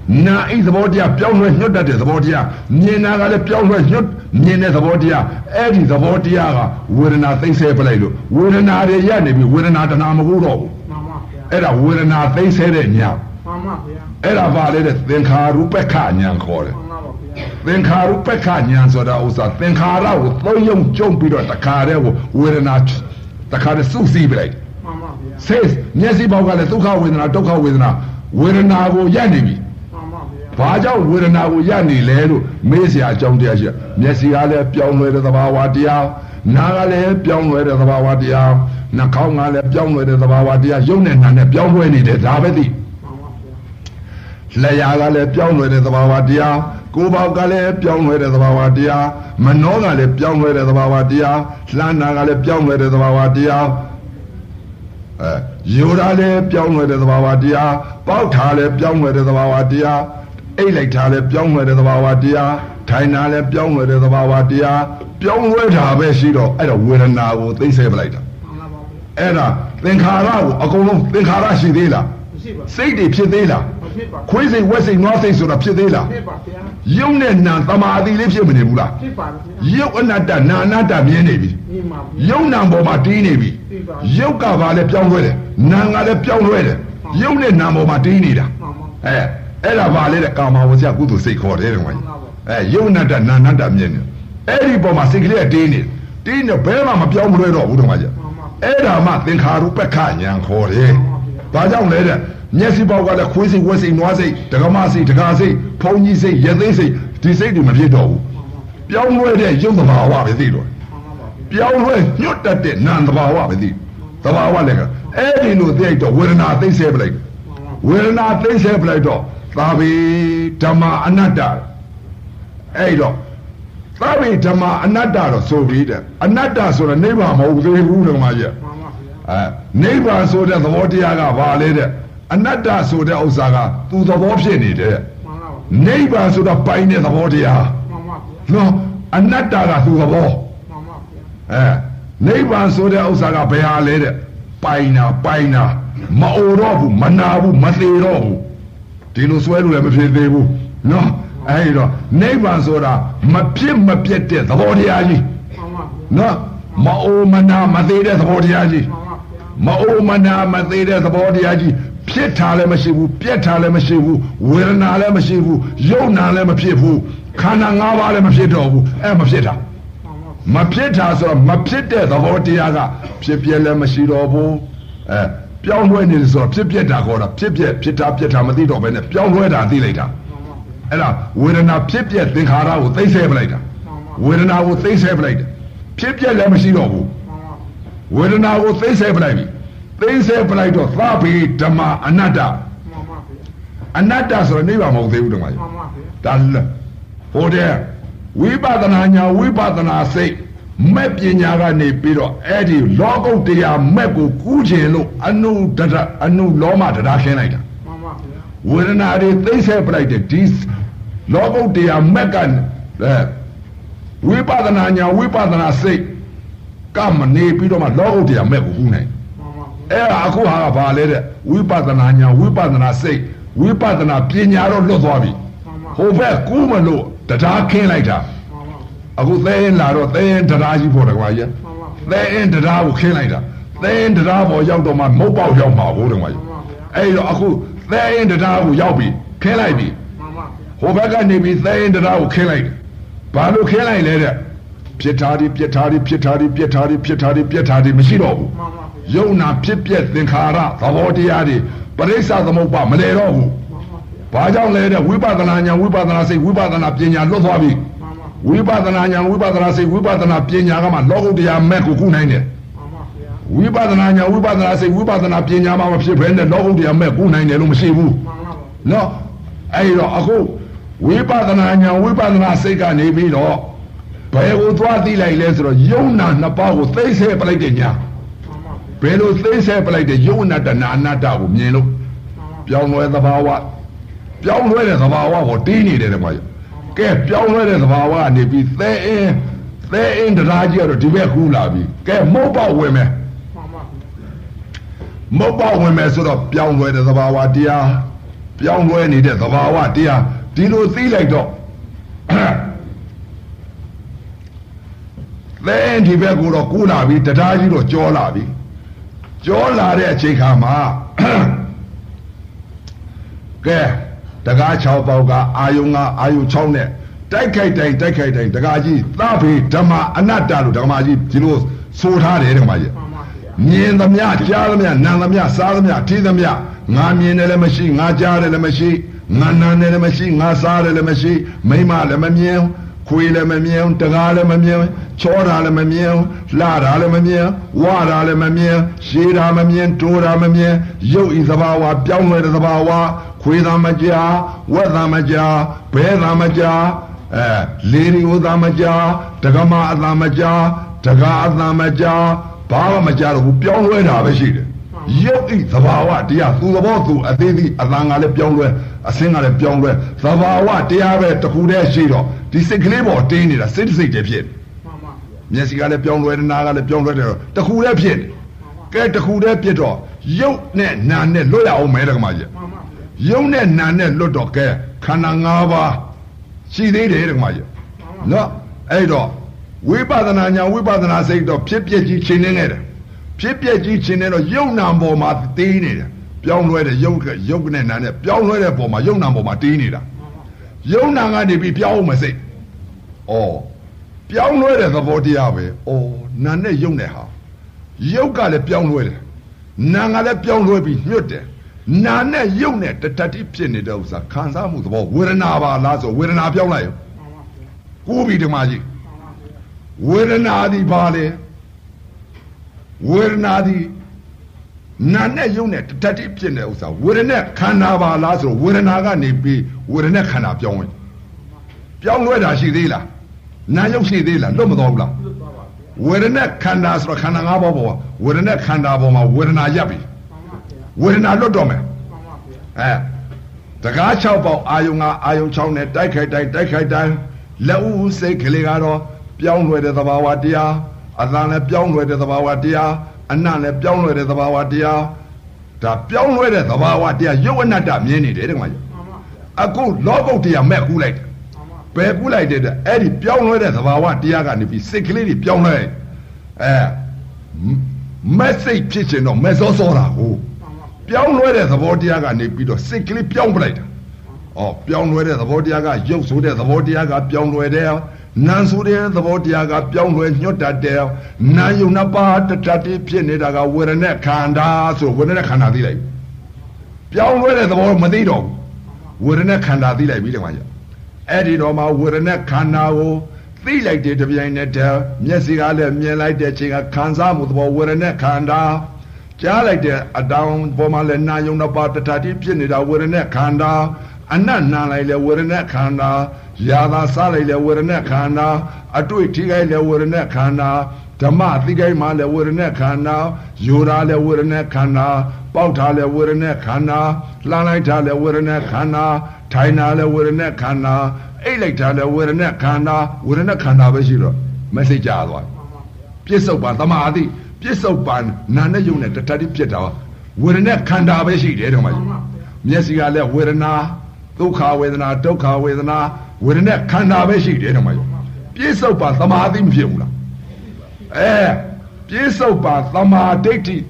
Speaker 1: နာအိသဘောတရားပြောင်းလဲညွတ်တတ်တဲ့သဘောတရားမြင်တာကလည်းပြောင်းလဲညွတ်မြင်တဲ့သဘောတရားအဲ့ဒီသဘောတရားကဝေဒနာသိမ့်ဆဲပလိုက်လို့ဝေဒနာတွေရနေပြီဝေဒနာတဏှာမဟုတ်တော့ဘူး
Speaker 3: မှန်ပါဗျာ
Speaker 1: အဲ့ဒါဝေဒနာသိမ့်ဆဲတဲ့ညာ
Speaker 3: မှန်ပါဗျာ
Speaker 1: အဲ့ဒါပါလေတဲ့သင်္ခါရုပ္ပခညာခေါ်တယ်
Speaker 3: မှန်ပါဗျာ
Speaker 1: သင်္ခါရုပ္ပခညာဆိုတာဥစ္စာသင်္ခါရကိုသုံးယုံကြုံပြီးတော့တခါတည်းကိုဝေဒနာတခါတည်းစုစည်းပလိုက်
Speaker 3: မှန်ပါဗျာ
Speaker 1: ဆေးမျက်စိပေါက်ကလည်းဒုက္ခဝေဒနာဒုက္ခဝေဒနာဝေဒနာကိုရနေပြီ
Speaker 3: မှန်ပါဗျာ
Speaker 1: ဘာကြောင့်ဝေဒနာကိုရနေလဲလို့မေးเสียအကြောင်းတရားရှိမျက်စိကလည်းပြောင်းလဲတဲ့သဘာဝတရားနားကလည်းပြောင်းလဲတဲ့သဘာဝတရားနှာခေါင်းကလည်းပြောင်းလဲတဲ့သဘာဝတရားရုပ်နဲ့နာနဲ့ပြောင်းလဲနေတယ်ဒါပဲသိ
Speaker 3: မှန်ပါဗျာ
Speaker 1: လျှာကလည်းပြောင်းလဲတဲ့သဘာဝတရားကိုယ်ပေါက်ကလည်းပြောင်းလဲတဲ့သဘာဝတရားမနှောကလည်းပြောင်းလဲတဲ့သဘာဝတရားလှမ်းနာကလည်းပြောင်းလဲတဲ့သဘာဝတရားယူတာလည်းပြောင်းလဲတဲ့သဘာဝတရားပေါက်ထားလည်းပြောင်းလဲတဲ့သဘာဝတရားအိတ်လိုက်ထားလည်းပြောင်းလဲတဲ့သဘာဝတရားထိုင်တာလည်းပြောင်းလဲတဲ့သဘာဝတရားပြောင်းလဲတာပဲရှိတော့အဲ့တော့ဝေဒနာကိုသိစေပလိုက်တာအဲ့ဒါသင်္ခါရကိုအကုန်လုံးသင်္ခါရရှိသေးလား
Speaker 3: မရှိပါ
Speaker 1: စိတ်တွေဖြစ်သေးလား
Speaker 3: မဖြစ်ပါ
Speaker 1: ခွေးစိတ်ဝက်စိတ်နွားစိတ်ဆိုတာဖြစ်သေးလား
Speaker 3: ဖြစ်ပါဗျာ
Speaker 1: ရုပ်နဲ့နာသမာဓိလေးဖြစ်မနေဘူးလား
Speaker 3: ဖြစ်ပါဗျာ
Speaker 1: ရုပ်အနတ္တနာအနတ္တမြင်နေပြီ
Speaker 3: မြင်ပါ
Speaker 1: ဗျာရုပ်နာပေါ်မှာတင်းနေပြီရုပ်ကဘာလဲပြောင်းလဲတယ်နာကလည်းပြောင်းလဲတယ်ရုပ်နဲ့နာပေါ်မှာတင်းနေတာအဲ့ဒါဘာလဲတဲ့ကာမဝဇ္ဇကုသိုလ်စိတ်ခေါ်တယ်တဲ့ကွာရုပ်နတ္တနာနတ္တမြင်နေအဲ့ဒီပေါ်မှာစိတ်ကလေးကတင်းနေဘဲမှမပြောင်းမလဲတော့ဘူးတော့ကွာအဲ့ဒါမှသင်္ခါရုပ္ပခညာခေါ်တယ်ဘာကြောင့်လဲတဲ့မျက်စိပေါက်ကလည်းခွေးစိတ်ဝက်စိတ်နွားစိတ်ဒကမစိတ်ဒကာစိတ်ဖုံကြီးစိတ်ရသိစိတ်ဒီစိတ်တွေမဖြစ်တော့ဘူးပြောင်းလဲတဲ့ရုပ်သဘာဝပဲသိတော့ပြောင်းလဲညွတ်တတ်တဲ့နာမ်သဘာဝပဲသိသဘာဝလည်းကအဲ့ဒီလိုသိတော့ဝေဒနာသိစေပလိုက်ဝေဒနာသိစေပလိုက်တော့သာဝေဓမ္မအနတ္တအဲ့တော့သာဝေဓမ္မအနတ္တတော့ဆိုပြီးတဲ့အနတ္တဆိုတာနိဗ္ဗာန်မဟုတ်သေးဘူးတော့မှာကြီးနိဗ္ဗာန်ဆိုတဲ့သဘောတရားကဘာလဲတဲ့အနတ္တဆိုတဲ့ဥစ္စာကသူသဘောဖြစ်နေတဲ့နိဗ္ဗာန်ဆိုတာပိုင်တဲ့သဘောတရားနော်အနတ္တကသူသဘောနိဗ္ဗာန်ဆိုတဲ့ဥစ္စာကဘယ်ဟာလဲတဲ့ပိုင်တာမအိုတော့ဘူးမနာဘူးမသေးတော့ဘူးဒီလိုဆွဲလို့လည်းမဖြစ်သေးဘူးနော်အဲ့တော့နိဗ္ဗာန်ဆိုတာမဖြစ်မပြတ်တဲ့သဘောတရားကြီးနော်မအိုမနာမသေးတဲ့သဘောတရားကြီးမအိုမနာမသေးတဲ့သဘောတရားကြီးဖြစ်တာလည်းမရှိဘူးပြက်တာလည်းမရှိဘူးဝေဒနာလည်းမရှိဘူးယုံနာလည်းမဖြစ်ဘူးခန္ဓာ၅ပါးလည်းမဖြစ်တော့ဘူးမဖြစ်တာမဖြစ်တာဆိုတော့မဖြစ်တဲ့သဘောတရားကဖြစ်ပြက်လည်းမရှိတော့ဘူးပြောင်းလဲနေတယ်ဆိုတော့ဖြစ်ပြက်တာခေါ်တာဖြစ်တာပြက်တာမသိတော့ဘဲနဲ့ပြောင်းလဲတာသိလိုက်တာအဲ့ဒါဝေဒနာဖြစ်ပြက်သင်္ခါရကိုသိစေပလိုက်တာဝေဒနာကိုသိစေပလိုက်တယ်ဖြစ်ပြက်လည်းမရှိတော့ဘူးဝေဒနာကိုသိစေပလိုက်ပြီသိစေပလိုက်တော့သဗ္ဗေဓမ္မအနတ္တအနတ္တဆိုတော့နိဗ္ဗာန်မဟုတ်သေးဘူးတမကြီးဒါဟိုတဲ့ဝိပဿနာညာဝိပဿနာစိတ်မဲ့ပညာကနေပြီးတော့အဲ့ဒီလောကုတ္တရာမဲ့ကိုကူးခြင်းလို့အနုလောမတရားခင်းလိုက်တာဝေဒနာတွေသိစေပလိုက်တဲ့ဒီလောကုတ္တရာမဲ့ကဝိပဿနာညာဝိပဿနာစိတ်ကမနေပြီးတော့မှလောကုတ္တရာမဲ့ကိုကူးနိုင်အဲ့ဒါအခုဟာကဘာလဲတဲ့ဝိပဿနာညာဝိပဿနာစိတ်ဝိပဿနာပညာတော့လွတ်သွားပြီဟိုဘက်ကူးမလို့တရားခင်းလိုက်တာအခုသဲရင်လာတော့သဲရင်တရားကြီးပေါ်တယ်ကွာကြီးသဲရင်တရားကိုခင်းလိုက်တာသဲရင်တရားပေါ်ရောက်တော့မှမုတ်ပေါက်ရောက်မှာဘူးတယ်ကွာကြီးအဲ့တော့အခုသဲရင်တရားကိုရောက်ပြီခင်းလိုက်ပြီဟိုဘက်ကနေပြီးသဲရင်တရားကိုခင်းလိုက်တယ်ဘာလို့ခင်းလိုက်လဲတဲ့ဖြစ်တာဒီပြက်တာဒီဖြစ်တာဒီပြက်တာဒီဖြစ်တာဒီပြက်တာဒီမရှိတော့ဘူးယုံနာဖြစ်ပြက်သင်္ခါရသဘောတရားတွေပရိစ္ဆသမုပ္ပါမလဲတော့ဘူးဘာကြောင့်လဲတဲ့ဝိပဿနာဉာဏ်ဝိပဿနာစိတ်ဝိပဿနာပညာလွတ်သွားပြီဝိပဿနာဉာဏ်ဝိပဿနာစိတ်ဝိပဿနာပညာကမှလောကုတ္တရာမဲ့ကိုကူနိုင်တယ်ဝိပဿနာဉာဏ်ဝိပဿနာစိတ်ဝိပဿနာပညာမှမဖြစ်ဘဲနဲ့လောကုတ္တရာမဲ့ကူနိုင်တယ်လို့မရှိဘူးနော်အဲ့တော့အခုဝိပဿနာဉာဏ်ဝိပဿနာစိတ်ကနေပြီးတော့ဘယ်ကိုသွားသိလိုက်လဲဆိုတော့ယုံနာနှစ်ပါးကိုသိစေပလိုက်တဲ့ညာဘယ်လိုသိစေပလိုက်တဲ့ယုံနာတဏအနတ္တကိုမြင်လို့ပြောင်းလဲသဘာဝပြောင်းလဲတဲ့သဘာဝကိုတင်းနေတယ်တဲ့ကွာကဲပြောင်းလဲတဲ့သဘာဝကနေပြီးသဲအင်းတရားကြီးကတော့ဒီဘက်ကူးလာပြီကဲမုတ်ပေါက်ဝင်မယ်မုတ်ပေါက်ဝင်မယ်ဆိုတော့ပြောင်းလဲတဲ့သဘာဝတရားပြောင်းလဲနေတဲ့သဘာဝတရားဒီလိုသိလိုက်တော့သင်ဒီဘက်ကိုတော့ကူးလာပြီတရားကြီးတော့ကြောလာပြီကြောလာတဲ့အချိန်ခါမှာကဲတကား6ပေါက်ကအာယုံ6နဲ့တိုက်ခိုက်တိုင်းတကားကြီးသဗ္ဗေဓမ္မအနတ္တလို့ဓမ္မကြီးဒီလိုဆိုထားတယ်ဓမ္မကြီးမြင်သမျှကြားသမျှနာသမျှစားသမျှထိသမျှငါမြင်တယ်လည်းမရှိငါကြားတယ်လည်းမရှိငါနာတယ်လည်းမရှိငါစားတယ်လည်းမရှိမိမလည်းမမြင်ခွေလည်းမမြင်တကားလည်းမမြင်ချောတာလည်းမမြင်လှတာလည်းမမြင်ဝါတာလည်းမမြင်ရှည်တာမမြင်တိုးတာမမြင်ရုပ်ဤသဘာဝပြောင်းလဲတဲ့သဘာဝခွေသာမကြားဝက်သာမကြားဘဲသာမကြားလေရီဥသာမကြားတက္ကမအသာမကြားတကားအသာမကြားဘာမှမကြားတော့ဘူးပြောင်းလဲတာပဲရှိတယ်ရုပ်ဤသဘာဝတရားသူသဘောသူအသေးသေးအသာငါလည်းပြောင်းလဲအစင်းကလည်းပြောင်းလဲသဘာဝတရားပဲတခုတည်းရှိတော့ဒီစိတ်ကလေးပေါ်တင်းနေတာစိတ်တည်းဖြစ်မျက်စိကလည်းပြောင်းလဲနားကလည်းပြောင်းလဲတယ်တော့တခုတည်းဖြစ်ကဲတခုတည်းဖြစ်တော့ရုပ်နဲ့နာနဲ့လွတ်ရအောင်မဲတက္ကမကြီးရုပ်နဲ့နာနဲ့လွတ်တော့ကဲခန္ဓာ၅ပါးရှိသေးတယ်တက္ကမကြီးနော်အဲ့တော့ဝိပဿနာညာဝိပဿနာစိတ်တော့ဖြစ်ပြကြီးချိန်နေတယ်ဖြစ်ပြကြီးချိန်နေတော့ယုံနာပေါ်မှာတေးနေတယ်ပြောင်းလဲတဲ့ယုတ်နဲ့နာနဲ့ပြောင်းလဲတဲ့ပေါ်မှာယုံနာပေါ်မှာတေးနေတာယုံနာကနေပြီးပြောင်းမစိတ်ဩပြောင်းလဲတဲ့သဘောတရားပဲဩနာနဲ့ယုံနဲ့ဟာယုတ်ကလည်းပြောင်းလဲတယ်နာကလည်းပြောင်းလဲပြီးညွတ်တယ်နာနဲ့ယုတ်နဲ့တတတိဖြစ်နေတဲ့ဥစ္စာခံစားမှုသဘောဝေဒနာပါလားဆိုဝေဒနာပြောင်းလိုက်ရောကိုးပြီဓမ္မကြီးဝေဒနာဒီပါလေဝေဒနာဒီနာနဲ့ယုံနဲ့တတိဖြစ်နေတဲ့ဥစ္စာဝေဒနာခန္ဓာပါလားဆိုဝေဒနာကနေပြီးဝေဒနာခန္ဓာပြောင်းလဲတာရှိသေးလားနာယုတ်ရှိသေးလားလွတ်မတော်ဘူးလားဝေဒနာခန္ဓာဆိုတော့ခန္ဓာ၅ပါးပေါ်ဝေဒနာခန္ဓာပေါ်မှာဝေဒနာရပ်ပြီဝေဒနာလွတ်တော့မယ်တကား6ပေါက်အာယုံ6နဲ့တိုက်ခိုက်တိုင်းလက်ဥစိတ်ကလေးကတော့ပြောင်းလဲတဲ့သဘာဝတရားအသံလည်းပြောင်းလဲတဲ့သဘာဝတရားအနံ့လည်းပြောင်းလဲတဲ့သဘာဝတရားဒါပြောင်းလဲတဲ့သဘာဝတရားယုတ်အနတ္တမြင်နေတယ်တဲ့ကွာအခုလောကုတ်တရားမဲ့ကူးလိုက်တယ်ဘယ်ကူးလိုက်တဲ့အဲ့ဒီပြောင်းလဲတဲ့သဘာဝတရားကနေပြီးစိတ်ကလေးတွေပြောင်းလဲမဲ့စိတ်ဖြစ်ခြင်းတော့မဲ့စောတာကိုပြောင်းလဲတဲ့သဘောတရားကနေပြီးတော့စိတ်ကလေးပြောင်းပလိုက်တာပြောင်းလဲတဲ့သဘောတရားကရုပ်ဆိုတဲ့သဘောတရားကပြောင်းလဲတယ်နာဆိုတဲ့သဘောတရားကပြောင်းလဲညွတ်တတ်တယ်နာယုံနာပါတတတိဖြစ်နေတာကဝေဒနာခန္ဓာဆိုဝေဒနာခန္ဓာသိလိုက်ပြောင်းလဲတဲ့သဘောမသိတော့ဘူးဝေဒနာခန္ဓာသိလိုက်ပြီတမကြီးအဲ့ဒီတော့မှဝေဒနာခန္ဓာကိုသိလိုက်တဲ့တပြိုင်နက်တည်းမျက်စိကလည်းမြင်လိုက်တဲ့ချိန်ကခံစားမှုသဘောဝေဒနာခန္ဓာကြားလိုက်တဲ့အတောင်ပေါ်မှာလည်းနာယုံနာပါတတတိဖြစ်နေတာဝေဒနာခန္ဓာအနတ်နာလိုက်လေဝေဒနာခန္ဓာယာသာစားလိုက်လေဝေဒနာခန္ဓာအတွေ့ထိခိုက်လေဝေဒနာခန္ဓာဓမ္မသိခိုက်မှလေဝေဒနာခန္ဓာယူရာလေဝေဒနာခန္ဓာပေါက်ထားလေဝေဒနာခန္ဓာလှမ်းလိုက်ထားလေဝေဒနာခန္ဓာထိုင်ထားလေဝေဒနာခန္ဓာအိတ်လိုက်ထားလေဝေဒနာခန္ဓာဝေဒနာခန္ဓာပဲရှိတော့မစိတ်ကြသွားပြစ္ဆုတ်ပံသမာဓိပြစ္ဆုတ်ပံနာနဲ့ယုံနဲ့တတတိပြစ်တာဝေဒနာခန္ဓာပဲရှိတယ်တော့မှမျက်စိကလည်းဝေဒနာဒုက္ခဝေဒနာဒုက္ခဝေဒနာဝေဒနာခန္ဓာပဲရှိတယ်တော့မဟုတ်ပြစ္ဆုတ်ပါသမာဓိမဖြစ်ဘူးလားပြစ္ဆုတ်ပါသမာဓိဋ္ဌိ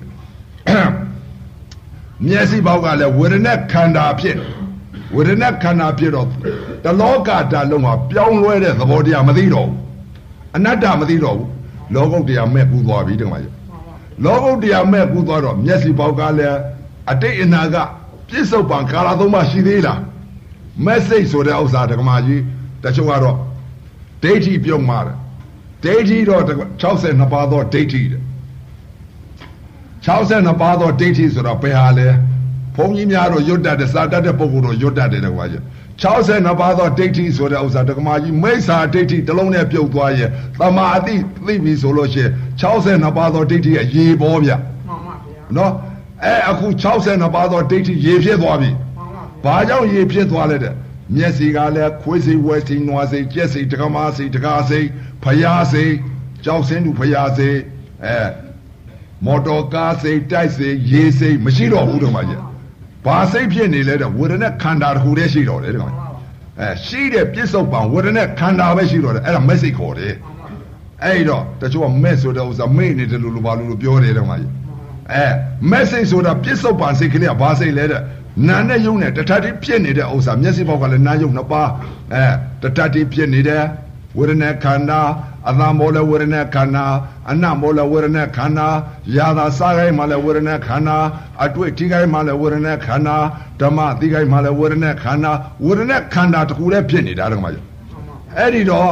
Speaker 1: မျက်စိဘောက်ကလည်းဝေဒနာခန္ဓာဖြစ်ဝေဒနာခန္ဓာဖြစ်တော့တလောကဓာတ်လုံးမှာပြောင်းလဲတဲ့သဘောတရားမသိတော့ဘူးအနတ္တမသိတော့ဘူးလောကုတ္တရာမဲ့ကူးသွားပြီတော့မဟုတ်လောကုတ္တရာမဲ့ကူးသွားတော့မျက်စိဘောက်ကလည်းအတိတ်အနာကပြစ္ဆုတ်ပါကာလသုံးပါရှိသေးလားမက်ဆေ့ဆိုတဲ့ဥစ္စာဓမ္မကြီးတချို့ကတော့ဒိဋ္ဌိပြုံးမှာတယ်ဒိဋ္ဌိတော့62ပါးသောဒိဋ္ဌိတဲ့62ပါးသောဒိဋ္ဌိဆိုတော့ဘယ်ဟာလဲဘုန်းကြီးများတော့ရွတ်တတ်တယ်စာတတ်တဲ့ပုဂ္ဂိုလ်တော့ရွတ်တတ်တယ်ဓမ္မကြီး62ပါးသောဒိဋ္ဌိဆိုတဲ့ဥစ္စာဓမ္မကြီးမိစ္ဆာဒိဋ္ဌိတစ်လုံးနဲ့ပြုတ်သွားရဲ့သမာအတိသိပြီဆိုလို့ရှိရင်62ပါးသောဒိဋ္ဌိရဲ့ရေပေါ်ဗျမှန်ပါဗျာနော်အခု62ပါးသောဒိဋ္ဌိရေဖြစ်သွားပြီဘာကြောင့်ရေဖြစ်သွားလဲတဲ့မျက်စိကလည်းခွေးစိဝဲစိနွားစိကြက်စိတက္ကမစိတက္ကာစိဖယားစိကြောက်စင်းသူဖယားစိမော်တော်ကားစိတိုက်စိရေစိမရှိတော့ဘူးတော့မှကြီးဘာစိတ်ဖြစ်နေလဲတဲ့ဝေဒနာခန္ဓာတစ်ခုတည်းရှိတော့တယ်တဲ့ကောင်ရှိတဲ့ပြစ္ဆုတ်ပံဝေဒနာခန္ဓာပဲရှိတော့တယ်အဲ့ဒါမက်စိတ်ခေါ်တယ်အဲ့တော့တချို့ကမက်ဆိုတဲ့ဥစ္စာမေ့နေတယ်လို့ဘာလို့ပြောတယ်တဲ့ကောင်ကြီးမက်စိတ်ဆိုတာပြစ္ဆုတ်ပံစိတ်ကလေးကဘာစိတ်လဲတဲ့နာနဲ့ယုံနဲ့တထတိဖြစ်နေတဲ့ဥစ္စာမျက်စိပေါက်ကလည်းနာယုံနှစ်ပါးတထတိဖြစ်နေတဲ့ဝေဒနာခန္ဓာအသံမောလည်းဝေဒနာခန္ဓာအနမောလည်းဝေဒနာခန္ဓာယာသာစားခိုင်းမှလည်းဝေဒနာခန္ဓာအတွေ့ထိခိုင်းမှလည်းဝေဒနာခန္ဓာဓမ္မသိခိုင်းမှလည်းဝေဒနာခန္ဓာဝေဒနာခန္ဓာတစ်ခုလည်းဖြစ်နေတာတော့မှအဲ့ဒီတော့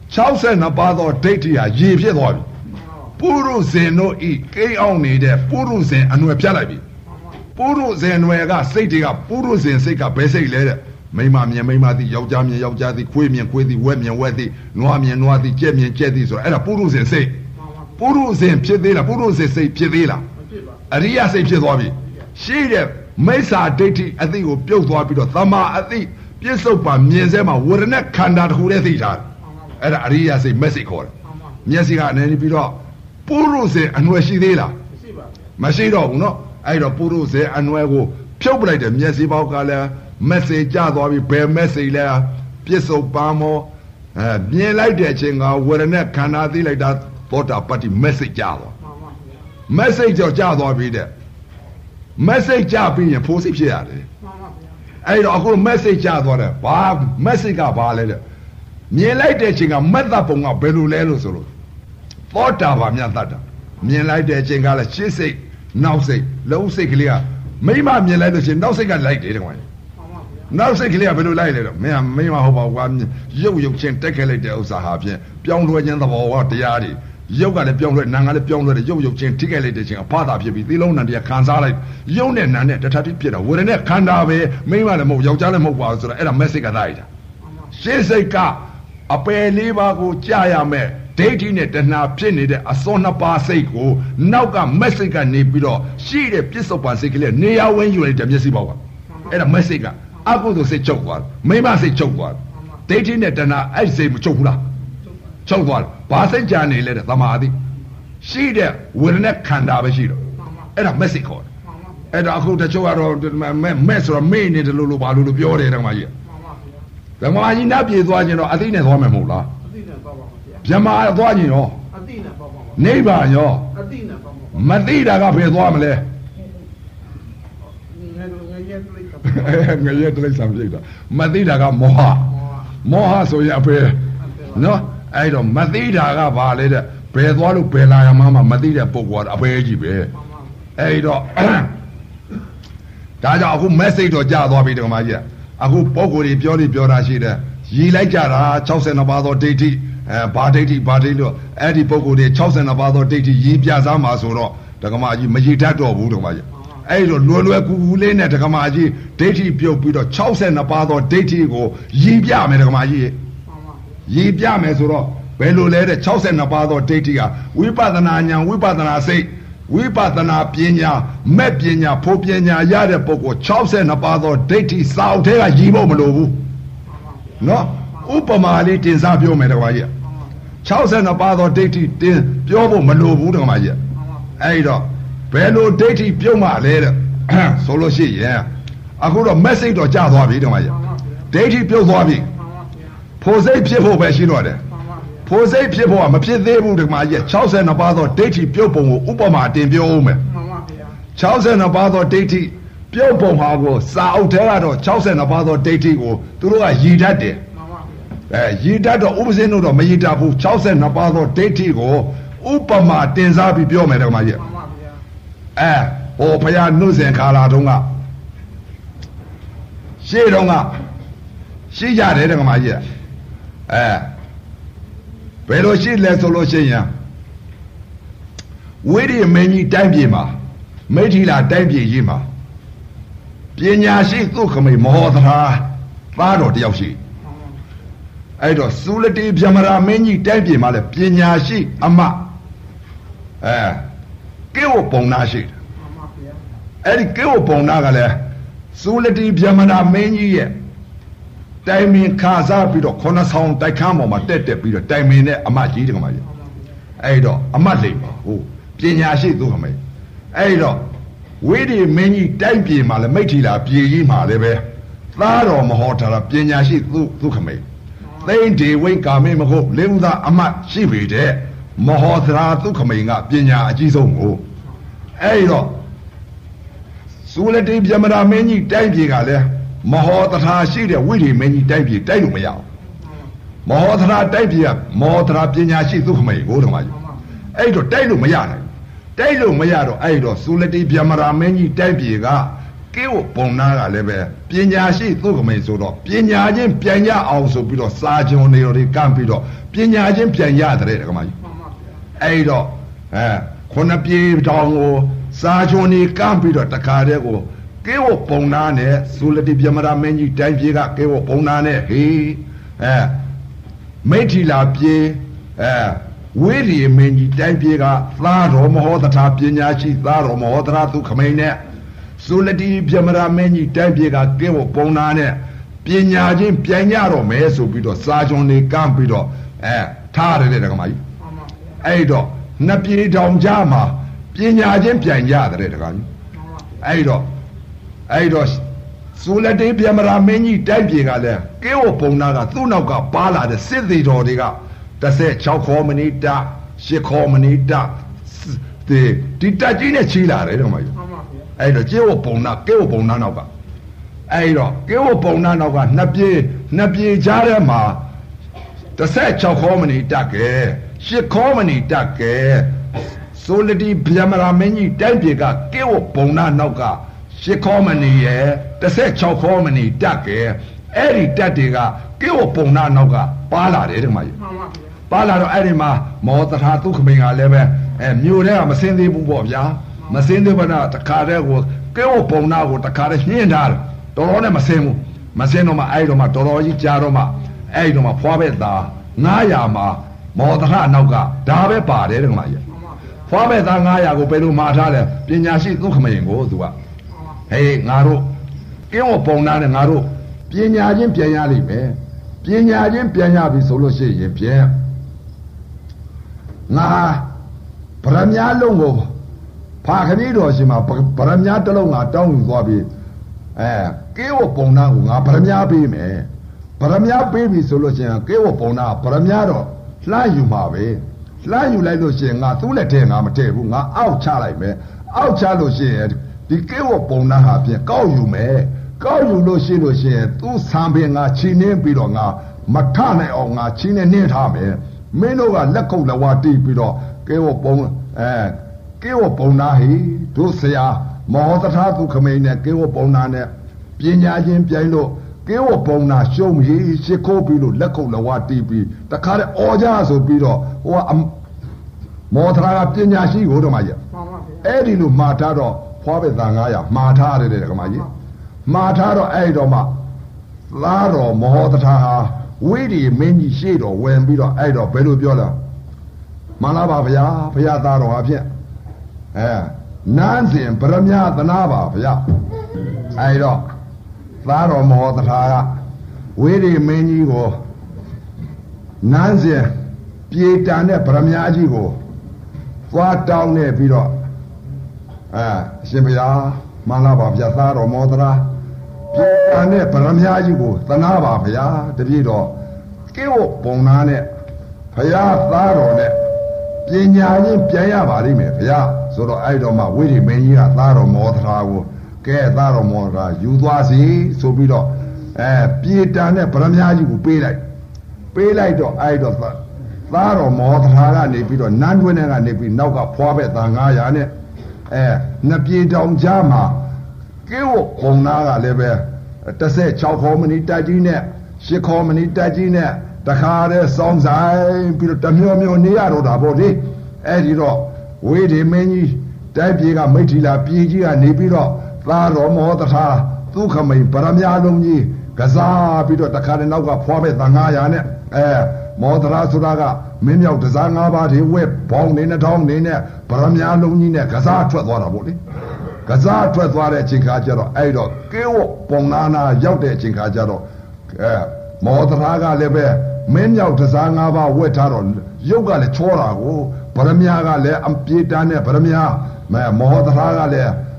Speaker 1: 62ပါးသောဒိဋ္ဌိဟာရေဖြစ်သွားပြီပုရုဇဉ်တို့ဤကိန်းအောင်နေတဲ့ပုရုဇဉ်အနွယ်ဖြတ်လိုက်ပြီပုရုဇဉ်အနွယ်ကစိတ်တွေကပုရုဇဉ်စိတ်ကဘယ်စိတ်လဲတဲ့မိမမြင်မိမသိယောက်ျားမြင်ယောက်ျားသိခွေးမြင်ခွေးသိဝက်မြင်ဝက်သိနွားမြင်နွားသိကြက်မြင်ကြက်သိဆိုတော့အဲ့ဒါပုရုဇဉ်စိတ်ပုရုဇဉ်ဖြစ်သေးလားပုရုဇဉ်စိတ်ဖြစ်သေးလားအရိယစိတ်ဖြစ်သွားပြီရှိတဲ့မိစ္ဆာဒိဋ္ဌိအသိကိုပြုတ်သွားပြီးတော့သမာအသိပြစ္ဆုတ်ပါမြင်စဲမှာဝရณะခန္ဓာတစ်ခုတည်းသိထားတယ်အဲ့ဒါအရိယစိတ်မက်စိတ်ခေါ်တယ်မျက်စိကအနေနဲ့ပြီးတော့ပုရုဇဉ်အနွယ်ရှိသေးလားမရှိတော့ဘူးเนาะအဲ့တော့ပုရုဇဉ်အနွယ်ကိုဖြုတ်ပလိုက်တယ်မျက်စိပေါက်ကလည်းမက်ဆေ့ကြသွားပြီဘယ်မက်ဆေ့လဲပြစ္ဆုတ်ပံမောမြင်လိုက်တဲ့အချိန်ကဝရณะခန္ဓာသိလိုက်တာသောတာပတ္တိမက်ဆေ့ကြသွားမက်ဆေ့ကြောင့်ကြသွားပြီတဲ့မက်ဆေ့ကြပြီးရင်ဖိုးစိတ်ဖြစ်ရတယ်အဲ့တော့အခုမက်ဆေ့ကြသွားတယ်ဘာမက်ဆေ့ကဘာလဲတဲ့မြင်လိုက်တဲ့အချိန်ကမက်သပုံကဘယ်လိုလဲလို့ဆိုလို့သောတာပန်မြတ်တတ်တာမြင်လိုက်တဲ့အချိန်ကလည်းရှေ့စိတ်နောက်စိတ်လုံးစိတ်ကလေးကမိမမြင်လိုက်လို့ရှိရင်နောက်စိတ်ကလိုက်တယ်တဲ့ကွာနောက်စိတ်ကလေးကဘယ်လိုလိုက်လဲတော့မင်းမဟုတ်ပါဘူးကွာရုပ်ချင်းတက်ခဲ့လိုက်တဲ့ဥစ္စာဟာဖြင့်ပြောင်းလဲခြင်းသဘောကတရားတွေရုပ်ကလည်းပြောင်းလဲနာကလည်းပြောင်းလဲတယ်ရုပ်ချင်းထိခဲ့လိုက်တဲ့ချင်းအဖတာဖြစ်ပြီးသီလုံးနံတရားခံစားလိုက်ရုပ်နဲ့နာနဲ့တထတိဖြစ်တာဝေဒနာခန္ဓာပဲမိမလည်းမဟုတ်ယောက်ျားလည်းမဟုတ်ပါဘူးဆိုတော့အဲ့ဒါမက်ဆေ့ကလိုက်တာရှေ့စိတ်ကအပယ်လေးပါးကိုကြာရမယ်ဒိဋ္ဌိနဲ့တဏှာဖြစ်နေတဲ့အစောနှစ်ပါးစိတ်ကိုနောက်ကမက်ဆေ့ကနေပြီးတော့ရှိတဲ့ပြစ္ဆုတ်ပံစိတ်ကလေးနေရာဝင်းယူလိုက်တဲ့မျက်စိပေါက်ကအဲ့ဒါမက်ဆေ့ကအကုသိုလ်စိတ်ချုပ်သွားတယ်မိမစိတ်ချုပ်သွားတယ်ဒိဋ္ဌိနဲ့တဏှာအဲ့စိတ်မချုပ်ဘူးလားချုပ်သွားတယ်ဘာစိတ်ကြနေလဲတဲ့သမာဓိရှိတဲ့ဝေဒနာခန္ဓာပဲရှိတော့အဲ့ဒါမက်ဆေ့ခေါ်တယ်အဲ့ဒါအခုတချို့ကတော့မက်ဆိုတော့မေ့နေတယ်လို့ဘာလို့ပြောတယ်ဓမ္မကြီးဓမ္မကြီးနတ်ပြေသွားခြင်းတော့အသိနဲ့သွားမယ်မဟုတ်လား
Speaker 3: အသိနဲ့သွားပါမှာဗျာ
Speaker 1: ဗြဟ္မာသွားခြင်းရော
Speaker 3: အသိနဲ့သွားပါမှာ
Speaker 1: နိဗ္ဗာန်ရော
Speaker 3: အသိနဲ့သွားပါ
Speaker 1: မသိတာကဘယ်သွားမလဲငရဲတိရစ္ဆာန်ပြိတ္တာမသိတာကမောဟဆိုရင်အဖေနော်အဲ့တော့မသိတာကဘာလဲတဲ့ဘယ်သွားလို့ဘယ်လာရမှမသိတဲ့ပုဂ္ဂိုလ်ကအဖေကြီးပဲအဲ့တော့ဒါကြောင့်အခု message တော့ကြာသွားပြီတက္ကမကြီးအခုပုဂ္ဂိုလ်တွေပြောတာရှိတယ်ရည်လိုက်ကြတာ62ပါးသောဒိဋ္ဌိဘာဒိဋ္ဌိလို့အဲ့ဒီပုဂ္ဂိုလ်တွေ62ပါးသောဒိဋ္ဌိရည်ပြစားမှာဆိုတော့တက္ကမကြီးမရည်တတ်တော့ဘူးတက္ကမကြီးအဲ့လိုလွယ်ကူလေးနဲ့တက္ကမကြီးဒိဋ္ဌိပြုတ်ပြီးတော့62ပါးသောဒိဋ္ဌိကိုရည်ပြမယ်တက္ကမကြီးရည်ပြမယ်ဆိုတော့ဘယ်လိုလဲတဲ့62ပါးသောဒိဋ္ဌိကဝိပဿနာဉာဏ်ဝိပဿနာစိတ်ဝိပဿနာပညာမဲ့ပညာဖို့ပညာရတဲ့ပုဂ္ဂိုလ်62ပါးသောဒိဋ္ဌိစာအုပ်ထဲကရည်ဖို့မလိုဘူးနော်ဥပမာလေးတင်စားပြောမယ်တက္ကမကြီး62ပါးသောဒိဋ္ဌိတင်ပြောဖို့မလိုဘူးတက္ကမကြီးအဲ့တော့ဘယ်လိုဒိဋ္ဌိပြုတ်မှလဲတဲ့ဆိုလို့ရှိရင်အခုတော့ message တော့ကြာသွားပြီတက္ကမကြီးဒိဋ္ဌိပြုတ်သွားပြီဖို့စိတ်ဖြစ်ဖို့ပဲရှိတော့တယ်ဖို့စိတ်ဖြစ်ဖို့ကမဖြစ်သေးဘူးတက္ကမကြီး62ပါးသောဒိဋ္ဌိပြုတ်ပုံကိုဥပမာတင်ပြောဦးမယ်62ပါးသောဒိဋ္ဌိပြုတ်ပုံဟာကိုစာအုပ်ထဲကတော့62ပါးသောဒိဋ္ဌိကိုသူတို့ကရည်တတ်တယ်ရည်တတ်တော့ဥပဇင်းတို့တော့မရည်တတ်ဘူး62ပါးသောဒိဋ္ဌိကိုဥပမာတင်စားပြီးပြောမယ်တက္ကမကြီးဟိုဘုရားနှုတ်စဉ်ခါလာတုန်းကရှေ့တုန်းကရှိကြတယ်တက္ကမကြီးဘယ်လိုရှိလဲဆိုလို့ရှိရင်ဝိရိယမင်းကြီးတိုင်းပြည်မှာမိထီလာတိုင်းပြည်ကြီးမှာပညာရှိသုခမိမောသရာသားတော်တယောက်ရှိအဲ့တော့သုလတိဗြဟ္မရာမင်းကြီးတိုင်းပြည်မှာလည်းပညာရှိအမကေဝပုံနာရှိအဲ့ဒီကေဝပုံနာကလည်းသုလတိဗြဟ္မရာမင်းကြီးရဲ့တိုင်မင်ခါစားပြီးတော့ခုနဆောင်တိုက်ခန်းပေါ်မှာတက်ပြီးတော့တိုင်မင်နဲ့အမကြီးတကမာကြီးအဲ့တော့အမလိမ့်ပါဟုတ်ပညာရှိသူခမိအဲ့တော့ဝိရိမင်းကြီးတိုက်ပြေမှာလည်းမိထီလာပြေကြီးမှာလည်းပဲသားတော်မဟောထားတာပညာရှိသူခမိန်သိမ့်ဒီဝိကာမေမဟုတ်လေဥသာအမတ်ရှိပေတဲ့မဟောသရာသူခမိန်ကပညာအကြီးဆုံးကိုအဲ့တော့သုလတိပြမရာမင်းကြီးတိုက်ပြေကလည်းမဟောသရာရှိတဲ့ဝိရိမင်းကြီးတိုက်ပြေတိုက်လို့မရအောင်မဟောသရာတိုက်ပြေကမဟောသရာပညာရှိသူခမိန်ကိုတော်မကြီးအဲ့တော့တိုက်လို့မရနိုင်တိုက်လို့မရတော့အဲ့တော့သုလတိပြမရာမင်းကြီးတိုက်ပြေကကေဝပုံနာကလည်းပဲပညာရှိသူခမိန်ဆိုတော့ပညာချင်းပြန်ရအောင်ဆိုပြီးတော့စာချုံနေတော်တွေကမ်းပြီးတော့ပညာချင်းပြန်ရတဲ့ကမကြီးအဲ့တော့ခုနှစ်ပြေတောင်ကိုစာချုံနေကမ်းပြီးတော့တခါတည်းကိုကေဝပုံနာနဲ့သုလတိပြမရာမင်းကြီးတိုက်ပြေကကေဝပုံနာနဲ့ဟေးမိထီလာပြေဝိရိယမင်းကြီးတိုက်ပြေကသားတော်မဟောသထာပညာရှိသားတော်မဟောသထာသူခမိန်နဲ့သုလတိပြမရာမင်းကြီးတိုက်ပြေကကဲဝပုံနာနဲ့ပညာချင်းပြန်ရတော့မယ်ဆိုပြီးတော့စာချုံနေကမ်းပြီးတော့ထားရတယ်တကမကြီးအဲ့တော့နှစ်ပြေတောင်ကြားမှာပညာချင်းပြန်ရတယ်တကကြီးအဲ့တော့သုလတိပြမရာမင်းကြီးတိုက်ပြေကလည်းကဲဝပုံနာကသူ့နောက်ကပါလာတဲ့စစ်သေးတော်တွေက16ခေါ်မနီတာ10ခေါ်မနီတာဒီတက်ကြီးနဲ့ချီလာတယ်တကမကြီးအဲ့တော့ကျေဝပုံနာကေဝပုံနာနောက်ကအဲ့တော့ကေဝပုံနာနောက်ကနှစ်ပြေကြားထဲမှာ16ခေါ်မနီတက်ကဲ10ခေါ်မနီတက်ကဲဆိုလတိဗျမရာမင်းကြီးတိုက်ပြေကကေဝပုံနာနောက်က10ခေါ်မနီရဲ့16ခေါ်မနီတက်ကဲအဲ့ဒီတက်တွေကကေဝပုံနာနောက်ကပါလာတယ်တကမကြီးပါလာတော့အဲ့ဒီမှာမောသထာသူခမိန်ကလည်းပဲမြို့ထဲကမစင်းသေးဘူးပေါ့ဗျာမစင်းသေးဘာနာတခါတည်းကိုကဲဝပုံနာကိုတခါတည်းညှင်းထားတယ်တော်တော်နဲ့မစင်းဘူးမစင်းတော့မှအဲ့တော့မှတော်တော်ကြီးကြာတော့မှအဲ့တော့မှဖွာပဲသား900မှာမောသထာနောက်ကဒါပဲပါတယ်တကမကြီးဖွာပဲသား900ကိုဘယ်လိုမှာထားလဲပညာရှိသူခမိန်ကိုသူကဟေးငါတို့ကဲဝပုံနာနဲ့ငါတို့ပညာချင်းပြန်ရလိမ့်မယ်ပညာချင်းပြန်ရပြီဆိုလို့ရှိရင်ပြန်ငါဗရမ ्या လုံးကိုဖာခကြီးတော်ရှင်မှာဗရမ ्या တစ်လုံးငါတောင်းယူသွားပြီးကဲဝပုံနာကိုငါဗရမ ्या ပေးမယ်ဗရမ ्या ပေးပြီဆိုလို့ရှိရင်ကဲဝပုံနာဗရမ ्या တော့လှမ်းယူမှာပဲလှမ်းယူလိုက်လို့ရှိရင်ငါသူ့လက်ထဲငါမထည့်ဘူးငါအောက်ချလိုက်မယ်အောက်ချလို့ရှိရင်ဒီကဲဝပုံနာဟာပြင်ကောက်ယူမယ်ကောက်ယူလို့ရှိရင်သူ့ဆံပင်ငါချီနှင်းပြီးတော့ငါမထနိုင်အောင်ငါချီနှင်းထားမယ်မင်းတို့ကလက်ခုပ်လက်ဝါးတီးပြီးတော့ကဲဝပုံနာဟိတို့ဆရာမောသထာသူခမိန်နဲ့ကဲဝပုံနာနဲ့ပညာချင်းပြိုင်လို့ကဲဝပုံနာရှုံးဟိရှ िख ိုးပြီးလို့လက်ခုပ်လက်ဝါးတီးပြီးတခါတည်းအော်ကြဆိုပြီးတော့ဟိုကမောသထာကပညာရှိကိုတော့မကြီးအဲ့ဒီလိုမှားထားတော့ဖွားပဲသား900မှားထားရတယ်ကမကြီးမှားထားတော့အဲ့တော့မှသားတော်မောသထာဟာဝိရိမင်းကြီးရှေ့တော်ဝင်ပြီးတော့အဲ့တော့ဘယ်လိုပြောလဲမှန်လားပါဗျာဘုရားသားတော်ဟာဖြင့်နန်းစဉ်ဗရမ ्या သနာပါဗျာအဲ့တော့သားတော်မောသထာကဝိရိမင်းကြီးကိုနန်းစဉ်ပြေတန်တဲ့ဗရမ ्या ကြီးကိုသွားတောင်းနေပြီးတော့ရှင်ဗျာမှန်လားပါဗျာသားတော်မောသထာပြေတန်တဲ့ဗရမ ्या ကြီးကိုသနာပါဗျာတပြည့်တော့ကေဝပုံနာနဲ့ဘုရားသားတော်နဲ့ပညာချင်းပြန်ရပါလိမ့်မယ်ဗျာဆိုတော့အဲ့တော့မှဝိရိမင်းကြီးကသားတော်မောသထာကိုကဲသားတော်မောသထာယူသွားစီဆိုပြီးတော့ပြေတန်တဲ့ဗရမ ्या ကြီးကိုပေးလိုက်တော့အဲ့တော့သားတော်မောသထာကနေပြီးတော့နန်းတွင်းထဲကနေပြီးနောက်ကဖွာပဲသား900နဲ့နှစ်ပြေတောင်ကြားမှာကဲဝပုံနာကလည်းပဲ16ခေါ်မနီတက်ကြီးနဲ့10ခေါ်မနီတက်ကြီးနဲ့တခါတည်းစောင်းဆိုင်ပြီးတော့တမျိုးနေရတော့တာပေါ့လေအဲ့ဒီတော့ဝိရိမင်းကြီးတိုက်ပြေကမိထီလာပြေကြီးကနေပြီးတော့သားတော်မောသထာသူခမိန်ဗရမ ्या လုံးကြီးကစားပြီးတော့တခါတည်းနောက်ကဖွာပဲသား900နဲ့မောသထာဆိုတာကမင်းမြောက်တစား5ပါးတွေဝက်ဘောင်းနေ2000နေနဲ့ဗရမ ्या လုံးကြီးနဲ့ကစားထွက်သွားတာပေါ့လေကစားထွက်သွားတဲ့အချိန်ခါကျတော့အဲ့တော့ကေဝပုံနာရောက်တဲ့အချိန်ခါကျတော့မောသထာကလည်းပဲမင်းမြောက်တစား5ပါးဝက်ထားတော့ရုပ်ကလည်းချောတာကိုဗရမ ्या ကလည်းအပြေတန်းနဲ့ဗရမ ्या မောသထာကလည်း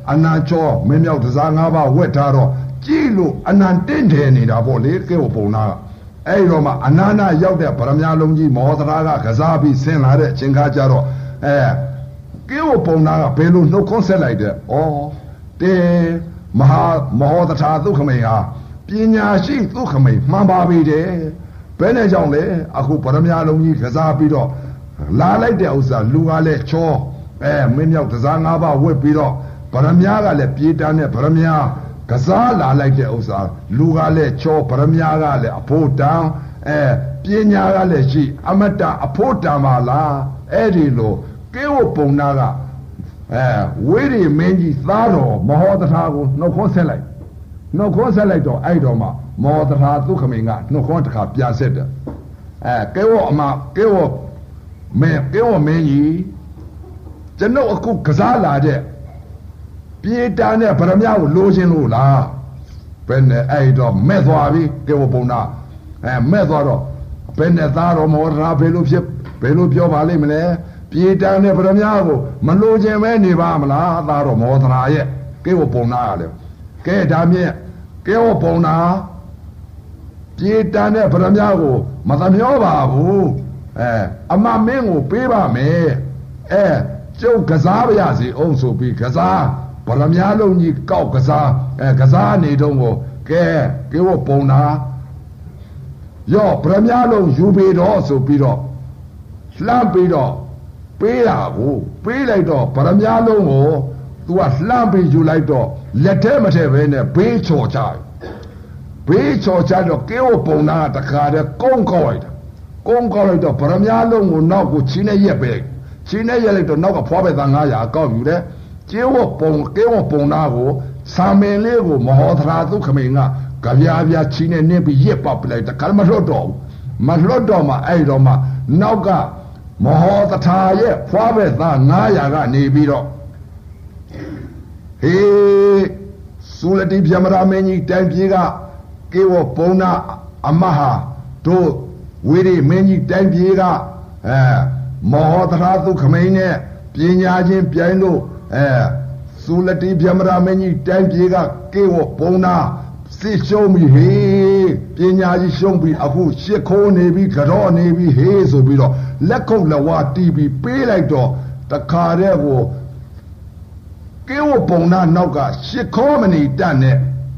Speaker 2: အနန္တောမင်းမြောက်တစား၅ပါးဝတ်ထားတော့ကြည့်လို့အနန္တင့်တယ်နေတာပေါ့လေကဲပုံနာအဲ့တော့မှအနန္တရောက်တဲ့ဗရမ ्या လုံးကြီးမောသရာကကစားပြီးဆင်းလာတဲ့အချိန်ခါကျတော့ကဲပုံနာကဘယ်လိုနှုတ်ခွန်းဆက်လိုက်တဲ့ဩတေမဟာမောသရာသုခမိန်ဟာပညာရှိသုခမိန်မှန်ပါပြီတဲ့ဘယ်နဲ့ကြောင့်လဲအခုဗရမ ्या လုံးကြီးကစားပြီးတော့လာလိုက်တဲ့ဥစ္စာလူကလည်းချောမင်းမြောက်တစား၅ပါးဝတ်ပြီးတော့ဗရမ ्या ကလည်းပြေးတန်းတဲ့ဗရမ ्या ကစားလာလိုက်တဲ့ဥစ္စာလူကလည်းချောဗရမ ्या ကလည်းအဖို့တန်ပညာကလည်းရှိအမတအဖို့တန်ပါလားအဲ့ဒီလိုကေဝပုံနာကဝိရိမင်းကြီးသားတော်မဟောတထာကိုနှုတ်ခွန်းဆက်လိုက်နှုတ်ခွန်းဆက်လိုက်တော့အဲ့တော့မှမောတထာသုခမိန်ကနှုတ်ခွန်းတစ်ခါပြန်ဆက်တယ်ကေဝအမကေဝမင်းကြီးကျွန်ုပ်အခုကစားလာတဲ့ပြေးတန်းတဲ့ဗရမ ्या ကိုလိုချင်လို့လားဘယ်နဲ့အဲ့တော့မဲ့သွားပြီကေဝပုံနာမဲ့သွားတော့ဘယ်နဲ့သားတော်မောဒရာဘယ်လိုပြောပါလိမ့်မလဲပြေးတန်းတဲ့ဗရမ ्या ကိုမလိုချင်မဲနေပါမလားသားတော်မောဒရာရဲ့ကေဝပုံနာရတယ်ကဲဒါမြင့်ကေဝပုံနာပြေးတန်းတဲ့ဗရမ ्या ကိုမသမျောပါဘူးအမမင်းကိုပေးပါမယ်ကျုပ်ကစားပါရစေအောင်ဆိုပြီးကစားဗရမ ्या လုံးကြီးကောက်ကစားကစားနေတော့ကိုကဲဝပုံနာရောဗရမ ्या လုံးယူပြီးတော့ဆိုပြီးတော့လှမ်းပြီးတော့ပေးတာကိုပေးလိုက်တော့ဗရမ ्या လုံးကိုသူကလှမ်းပြီးယူလိုက်တော့လက်ထဲမထဲပဲနဲ့ဘေးချော်ချတော့ကဲဝပုံနာတခါတည်းကုန်းကောက်လိုက်တာကုန်းကောက်လိုက်တော့ဗရမ ्या လုံးကိုနောက်ကိုချင်းနဲ့ရက်ပဲချင်းနဲ့ရက်လိုက်တော့နောက်ကဖွားပဲသား900ကောက်ယူတယ်ကဲဝပုံနာကိုစာမင်းလေးကိုမဟောသရာသုခမိန်ကကြပြပြချင်းနဲ့နင်းပြီးရက်ပတ်ပလိုက်တခါမလွတ်တော့မှအဲ့တော့မှနောက်ကမဟောသထာရဲ့ဖွားပဲသား900ကနေပြီးတော့ဟေးစူလတိပြမရာမင်းကြီးတိုင်ပြေကကေဝပုံနာအမဟာတို့ဝိရိမင်းကြီးတိုင်ပြေကမောသရာသုခမိန်နဲ့ပညာချင်းပြိုင်လို့စူလတိပြမရာမင်းကြီးတိုင်ပြေကကေဝပုံနာစစ်ရှုံးပြီဟေးပညာကြီးရှုံးပြီအခုရှစ်ခိုးနေပြီကြော့နေပြီဟေးဆိုပြီးတော့လက်ခုပ်လက်ဝါးတီးပြီးပေးလိုက်တော့တခါတည်းကိုကေဝပုံနာနောက်ကရှစ်ခေါမဏီတက်နဲ့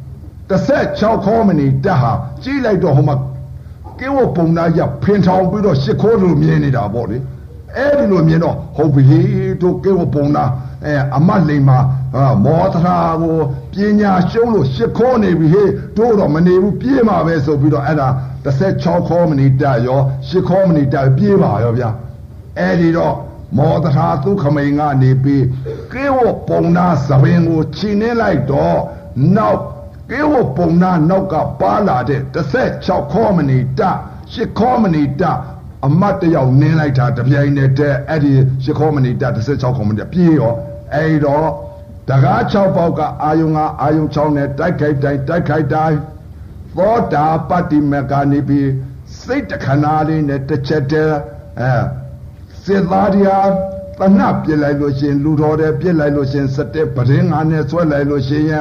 Speaker 2: 16ခေါမဏီတက်ဟာကြီးလိုက်တော့ဟိုမှာကေဝပုံနာရဖင်ထောင်ပြီးတော့ရှစ်ခိုးလိုမြင်နေတာပေါ့လေအဲ့ဒီလိုမြင်တော့ဟုတ်ပြီတို့ကေဝပုံနာအမတ်လိမ်မှာမောသရာကိုပညာရှုံးလို့ရှစ်ခေါနေပြီဟေးတို့တော့မနေဘူးပြေးမှာပဲဆိုပြီးတော့အဲ့ဒါ16ခေါမဏီတက်ရောရှစ်ခေါမဏီတက်ပြေးပါရောဗျာအဲ့ဒီတော့မောသရာသုခမိန်ကနေပြီးကေဝပုံနာသဘင်ကိုခြိနေလိုက်တော့နောက်ကေဝပုံနာနောက်ကပါလာတဲ့16ခေါမဏီတက်8ခေါမဏီတက်အမတ်တယောက်နင်းလိုက်တာတပြိုင်နက်တည်းအဲ့ဒီ8ခေါမဏီတက်16ခေါမဏီတက်ပြေးရောအဲ့တော့တကား6ပေါက်ကအာယုံ6နဲ့တိုက်ခိုက်တိုင်းသောတာပတ္တိမကနေပြီးစိတ်တခဏလေးနဲ့တစ်ချက်တည်းစစ်သားတရားတဏှပြစ်လိုက်လို့ရှင်လူတော်တယ်ပြစ်လိုက်လို့ရှင်17ပဒင်း9နဲ့ဆွဲလိုက်လို့ရှင်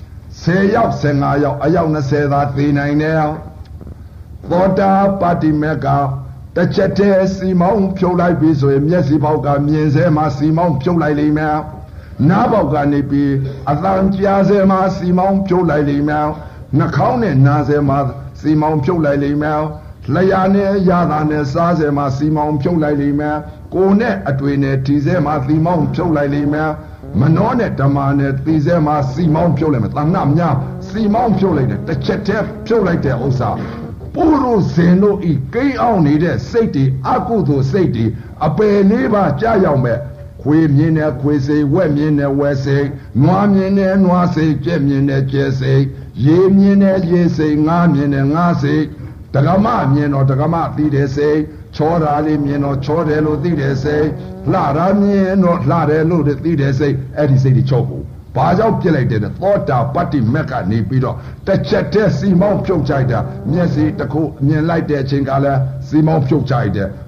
Speaker 2: 10ယောက်15ယောက်အယောက်20သာသေနိုင်တယ်သောတာပတ္တိမကတစ်ချက်တည်းစီမောင်းဖြုတ်လိုက်ပြီဆိုရင်မျက်စိပေါက်ကမြင်စေမှာစီမောင်းဖြုတ်လိုက်လိမ့်မယ်နားပေါက်ကနေပြီးအသံကြားစေမှာစီမောင်းဖြုတ်လိုက်လိမ့်မယ်နှာခေါင်းနဲ့နားစေမှာစီမောင်းဖြုတ်လိုက်လိမ့်မယ်လျှာနဲ့ရတာနဲ့စားစေမှာစီမောင်းဖြုတ်လိုက်လိမ့်မယ်ကိုယ်နဲ့အတွေ့နဲ့ထီစေမှာစီမောင်းဖြုတ်လိုက်လိမ့်မယ်မနှောနဲ့ဓမ္မနဲ့သီစေမှာစီမောင်းဖြုတ်လိုက်မယ်တဏှများစီမောင်းဖြုတ်လိုက်တယ်တစ်ချက်တည်းဖြုတ်လိုက်တဲ့ဥစ္စာပုရုဇဉ်တို့ဤကိန်းအောင်နေတဲ့စိတ်တွေအကုသိုလ်စိတ်တွေအပယ်လေးပါကြာရောက်မဲ့ခွေမြင်တဲ့ခွေစိတ်ဝက်မြင်တဲ့ဝက်စိတ်နွားမြင်တဲ့နွားစိတ်ကြက်မြင်တဲ့ကြက်စိတ်ရေမြင်တဲ့ရေစိတ်ငါးမြင်တဲ့ငါးစိတ်တက္ကမမြင်တော့တက္ကမသိတဲ့စိတ်ချောတာလေးမြင်တော့ချောတယ်လို့သိတဲ့စိတ်လှတာမြင်တော့လှတယ်လို့သိတဲ့စိတ်အဲ့ဒီစိတ်တွေချုပ်ဖို့ဘာကြောင့်ပြစ်လိုက်တယ်သောတာပတ္တိမက်ကနေပြီးတော့တစ်ချက်တည်းစီမောင်းဖြုတ်ကြိုက်တာမျက်စိတစ်ခုမြင်လိုက်တဲ့အချိန်ကလည်းစီမောင်းဖြုတ်ကြိုက်တယ်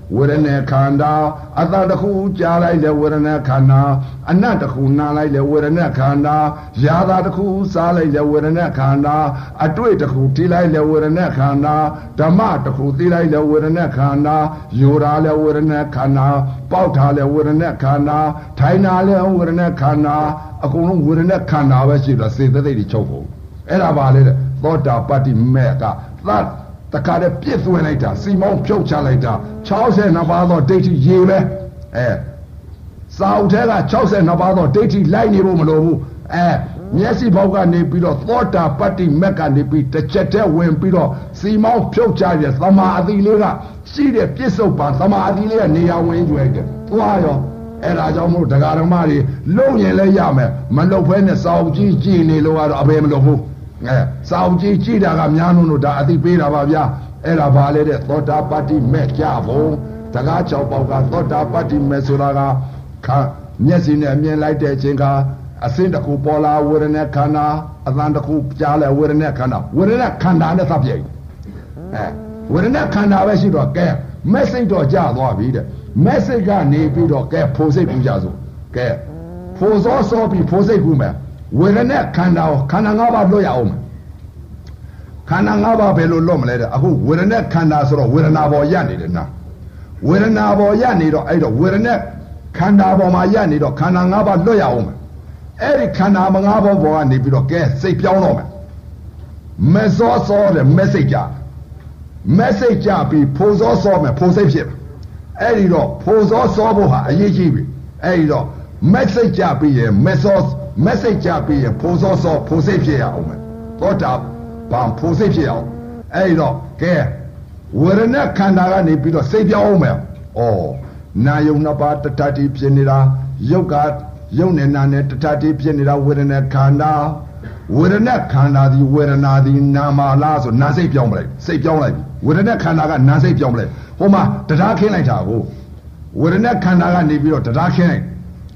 Speaker 2: ဝေဒနာခန္ဓာအတ္တတစ်ခုကြားလိုက်လေဝေဒနာခန္ဓာအနတ်တစ်ခုနားလိုက်လေဝေဒနာခန္ဓာယာသာတစ်ခုစားလိုက်လေဝေဒနာခန္ဓာအတွေ့တစ်ခုထိလိုက်လေဝေဒနာခန္ဓာဓမ္မတစ်ခုသိလိုက်လေဝေဒနာခန္ဓာယူတာလေဝေဒနာခန္ဓာပေါက်ထားလေဝေဒနာခန္ဓာထိုင်တာလေဝေဒနာခန္ဓာအကုန်လုံးဝေဒနာခန္ဓာပဲရှိတော့စေတသိက်တွေချုပ်ဖို့အဲ့ဒါပါလေတဲ့သောတာပတ္တိမေကသတ်တခါတည်းပြည့်သွင်းလိုက်တာစီမောင်းဖြုတ်ချလိုက်တာ62ပါးသောဒိဋ္ဌိရေပဲစာအုပ်ထဲက62ပါးသောဒိဋ္ဌိလိုက်နေဖို့မလိုဘူးမျက်စိဘောက်ကနေပြီးတော့သောတာပတ္တိမက်ကနေပြီးတစ်ချက်တည်းဝင်ပြီးတော့စီမောင်းဖြုတ်ချရသမာအတိလေးကရှိတဲ့ပြစ္ဆုတ်ပါသမာအတိလေးကနေရာဝင်ကျွဲတယ်သွားရောအဲ့ဒါကြောင့်မို့တရားဓမ္မတွေလုံရင်လည်းရမယ်မလုံဖဲနဲ့စာအုပ်ကြီးကြည်နေလို့ကတော့အဘယ်မလုံဘူးစာအုပ်ကြီးကြည်တာကများလို့ဒါအသိပေးတာပါဗျာအဲ့ဒါဘာလဲတဲ့သောတာပတ္တိမက်ကြဖို့တကား6ပေါက်ကသောတာပတ္တိမက်ဆိုတာကမျက်စိနဲ့မြင်လိုက်တဲ့အချိန်ကအစင်းတစ်ခုပေါ်လာဝေဒနာခန္ဓာအသံတစ်ခုကြားလဲဝေဒနာခန္ဓာဝေဒနာခန္ဓာနဲ့သတ်ပြိုင်ဝေဒနာခန္ဓာပဲရှိတော့ကဲ message တော့ကြာသွားပြီတဲ့ message ကနေပြီးတော့ကဲဖိုးစိတ်ကူကြစို့ကဲဖိုးစောပြီးဖိုးစိတ်ကူမယ်ဝေဒနာခန္ဓာကိုခန္ဓာ၅ပါးလွတ်ရအောင်ခန္ဓာ၅ပါးဘယ်လိုလွတ်မလဲတဲ့အခုဝေဒနာခန္ဓာဆိုတော့ဝေဒနာပေါ်ရနေတယ်နာဝေဒနာပေါ်ရနေတော့အဲ့တော့ဝေဒနာခန္ဓာပေါ်မှာရနေတော့ခန္ဓာ၅ပါးလွတ်ရအောင်အဲ့ဒီခန္ဓာ၅ပါးပေါ်ကနေပြီးတော့ကဲစိတ်ပြောင်းတော့မယ်မစောတဲ့ message ကြပြီးဖိုးစောမယ်ဖိုးစိတ်ဖြစ်အဲ့ဒီတော့ဖိုးစောဖို့ဟာအရေးကြီးပြီအဲ့ဒီတော့ message ကြပြီးရင် message ကြပြီးရင်ဖိုးစောဖိုးစိတ်ဖြစ်ရအောင်မယ်သောတာပန်ဖိုးစိတ်ဖြစ်အောင်အဲ့ဒီတော့ကဲဝေဒနာခန္ဓာကနေပြီးတော့စိတ်ပြောင်းအောင်မယ်နာယုံနှစ်ပါးတထတိဖြစ်နေတာရုပ်နဲ့နာနဲ့တထတိဖြစ်နေတာဝေဒနာခန္ဓာဝေဒနာခန္ဓာဒီဝေဒနာဒီနာမလားဆိုနာစိတ်ပြောင်းလိုက်စိတ်ပြောင်းလိုက်ဝေဒနာခန္ဓာကနာစိတ်ပြောင်းလိုက်ဟိုမှာတရားခင်းလိုက်တာကိုဝေဒနာခန္ဓာကနေပြီးတော့တရားခင်းလိုက်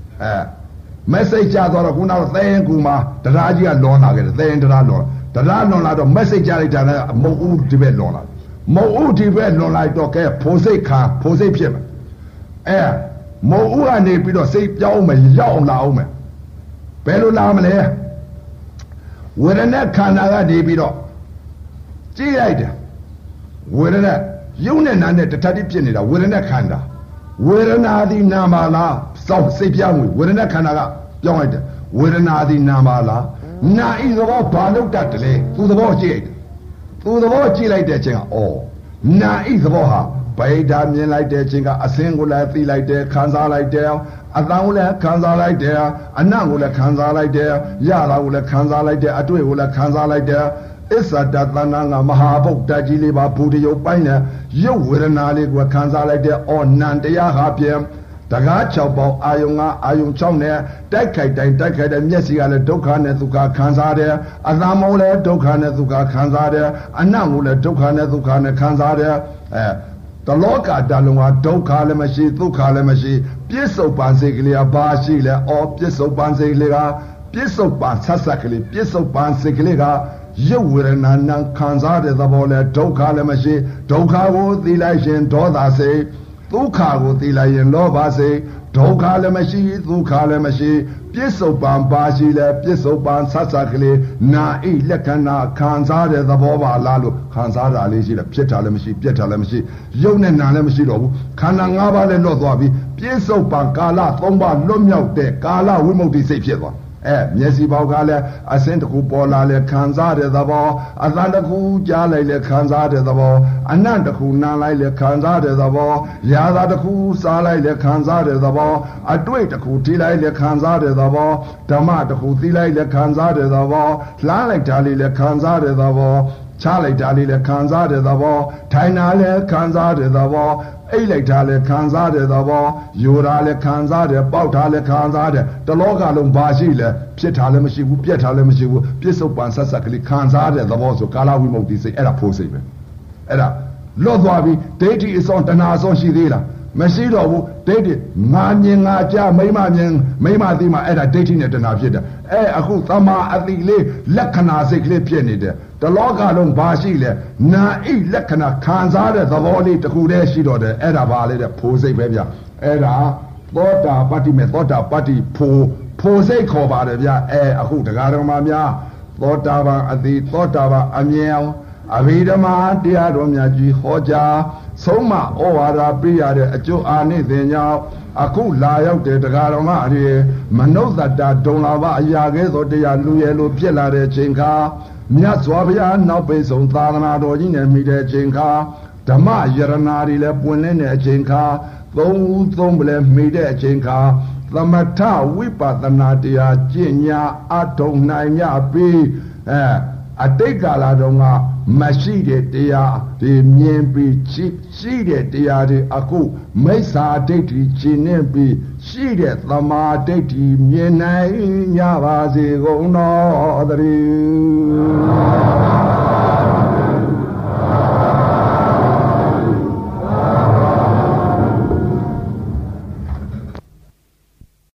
Speaker 2: message ကြတော့ခုနကသဲရင်ကူမှာတရားကြီးကလွန်လာခဲ့တယ်သဲရင်တရားလွန်လာတော့ message ကြလိုက်တာလည်းမုတ်ဦးဒီဘက်လွန်လာမုတ်ဦးဒီဘက်လွန်လိုက်တော့ကဲဖိုးစိတ်ဖြစ်မယ်မုတ်ဦးကနေပြီးတော့စိတ်ပြောင်းမယ်ရောက်အောင်လာအောင်မယ်ဘယ်လိုလာမလဲဝေဒနာခန္ဓာကနေပြီးတော့ကြည့်လိုက်တယ်ဝေဒနာရုပ်နဲ့နာနဲ့တထတိဖြစ်နေတာဝေဒနာခန္ဓာဝေဒနာသည်နာမလားစောင့်စိတ်ပြောင်းဝင်ဝေဒနာခန္ဓာကပြောင်းလိုက်တယ်ဝေဒနာသည်နာမလားနာဤသဘောဘာလို့တတ်တယ်လဲသူသဘောကြည့်လိုက်တဲ့အချိန်ကနာဤသဘောဟာဗိဓာမြင်လိုက်တဲ့အချိန်ကအစင်းကိုလည်းသိလိုက်တယ်ခံစားလိုက်တယ်အတန်ကိုလည်းခံစားလိုက်တယ်အနံ့ကိုလည်းခံစားလိုက်တယ်ရတာကိုလည်းခံစားလိုက်တယ်အတွေ့ကိုလည်းခံစားလိုက်တယ်အစ္ဆဒသန္နာငါမဟာဗုဒ္ဓကြီးလေးပါဘူတရုပ်ပိုင်းနဲ့ရုပ်ဝေဒနာလေးကိုခံစားလိုက်တယ်နံတရားဟာပြန်တကား6ပေါက်အာယုံ6နဲ့တိုက်ခိုက်တိုင်းမျက်စိကလည်းဒုက္ခနဲ့ဒုက္ခခံစားတယ်အသံမောလည်းဒုက္ခနဲ့ဒုက္ခခံစားတယ်အနံ့ကိုလည်းဒုက္ခနဲ့ခံစားတယ်တလောကတလုံးဟာဒုက္ခလည်းမရှိဒုက္ခလည်းမရှိပြစ္ဆုတ်ပန်စိတ်ကလေးကဘာရှိလဲပြစ္ဆုတ်ပန်စိတ်ကလေးကပြစ္ဆုတ်ပန်ဆက်ဆက်ကလေးပြစ္ဆုတ်ပန်စိတ်ကလေးကရုပ်ဝေဒနာနံခံစားတဲ့သဘောလဲဒုက္ခလည်းမရှိဒုက္ခကိုသိလိုက်ရင်ဒေါသစိတ်ဒုက္ခကိုသိလိုက်ရင်လောဘစိတ်ဒုက္ခလည်းမရှိဒုက္ခလည်းမရှိပြစ္ဆုတ်ပန်ပါရှိလဲပြစ္ဆုတ်ပန်ဆက်ဆက်ကလေးနာဣလက္ခဏာခံစားတဲ့သဘောပါလားလို့ခံစားတာလေးရှိတယ်ဖြစ်တာလည်းမရှိပြက်တာလည်းမရှိရုပ်နဲ့နာလည်းမရှိတော့ဘူးခန္ဓာ၅ပါးလည်းလွတ်သွားပြီပြစ္ဆုတ်ပန်ကာလ၃ပါးလွတ်မြောက်တဲ့ကာလဝိမု ക്തി စိတ်ဖြစ်သွားမျက်စိပေါက်ကလည်းအစင်းတစ်ခုပေါ်လာလဲခံစားတဲ့သဘောအသံတစ်ခုကြားလိုက်လဲခံစားတဲ့သဘောအနံ့တစ်ခုနားလိုက်လဲခံစားတဲ့သဘောရာသာတစ်ခုစားလိုက်လဲခံစားတဲ့သဘောအတွေ့တစ်ခုထိလိုက်လဲခံစားတဲ့သဘောဓမ္မတစ်ခုသိလိုက်လဲခံစားတဲ့သဘောလှမ်းလိုက်တာလေးလဲခံစားတဲ့သဘောချလိုက်တာလေးလဲခံစားတဲ့သဘောထိုင်တာလဲခံစားတဲ့သဘောအိတ်လိုက်တာလဲခံစားတဲ့သဘောယူတာလဲခံစားတယ်ပေါက်တာလဲခံစားတယ်တလောကလုံးဘာရှိလဲဖြစ်တာလည်းမရှိဘူးပြက်တာလည်းမရှိဘူးပြစ္ဆုတ်ပန်ဆက်ဆက်ကလေးခံစားတဲ့သဘောဆိုကာလဝိမု ക്തി စိတ်အဲ့ဒါဖိုးစိတ်ပဲအဲ့ဒါလွတ်သွားပြီဒိဋ္ဌိအစွန်တဏှာအစွန်ရှိသေးလားမရှိတော့ဘူးဒိဋ္ဌိငါမြင်ငါကြားမိမမြင်မိမသိမှအဲ့ဒါဒိဋ္ဌိနဲ့တဏှာဖြစ်တယ်အခုသမာအတိလေးလက္ခဏာစိတ်ကလေးဖြစ်နေတယ်တလောကလုံးဘာရှိလဲနာဣလက္ခဏာခံစားတဲ့သဘောလေးတစ်ခုတည်းရှိတော့တယ်အဲ့ဒါဘာလဲတဲ့ဖိုစိတ်ပဲဗျအဲ့ဒါသောတာပတ္တိမေသောတာပတ္တိဖိုစိတ်ခေါ်ပါတယ်ဗျအခုတရားတော်မှာများသောတာပန်အတိသောတာပန်အမြင်အဘိဓမ္မာတရားတော်များကြီးဟောကြားဆုံးမဩဝါဒပေးရတဲ့အကျိုးအာနိသင်ကြောင့်အခုလာရောက်တဲ့တရားတော်မှာမနုဿတ္တဒုံလာဘအရာကဲသောတရားလူရဲ့လိုဖြစ်လာတဲ့ချိန်ခါမြတ်စွာဘုရားနောက်ပိတ်ဆုံးသာသနာတော်ကြီးနဲ့မိတဲ့ချိန်ခါဓမ္မယရနာတွေလည်းပွင့်လင်းတဲ့အချိန်ခါသုံးပလဲမိတဲ့အချိန်ခါသမထဝိပဿနာတရားကျင့်ညာအထုံနိုင်ကြပြီးအတိတ်ကာလတုန်းကမရှိတဲ့တရားတွေမြင်ပြီးရှိတဲ့တရားတွေအခုမိစ္ဆာဒိဋ္ဌိရှင်းနေပြီးရှိတဲ့သမာဓိဋ္ဌိမြင်နိုင်ကြပါစေကုန်တော်သတည်း